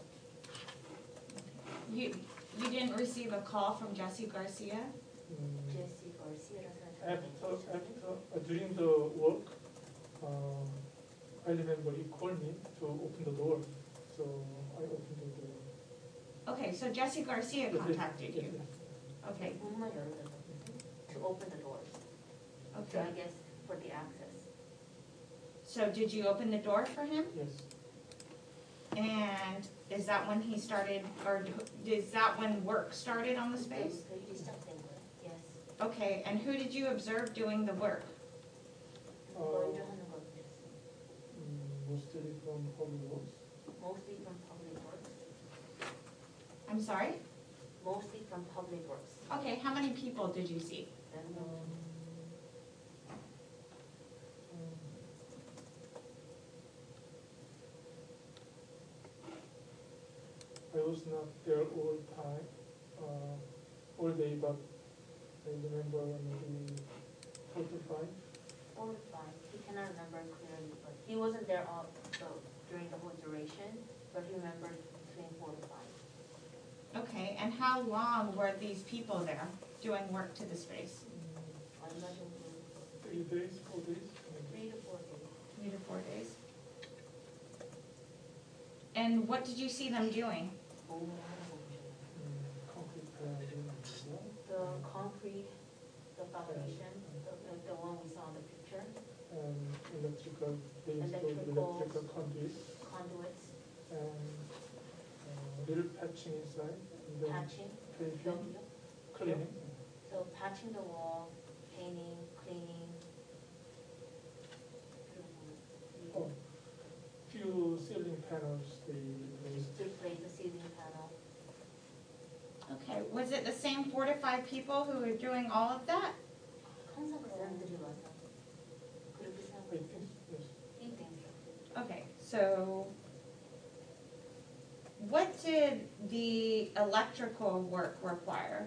You, you didn't receive a call from Jesse Garcia? Um, 제시 가르시아라는 사람 after 전화 after uh, during the work, uh, I remember he called me to open the door, so I opened the door. Okay, so Jesse Garcia Yes, yes, contacted yes, you? yes. Okay, 문만 열어달라고 to open the doors. So I okay. guess for the access. So did you open the door for him? Yes. And is that when he started, or is that when work started on the space? 일이 시작된 거예요. Yes. Okay, and who did you observe doing the work? 누가 일을 하는 걸 보셨어요? Mm, mostly from public works. Mostly from public works. I'm sorry? Mostly from public works. Okay, how many people did you see? Then Um, um, I was not there all time, uh, all day, but I remember maybe four to five. four or five. He cannot remember clearly, but he wasn't there all so during the whole duration, but he remembered between four to five. Okay, and how long were these people there doing work to the space? 얼마 정도? Three days, four days. Three to four days. Three to four days. And what did you see them doing? 뭐 하는 거 보셨나요? Mm, concrete paving, yeah. The concrete, the foundation, the, the- the one we saw in the picture, And electrical, they installed Electrical. electrical conduits conduits, and uh, little patching inside, and then patching, paving, W. cleaning. So patching the wall, painting, cleaning. Oh, few ceiling panels they replaced. Replace the ceiling panel. Okay, was it the same four to five people who were doing all of that? 항상 그 사람들이 와서 그렇게 I 생각해요. think, yes. He thinks so. Okay, so what did the electrical work require?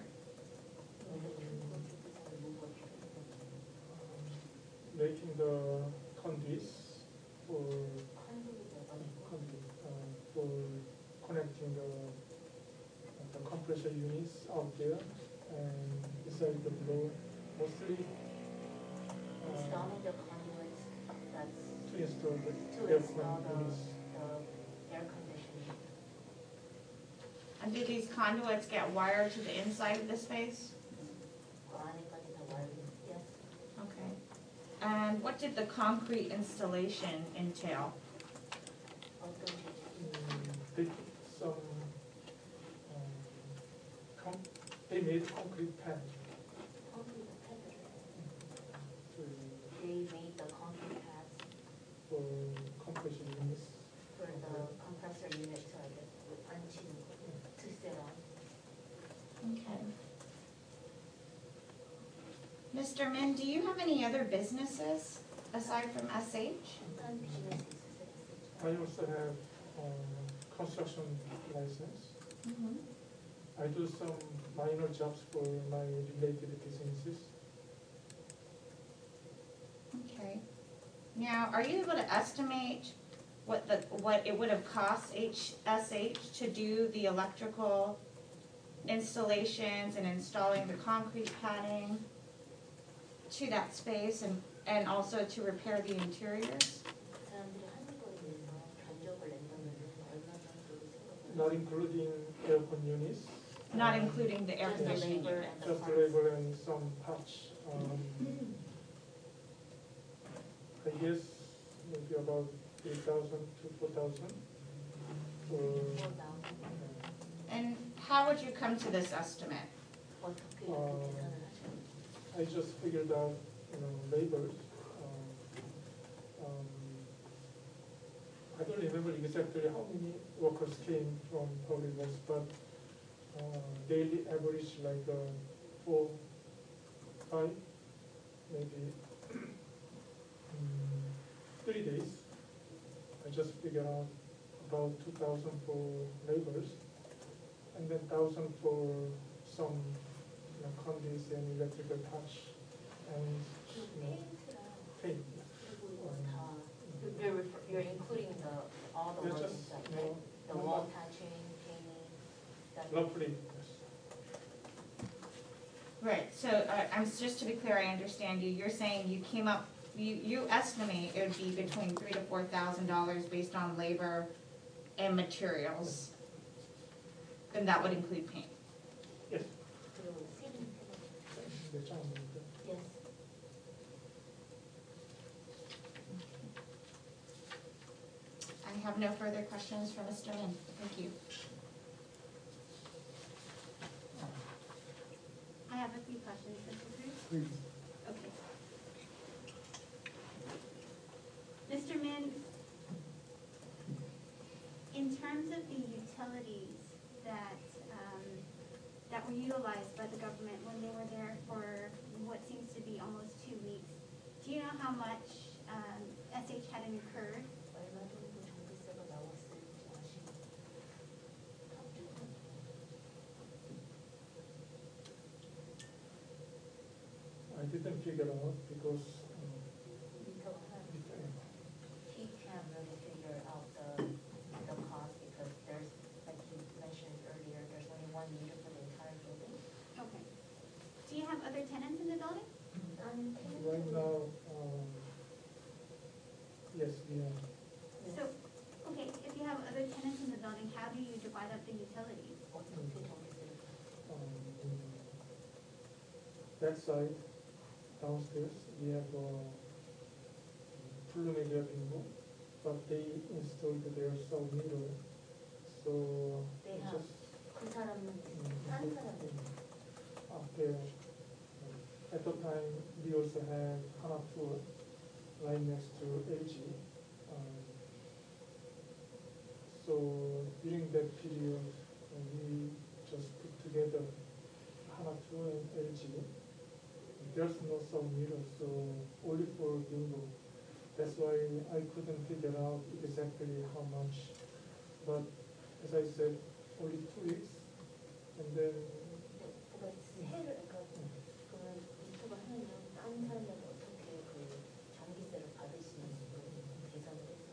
Making the conduits for conduit, uh, for connecting the, the compressor units out there and inside the blower, mostly uh, Installing the conduits, that's to install the to air install the, units. the air conditioning. And do these conduits get wired to the inside of the space? 그 안에까지 다 와이링. Yes. Okay. And what did the concrete installation entail? 어떤 식? Mm, they put some, um, com- they made concrete pad concrete pads. to, They made the concrete pads for compression units. for the compressor unit to like 앉히는 거, to sit on. Okay. Mister Min, do you have any other businesses aside from S H? 어떤 비즈니스 있으세요? I also have um, construction license. I do some minor jobs for my related businesses. Okay. Now, are you able to estimate what the, what it would have cost H S H to do the electrical installations and installing the concrete padding to that space and, and also to repair the interiors? 그 사람들이 하는 거에 대해서 견적을 낸다면 얼마 정도 생각해요? Not including aircon units. Not um, including the air Just the conditioning labor unit. and the Just the parts. labor and some patch. Um, I guess maybe about three thousand to four thousand. four For, thousand. And how would you come to this estimate? 어떻게 이렇게 어, 계산을 하셔요? I just figured out, you know, labors. Um, um, I don't remember exactly how many workers came from public works, but uh, daily average like uh, four, five, maybe mm, three days. I just figured out about two thousand for labors, and then thousand for some, you know, conduits and electrical touch, and 그 you know, 페인트랑 paint. 그리고 이거 다 you're, refer- you're including the all the Yeah, work just, inside, you right? know, The normal- wall patching, painting, that. Roughly, yes. Right, so uh, I'm, just to be clear, I understand you, you're saying you came up, you, you estimate it would be between three to four thousand dollars based on labor and materials. And that would include paint. Yes. 그리고 세금. 네, 좀 넘는데. Yes. I have no further questions for Mister Min. Thank you. I have a few questions, Mister Cruz. Please. Okay. Mister Min, in terms of the utilities that, um, that were utilized by the government when they were there for what seems to be almost two weeks, do you know how much, um, S H had incurred? 얼마 정도 전기세가 나왔을지 아시나요? I didn't figure out because um, 미터가 하나. it- He can't really figure out the, the cost because there's, like you mentioned earlier, there's only one meter for the entire building. Okay. Do you have other tenants in the building? Um, right now, um, yes, we are. So, okay, if you have other tenants in the building, how do you divide up the utilities? 어떻게 전기세를 Um, that side, downstairs, we have a Plumeria bingo, but they installed their sub meter, so They it's have. just. 그 사람은 mm, 다른 mm, 사람들. mm, Up there. At the time, we also had Hana Tour right next to L G. Um, so during that period, uh, we just put together Hana Tour and L G. There's no sub meter, so only for bingo. That's why I couldn't figure out exactly how much. But as I said, only two weeks, and then 그러니까 세를 그러니까 그러면 유튜브 하면 다른 사람들은 어떻게 그 전기세를 받을 수 있는 계산을 했어요?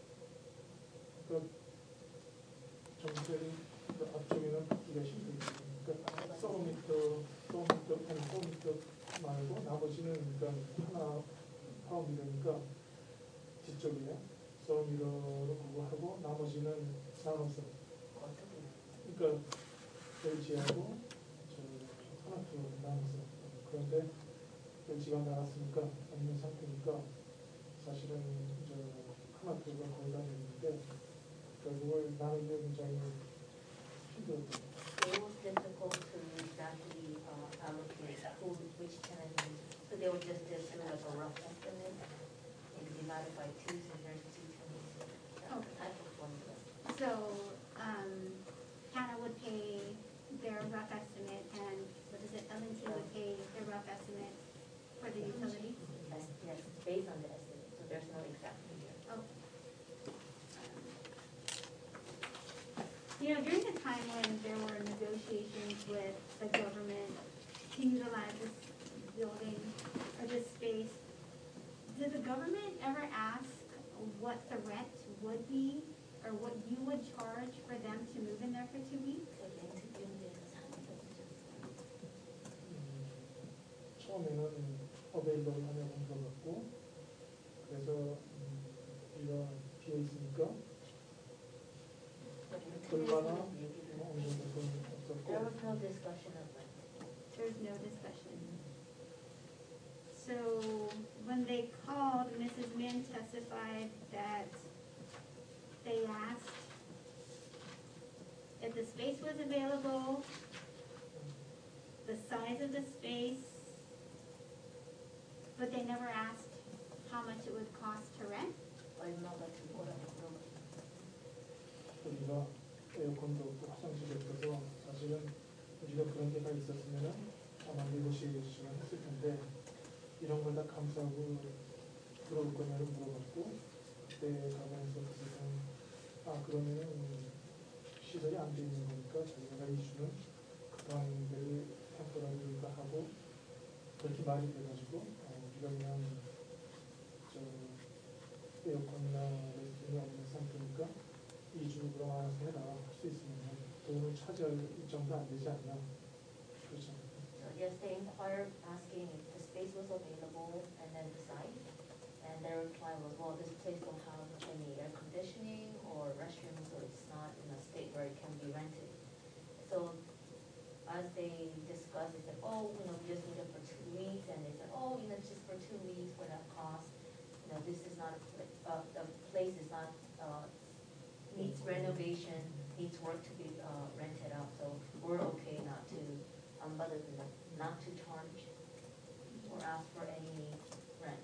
그 전기세를 그 앞쪽에는 받기가 힘들죠. 그러니까 서브미터, 서브미터, 아니 서브미터 말고 나머지는 그러니까 하나 파워미터니까 뒤쪽이에요. 서브미터로 그거 하고 나머지는 나눠서. 어떻게? 그러니까 엘지하고 저 하나투로 나눠서. 그런데 엘지가 나갔으니까 없는 상태니까 사실은 저 하나투가 거의 다 있는데 그걸 나누기 굉장히 힘들었죠. It was difficult to exactly uh, allocate who, which tenant. So they would just do like a rough estimate and divide it by two, so there's two tenants. That's the type of formula. So, um, Hannah would pay their rough estimate, and what is it, L and T would pay their rough estimate for the utilities? Yes, yes, based on the estimate, so there's no exact figure. Oh. You know, during the time when there were negotiations with the government to utilize this building or this space, did the government ever ask what the rent would be or what you would charge for them to move in there for two weeks? 그 렌트 비용에서 상관없이 음, 처음에는 어베일러를 하냐고 물어봤고 그래서 음, 우리가 비어 있으니까 얼마나 뭐 어느 정도 돈 There 없었고 was no discussion of rent. There's no discussion. So when they called, Missus Min testified that they asked if the space was available, the size of the space, but they never asked how much it would cost to rent. 얼마가 들어오라고 물어봤어요. 우리가 에어컨도 없고 화장실이 없어서 사실은 우리가 그런 데가 있었으면은 아마 네고시에이션을 했을 텐데 이런 걸 다 감수하고 들어올 거냐를 물어봤고 그때 가방에서 그때는 아 그러면은 시설이 안 돼 있는 거니까 저희가 이주는 급한 데를 템포라리가 하고 그렇게 말이 돼가지고 어, 우리가 그냥 저 에어컨이나 레스팅이 없는 상태니까 이주 그럼 알아서 해라 할 수 있으면 돈을 차지할 정도 안 되지 않나 그렇죠. So yes, they inquired asking if the space was available and then the size. And their reply was, well, this place don't have any air conditioning or restroom, so it's not in a state where it can be rented. So as they discussed, they said, oh, you know, we just need it for two weeks. And they said, oh, you know, just for two weeks for that cost. You know, this is not a place, uh, the place is not, uh, needs renovation, needs work to be uh, rented out. So we're okay not to, um, other than that, not to charge or ask for any rent.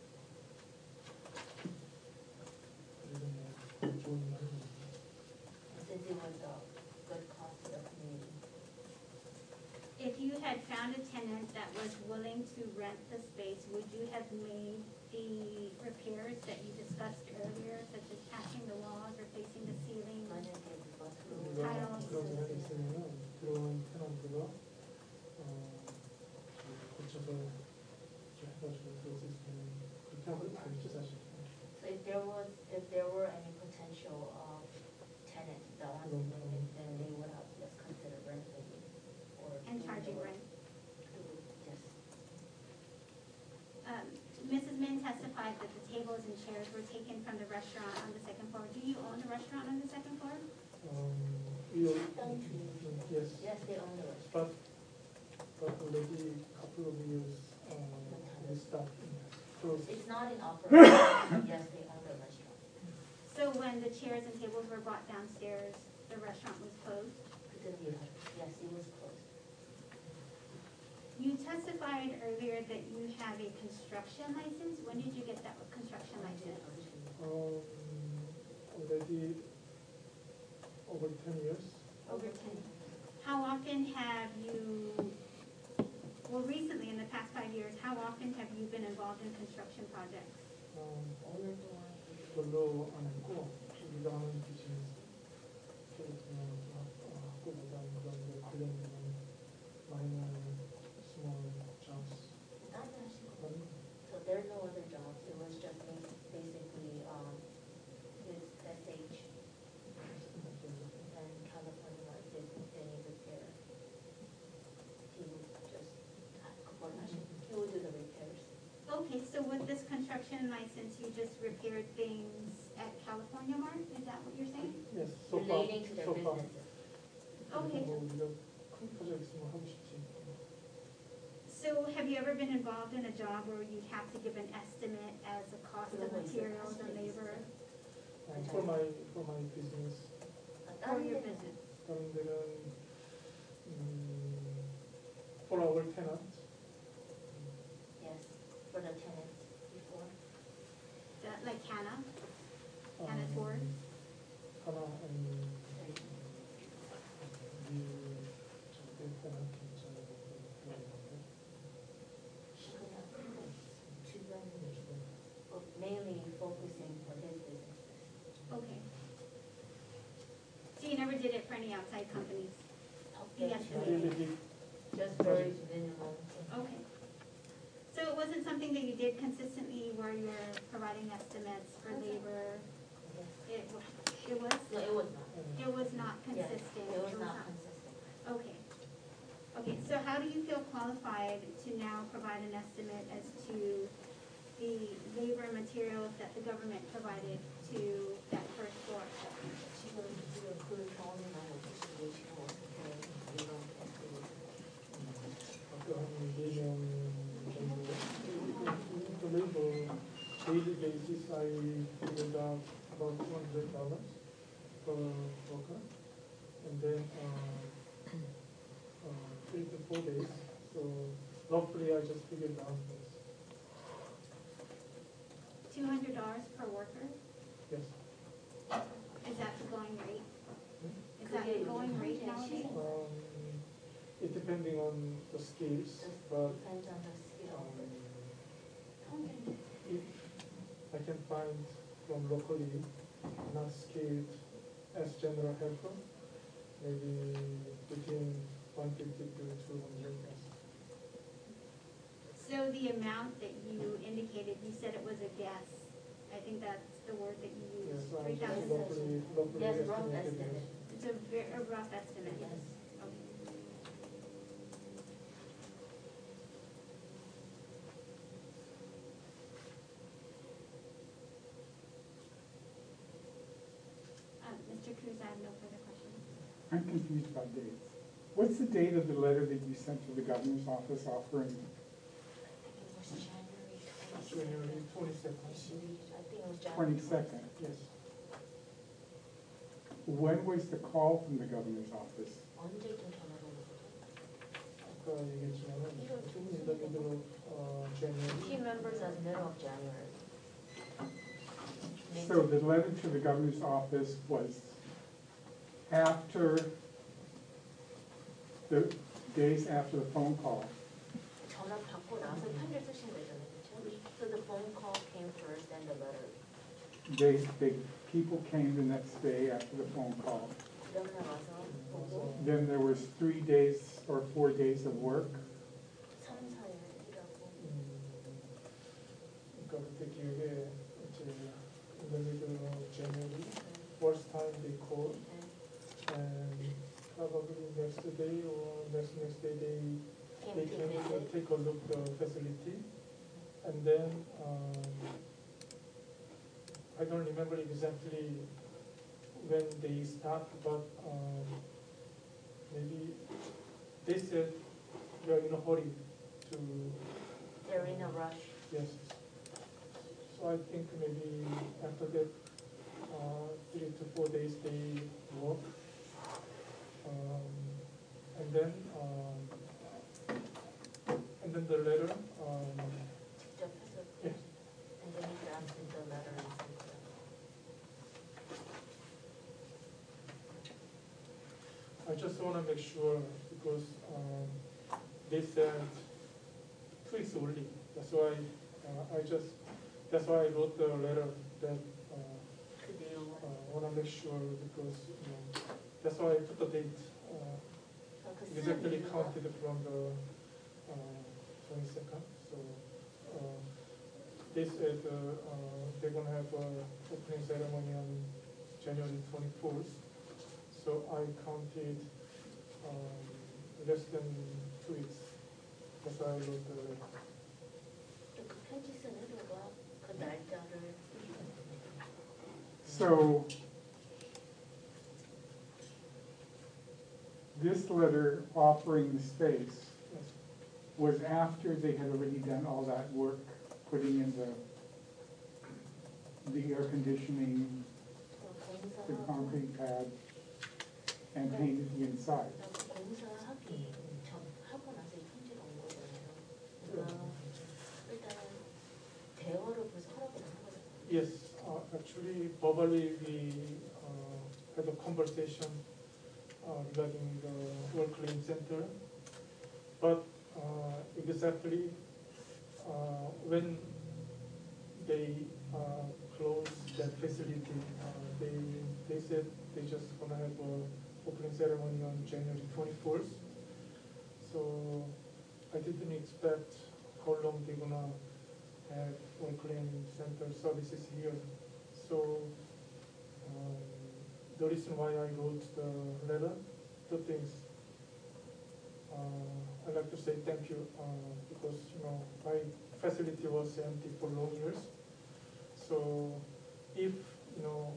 그래서 뭐 좋은 말이죠. Since it was a good cost to the community. If you had found a tenant that was willing to rent the space, would you have made the repairs that you discussed earlier, such as patching the walls, replacing the ceiling? 만약에 누가 우리가 타일을 그런 데가 있으면은 들어온 테넌트가 어, 고쳐서 해가지고 들어올 수 있으면 그렇게 하고 다르죠 사실. So if there was, if there were any potential uh, tenant that wants to move in, then they would have just considered renting or. And charging rent. Yes. Um, Missus Min testified that the tables and chairs were taken from the restaurant on the second floor. Do you own the restaurant on the second floor? Um, we are, Thank you. yes, Yes, they own the restaurant. but but already couple of years uh, we stopped closed. It's not in operation. Yes, they own the restaurant. So when the chairs and tables were brought downstairs, the restaurant was closed? Yes, yes, it was closed. You testified earlier that you have a construction license. When did you get that construction license? Um, already over ten years. Over ten. How often have you, well, recently, in the past five years, how often have you been involved in construction projects? Um, 오늘 동안 별로 안 했고 우리가 하는 비즈니스 학교보다 그런 관련 있는 minor small jobs. 딴 일 하신 거. 아니, So there are no other jobs, it was just bas- basically, um, his S H and California Mart did any repair. He would just, 그걸 하시, he would do the repairs. Okay, so with this construction license, you just repaired things at California Mart? Is that what you're saying? yes, so far, Relating to their so far. businesses. Okay. 뭐 우리가 큰 프로젝트 있으면 하고 싶지. So have you ever been involved in a job where you'd have to give an estimate as a cost of materials and labor Uh, for my for my business, 아, for 다른 your 데는 business? 다른 데는 음, for our tenant, Yes, for the tenants before. That, like Hannah? um, Hannah Ford? 하나 and the 저기 tenant 괜찮은 거 그냥 주변, but mainly focusing for his businesses. Okay. So you never did it for any outside companies? Yes, really big. Just very minimal. Okay. So it wasn't something that you did consistently where you were providing estimates for labor? It, wa- it was? No, it was not. It was not Yeah, consistent? it was not consistent. Okay. Okay, so how do you feel qualified to now provide an estimate as to the labor and materials that the government provided to that first floor? 지금 지금 그 경험이 많이 없으시고 지금 어떻게 이런 에스티메이트? 아까 한네명 정도. The labor daily basis I figured out about two hundred dollars per worker, and then uh, uh, three to four days. So roughly I just figured out this. Two hundred dollars per worker? Yes. Is that the going rate? Hmm? Is that the going rate nowadays? Um, it depending on the skills, Just but depends on the skill. um, if I can find from locally not skilled as general helper, maybe between one fifty to two hundred. So the amount that you indicated, you said it was a guess. I think that's the word that you Yes, used, I three just thousand. locally, locally Yes, rough estimated estimate. this. It's a ver- a rough estimate. Yes. Okay. Uh, Mister Cruz, I have no further questions. I'm confused about dates. What's the date of the letter that you sent to the governor's office offering? I think it was January January twenty-second. twenty-second. I think it was January Twenty-second. Yes. When was the call from the governor's office? 언제쯤 전화가 오거든? 아까 얘기했지만은 좀 in the middle of uh, January. He remembers as middle of January. Maybe- So the letter to the governor's office was after, the days after the phone call. 전화 받고 나서 편지를 쓰신 거잖아요, 그렇죠? So the phone call came first and the letter. They, they, people came the next day after the phone call. 그러고 나서 보고 Then there was three days or four days of work. 삼, 사 일 일하고 음, 그러니까 그때 기억에 이제 in the middle of January, first time they called, and probably next day or next next day they came they to came to visit. take a look the facility, and then um, I don't remember exactly when they start, but um, maybe they said we are in a hurry to They're in a rush. yes. So I think maybe after that uh, three to four days they work, um, and then um, and then the letter. Um, 직접 해서 yes. and then he drafted the letter and sent it. I just want to make sure because um, they said two weeks only. That's why uh, I just that's why I wrote the letter that uh, 그 내용을 uh, wanna make sure because, you know, that's why I put the date, uh, 아, 그 exactly 쓰는 이유가 counted from the, uh, twenty-second, so, uh, they said, uh, uh, they're gonna have a opening ceremony on January twenty-fourth, so I counted, um, less than two weeks, that's why I wrote the letter. 그 편지 쓴 의도가 그 날짜를 So, this letter offering the space Yes. was after they had already done all that work, putting in the, the air conditioning, the 공사하고 concrete pad, and painted the inside. 그 공사하기 전 하고 나서 이 편지가 온 거잖아요. 그러니까 일단 대화를 벌써 하라고 한 거잖아요. Yes, uh, actually, verbally, we uh, had a conversation uh, regarding the work clean center. But uh, exactly uh, when they uh, closed that facility, uh, they they said they just gonna have a opening ceremony on January twenty-fourth. So I didn't expect how long they're gonna have work clean center services here. So um, the reason why I wrote the letter, two things. Uh, I'd like to say thank you uh, because you know my facility was empty for long years. So if you know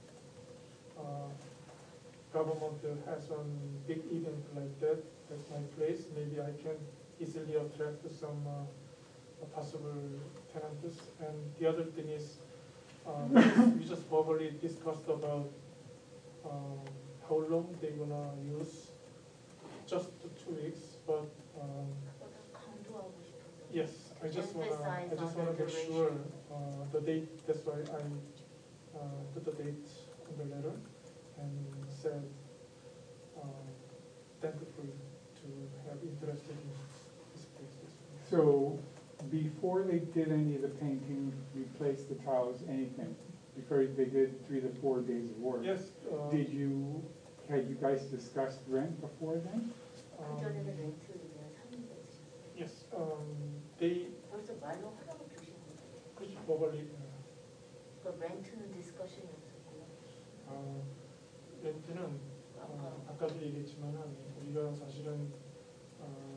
uh, government has a big event like that at my place, maybe I can easily attract some uh, possible tenants. And the other thing is uh, we, just, we just verbally discussed about uh, how long they're gonna use. Just two weeks, but um, 그거는 강조하고 싶어서. yes, I just wanna, I Emphasize just on wanna the make sure duration. uh, the date. That's why I uh, put the date on the letter and said uh, thankful to have interested in this place. So, before they did any of the painting, replaced the tiles, anything, before they did three to four days of work, Yes. Uh, did you, had you guys discussed rent before then? um, 그전에는 렌트에 대한 상의가 있으셨어요. yes. Um, they 벌써 말로 하라고 주신 거예요. could probably uh, 그 렌트는 디스커션이 없었고요. 어, 렌트는 어, 아까도 얘기했지만은 우리가 사실은 어,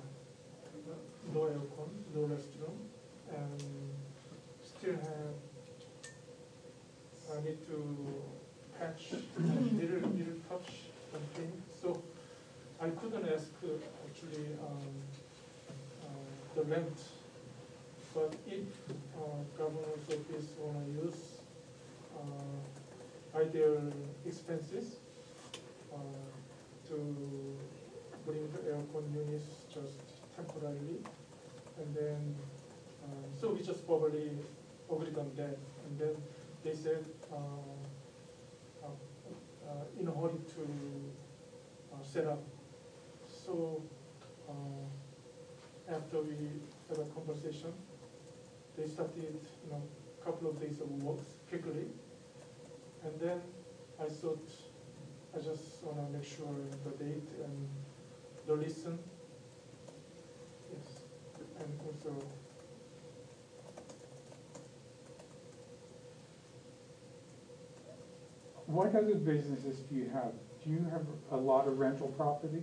no aircon, no restroom, and still have I need to patch and little little touch something. So I couldn't ask uh, actually um, uh, the rent, but if uh, governor's office wanna use uh, ideal expenses uh, to bring the aircon units just temporarily, and then uh, so we just probably agreed on that, and then they said uh, uh, uh, in a hurry to uh, set up. So uh, after we had a conversation, they started, you know, a couple of days of work quickly, and then I thought I just want to make sure the date and the listen, yes, and also What other businesses do you have? Do you have a lot of rental property?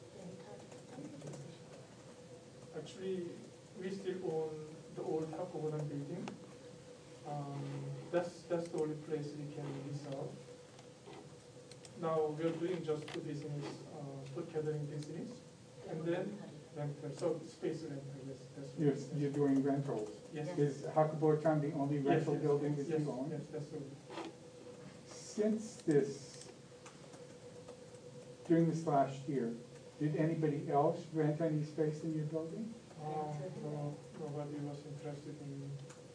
actually we still own the old Hakogodan building. Um, that's that's the only place we can lease out. Now we are doing just two business, uh, food catering business, and then rental, so space rental, yes, that's what You're, it is. you're doing rentals. Yes. Is Hakubotan the only Yes, rental yes, building that yes, you own? Yes, that's all. Since this, during this last year, did anybody else rent any space in your building? Uh, no, nobody was interested in.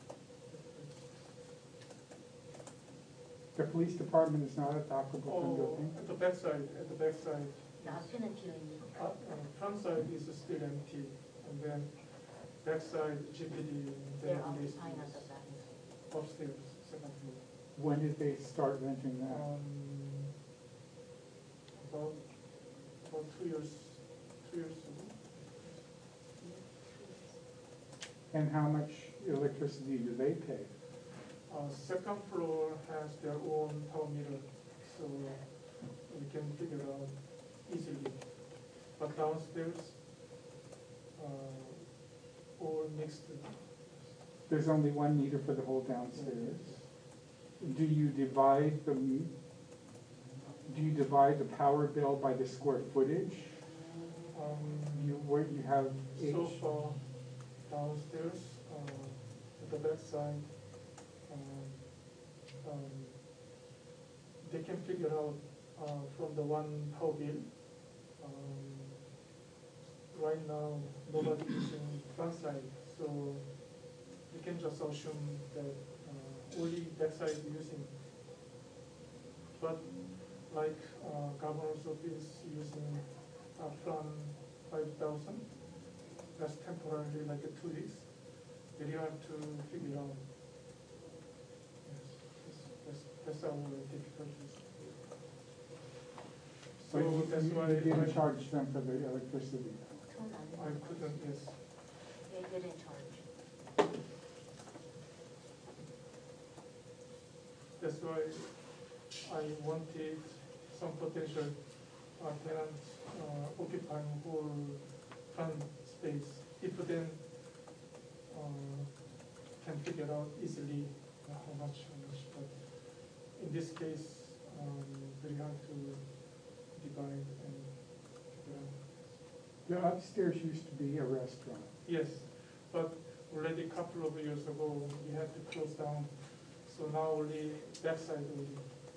The police department is not at the Hakubotan Oh, building? at the backside, at the backside, 앞에는 비어 있는 uh, uh, front side is still empty, and then backside G P D, They're then occupying at the back. upstairs, second floor. When did they start renting that? Um, about, about two years, two years ago. And how much electricity do they pay? Uh, second floor has their own tower meter, so we can figure out easily. But downstairs, uh, all mixed. There's only one meter for the whole downstairs. Do you divide the, do you divide the power bill by the square footage? Um, You, where you have each? so far downstairs, uh, at the back side, um, um, they can figure out uh, from the one power bill. Um, right now, nobody using front side, so you can just assume that uh, only back side using. But like uh, governor's office using uh, from five thousand, that's temporarily like a two weeks. Then you have to figure out. Yes, that's, that's, that's our difficulties. So So you, that's you why didn't I, charge them for the electricity? I couldn't, yes. They didn't charge. That's why I wanted some potential uh, tenants uh, occupying whole front space. If then uh, can figure out easily uh, how much, how much. But in this case, um, they have to divide and figure out. The upstairs used to be a restaurant. Yes, but already a couple of years ago, we had to close down. So now only backside only.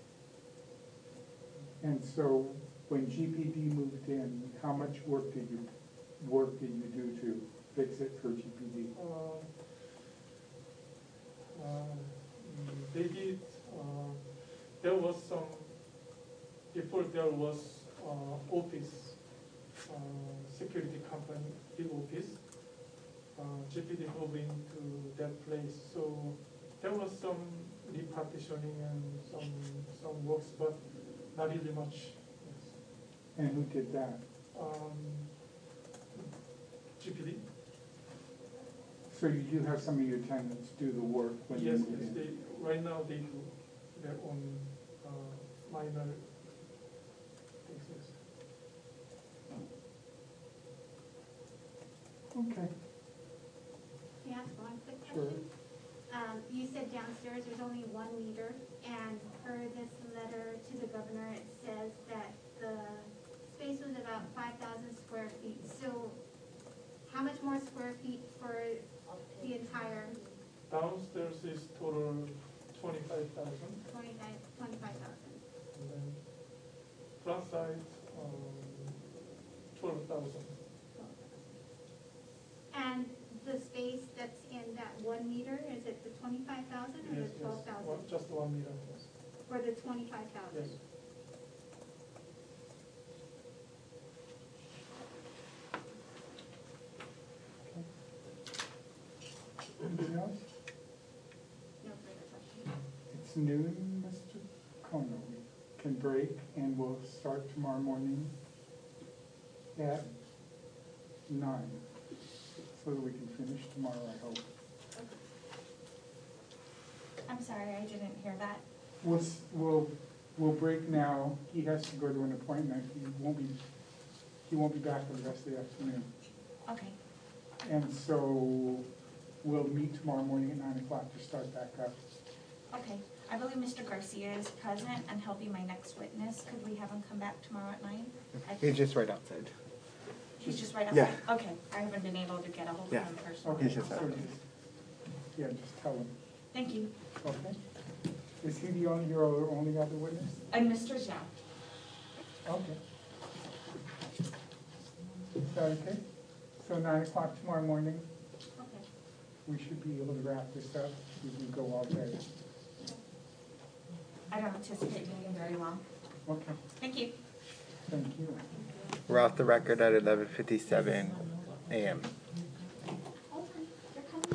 And so when G P D moved in, how much work did you, work did you do to fix it for G P D? Uh, uh, mm, they did, uh, there was some, before there was uh, office, uh, security company, big office. Uh, G P D moved into that place, so there was some repartitioning and some, some works, but not really much. Yes. And who did that? Um, G P D? So you do have some of your tenants do the work when you Yes, move yes, in? they, right now they do their own uh, minor things, yes. Okay, Can I ask one quick Sure. question? Um, you said downstairs there's only one meter, and per this letter to the governor, it says that the space was about five thousand square feet. So how much more square feet for the entire Downstairs is total twenty-five thousand, twenty-five, twenty-five thousand? and then front side, um, twelve thousand. And the space that's in that one meter, is it the twenty-five thousand or Yes, the yes, twelve one- thousand? just one meter, yes. For the twenty-five thousand? Yes. anything else? No further questions. It's noon, Mister Kono. We can break and we'll start tomorrow morning at nine, so that we can finish tomorrow, I hope. I'm sorry, I didn't hear that. We'll, s- we'll, we'll break now. He has to go to an appointment. He won't be, he won't be back for the rest of the afternoon. Okay, And so we'll meet tomorrow morning at nine o'clock to start back up. okay. I believe Mister Garcia is present and he'll be my next witness. Could we have him come back tomorrow at nine? I- He's just right outside. He's just right Yeah. outside? Okay, I haven't been able to get a hold of Yeah. him personally. Okay, He's just so out. just, yeah, just tell him, Thank you. okay? Is he the only, your only other witness? And Mister Zhao. Okay. Is that okay? So nine o'clock tomorrow morning, Okay. we should be able to wrap this up. We can go all day. I don't anticipate being very long. Okay, Thank you. thank you. We're off the record at eleven fifty-seven a m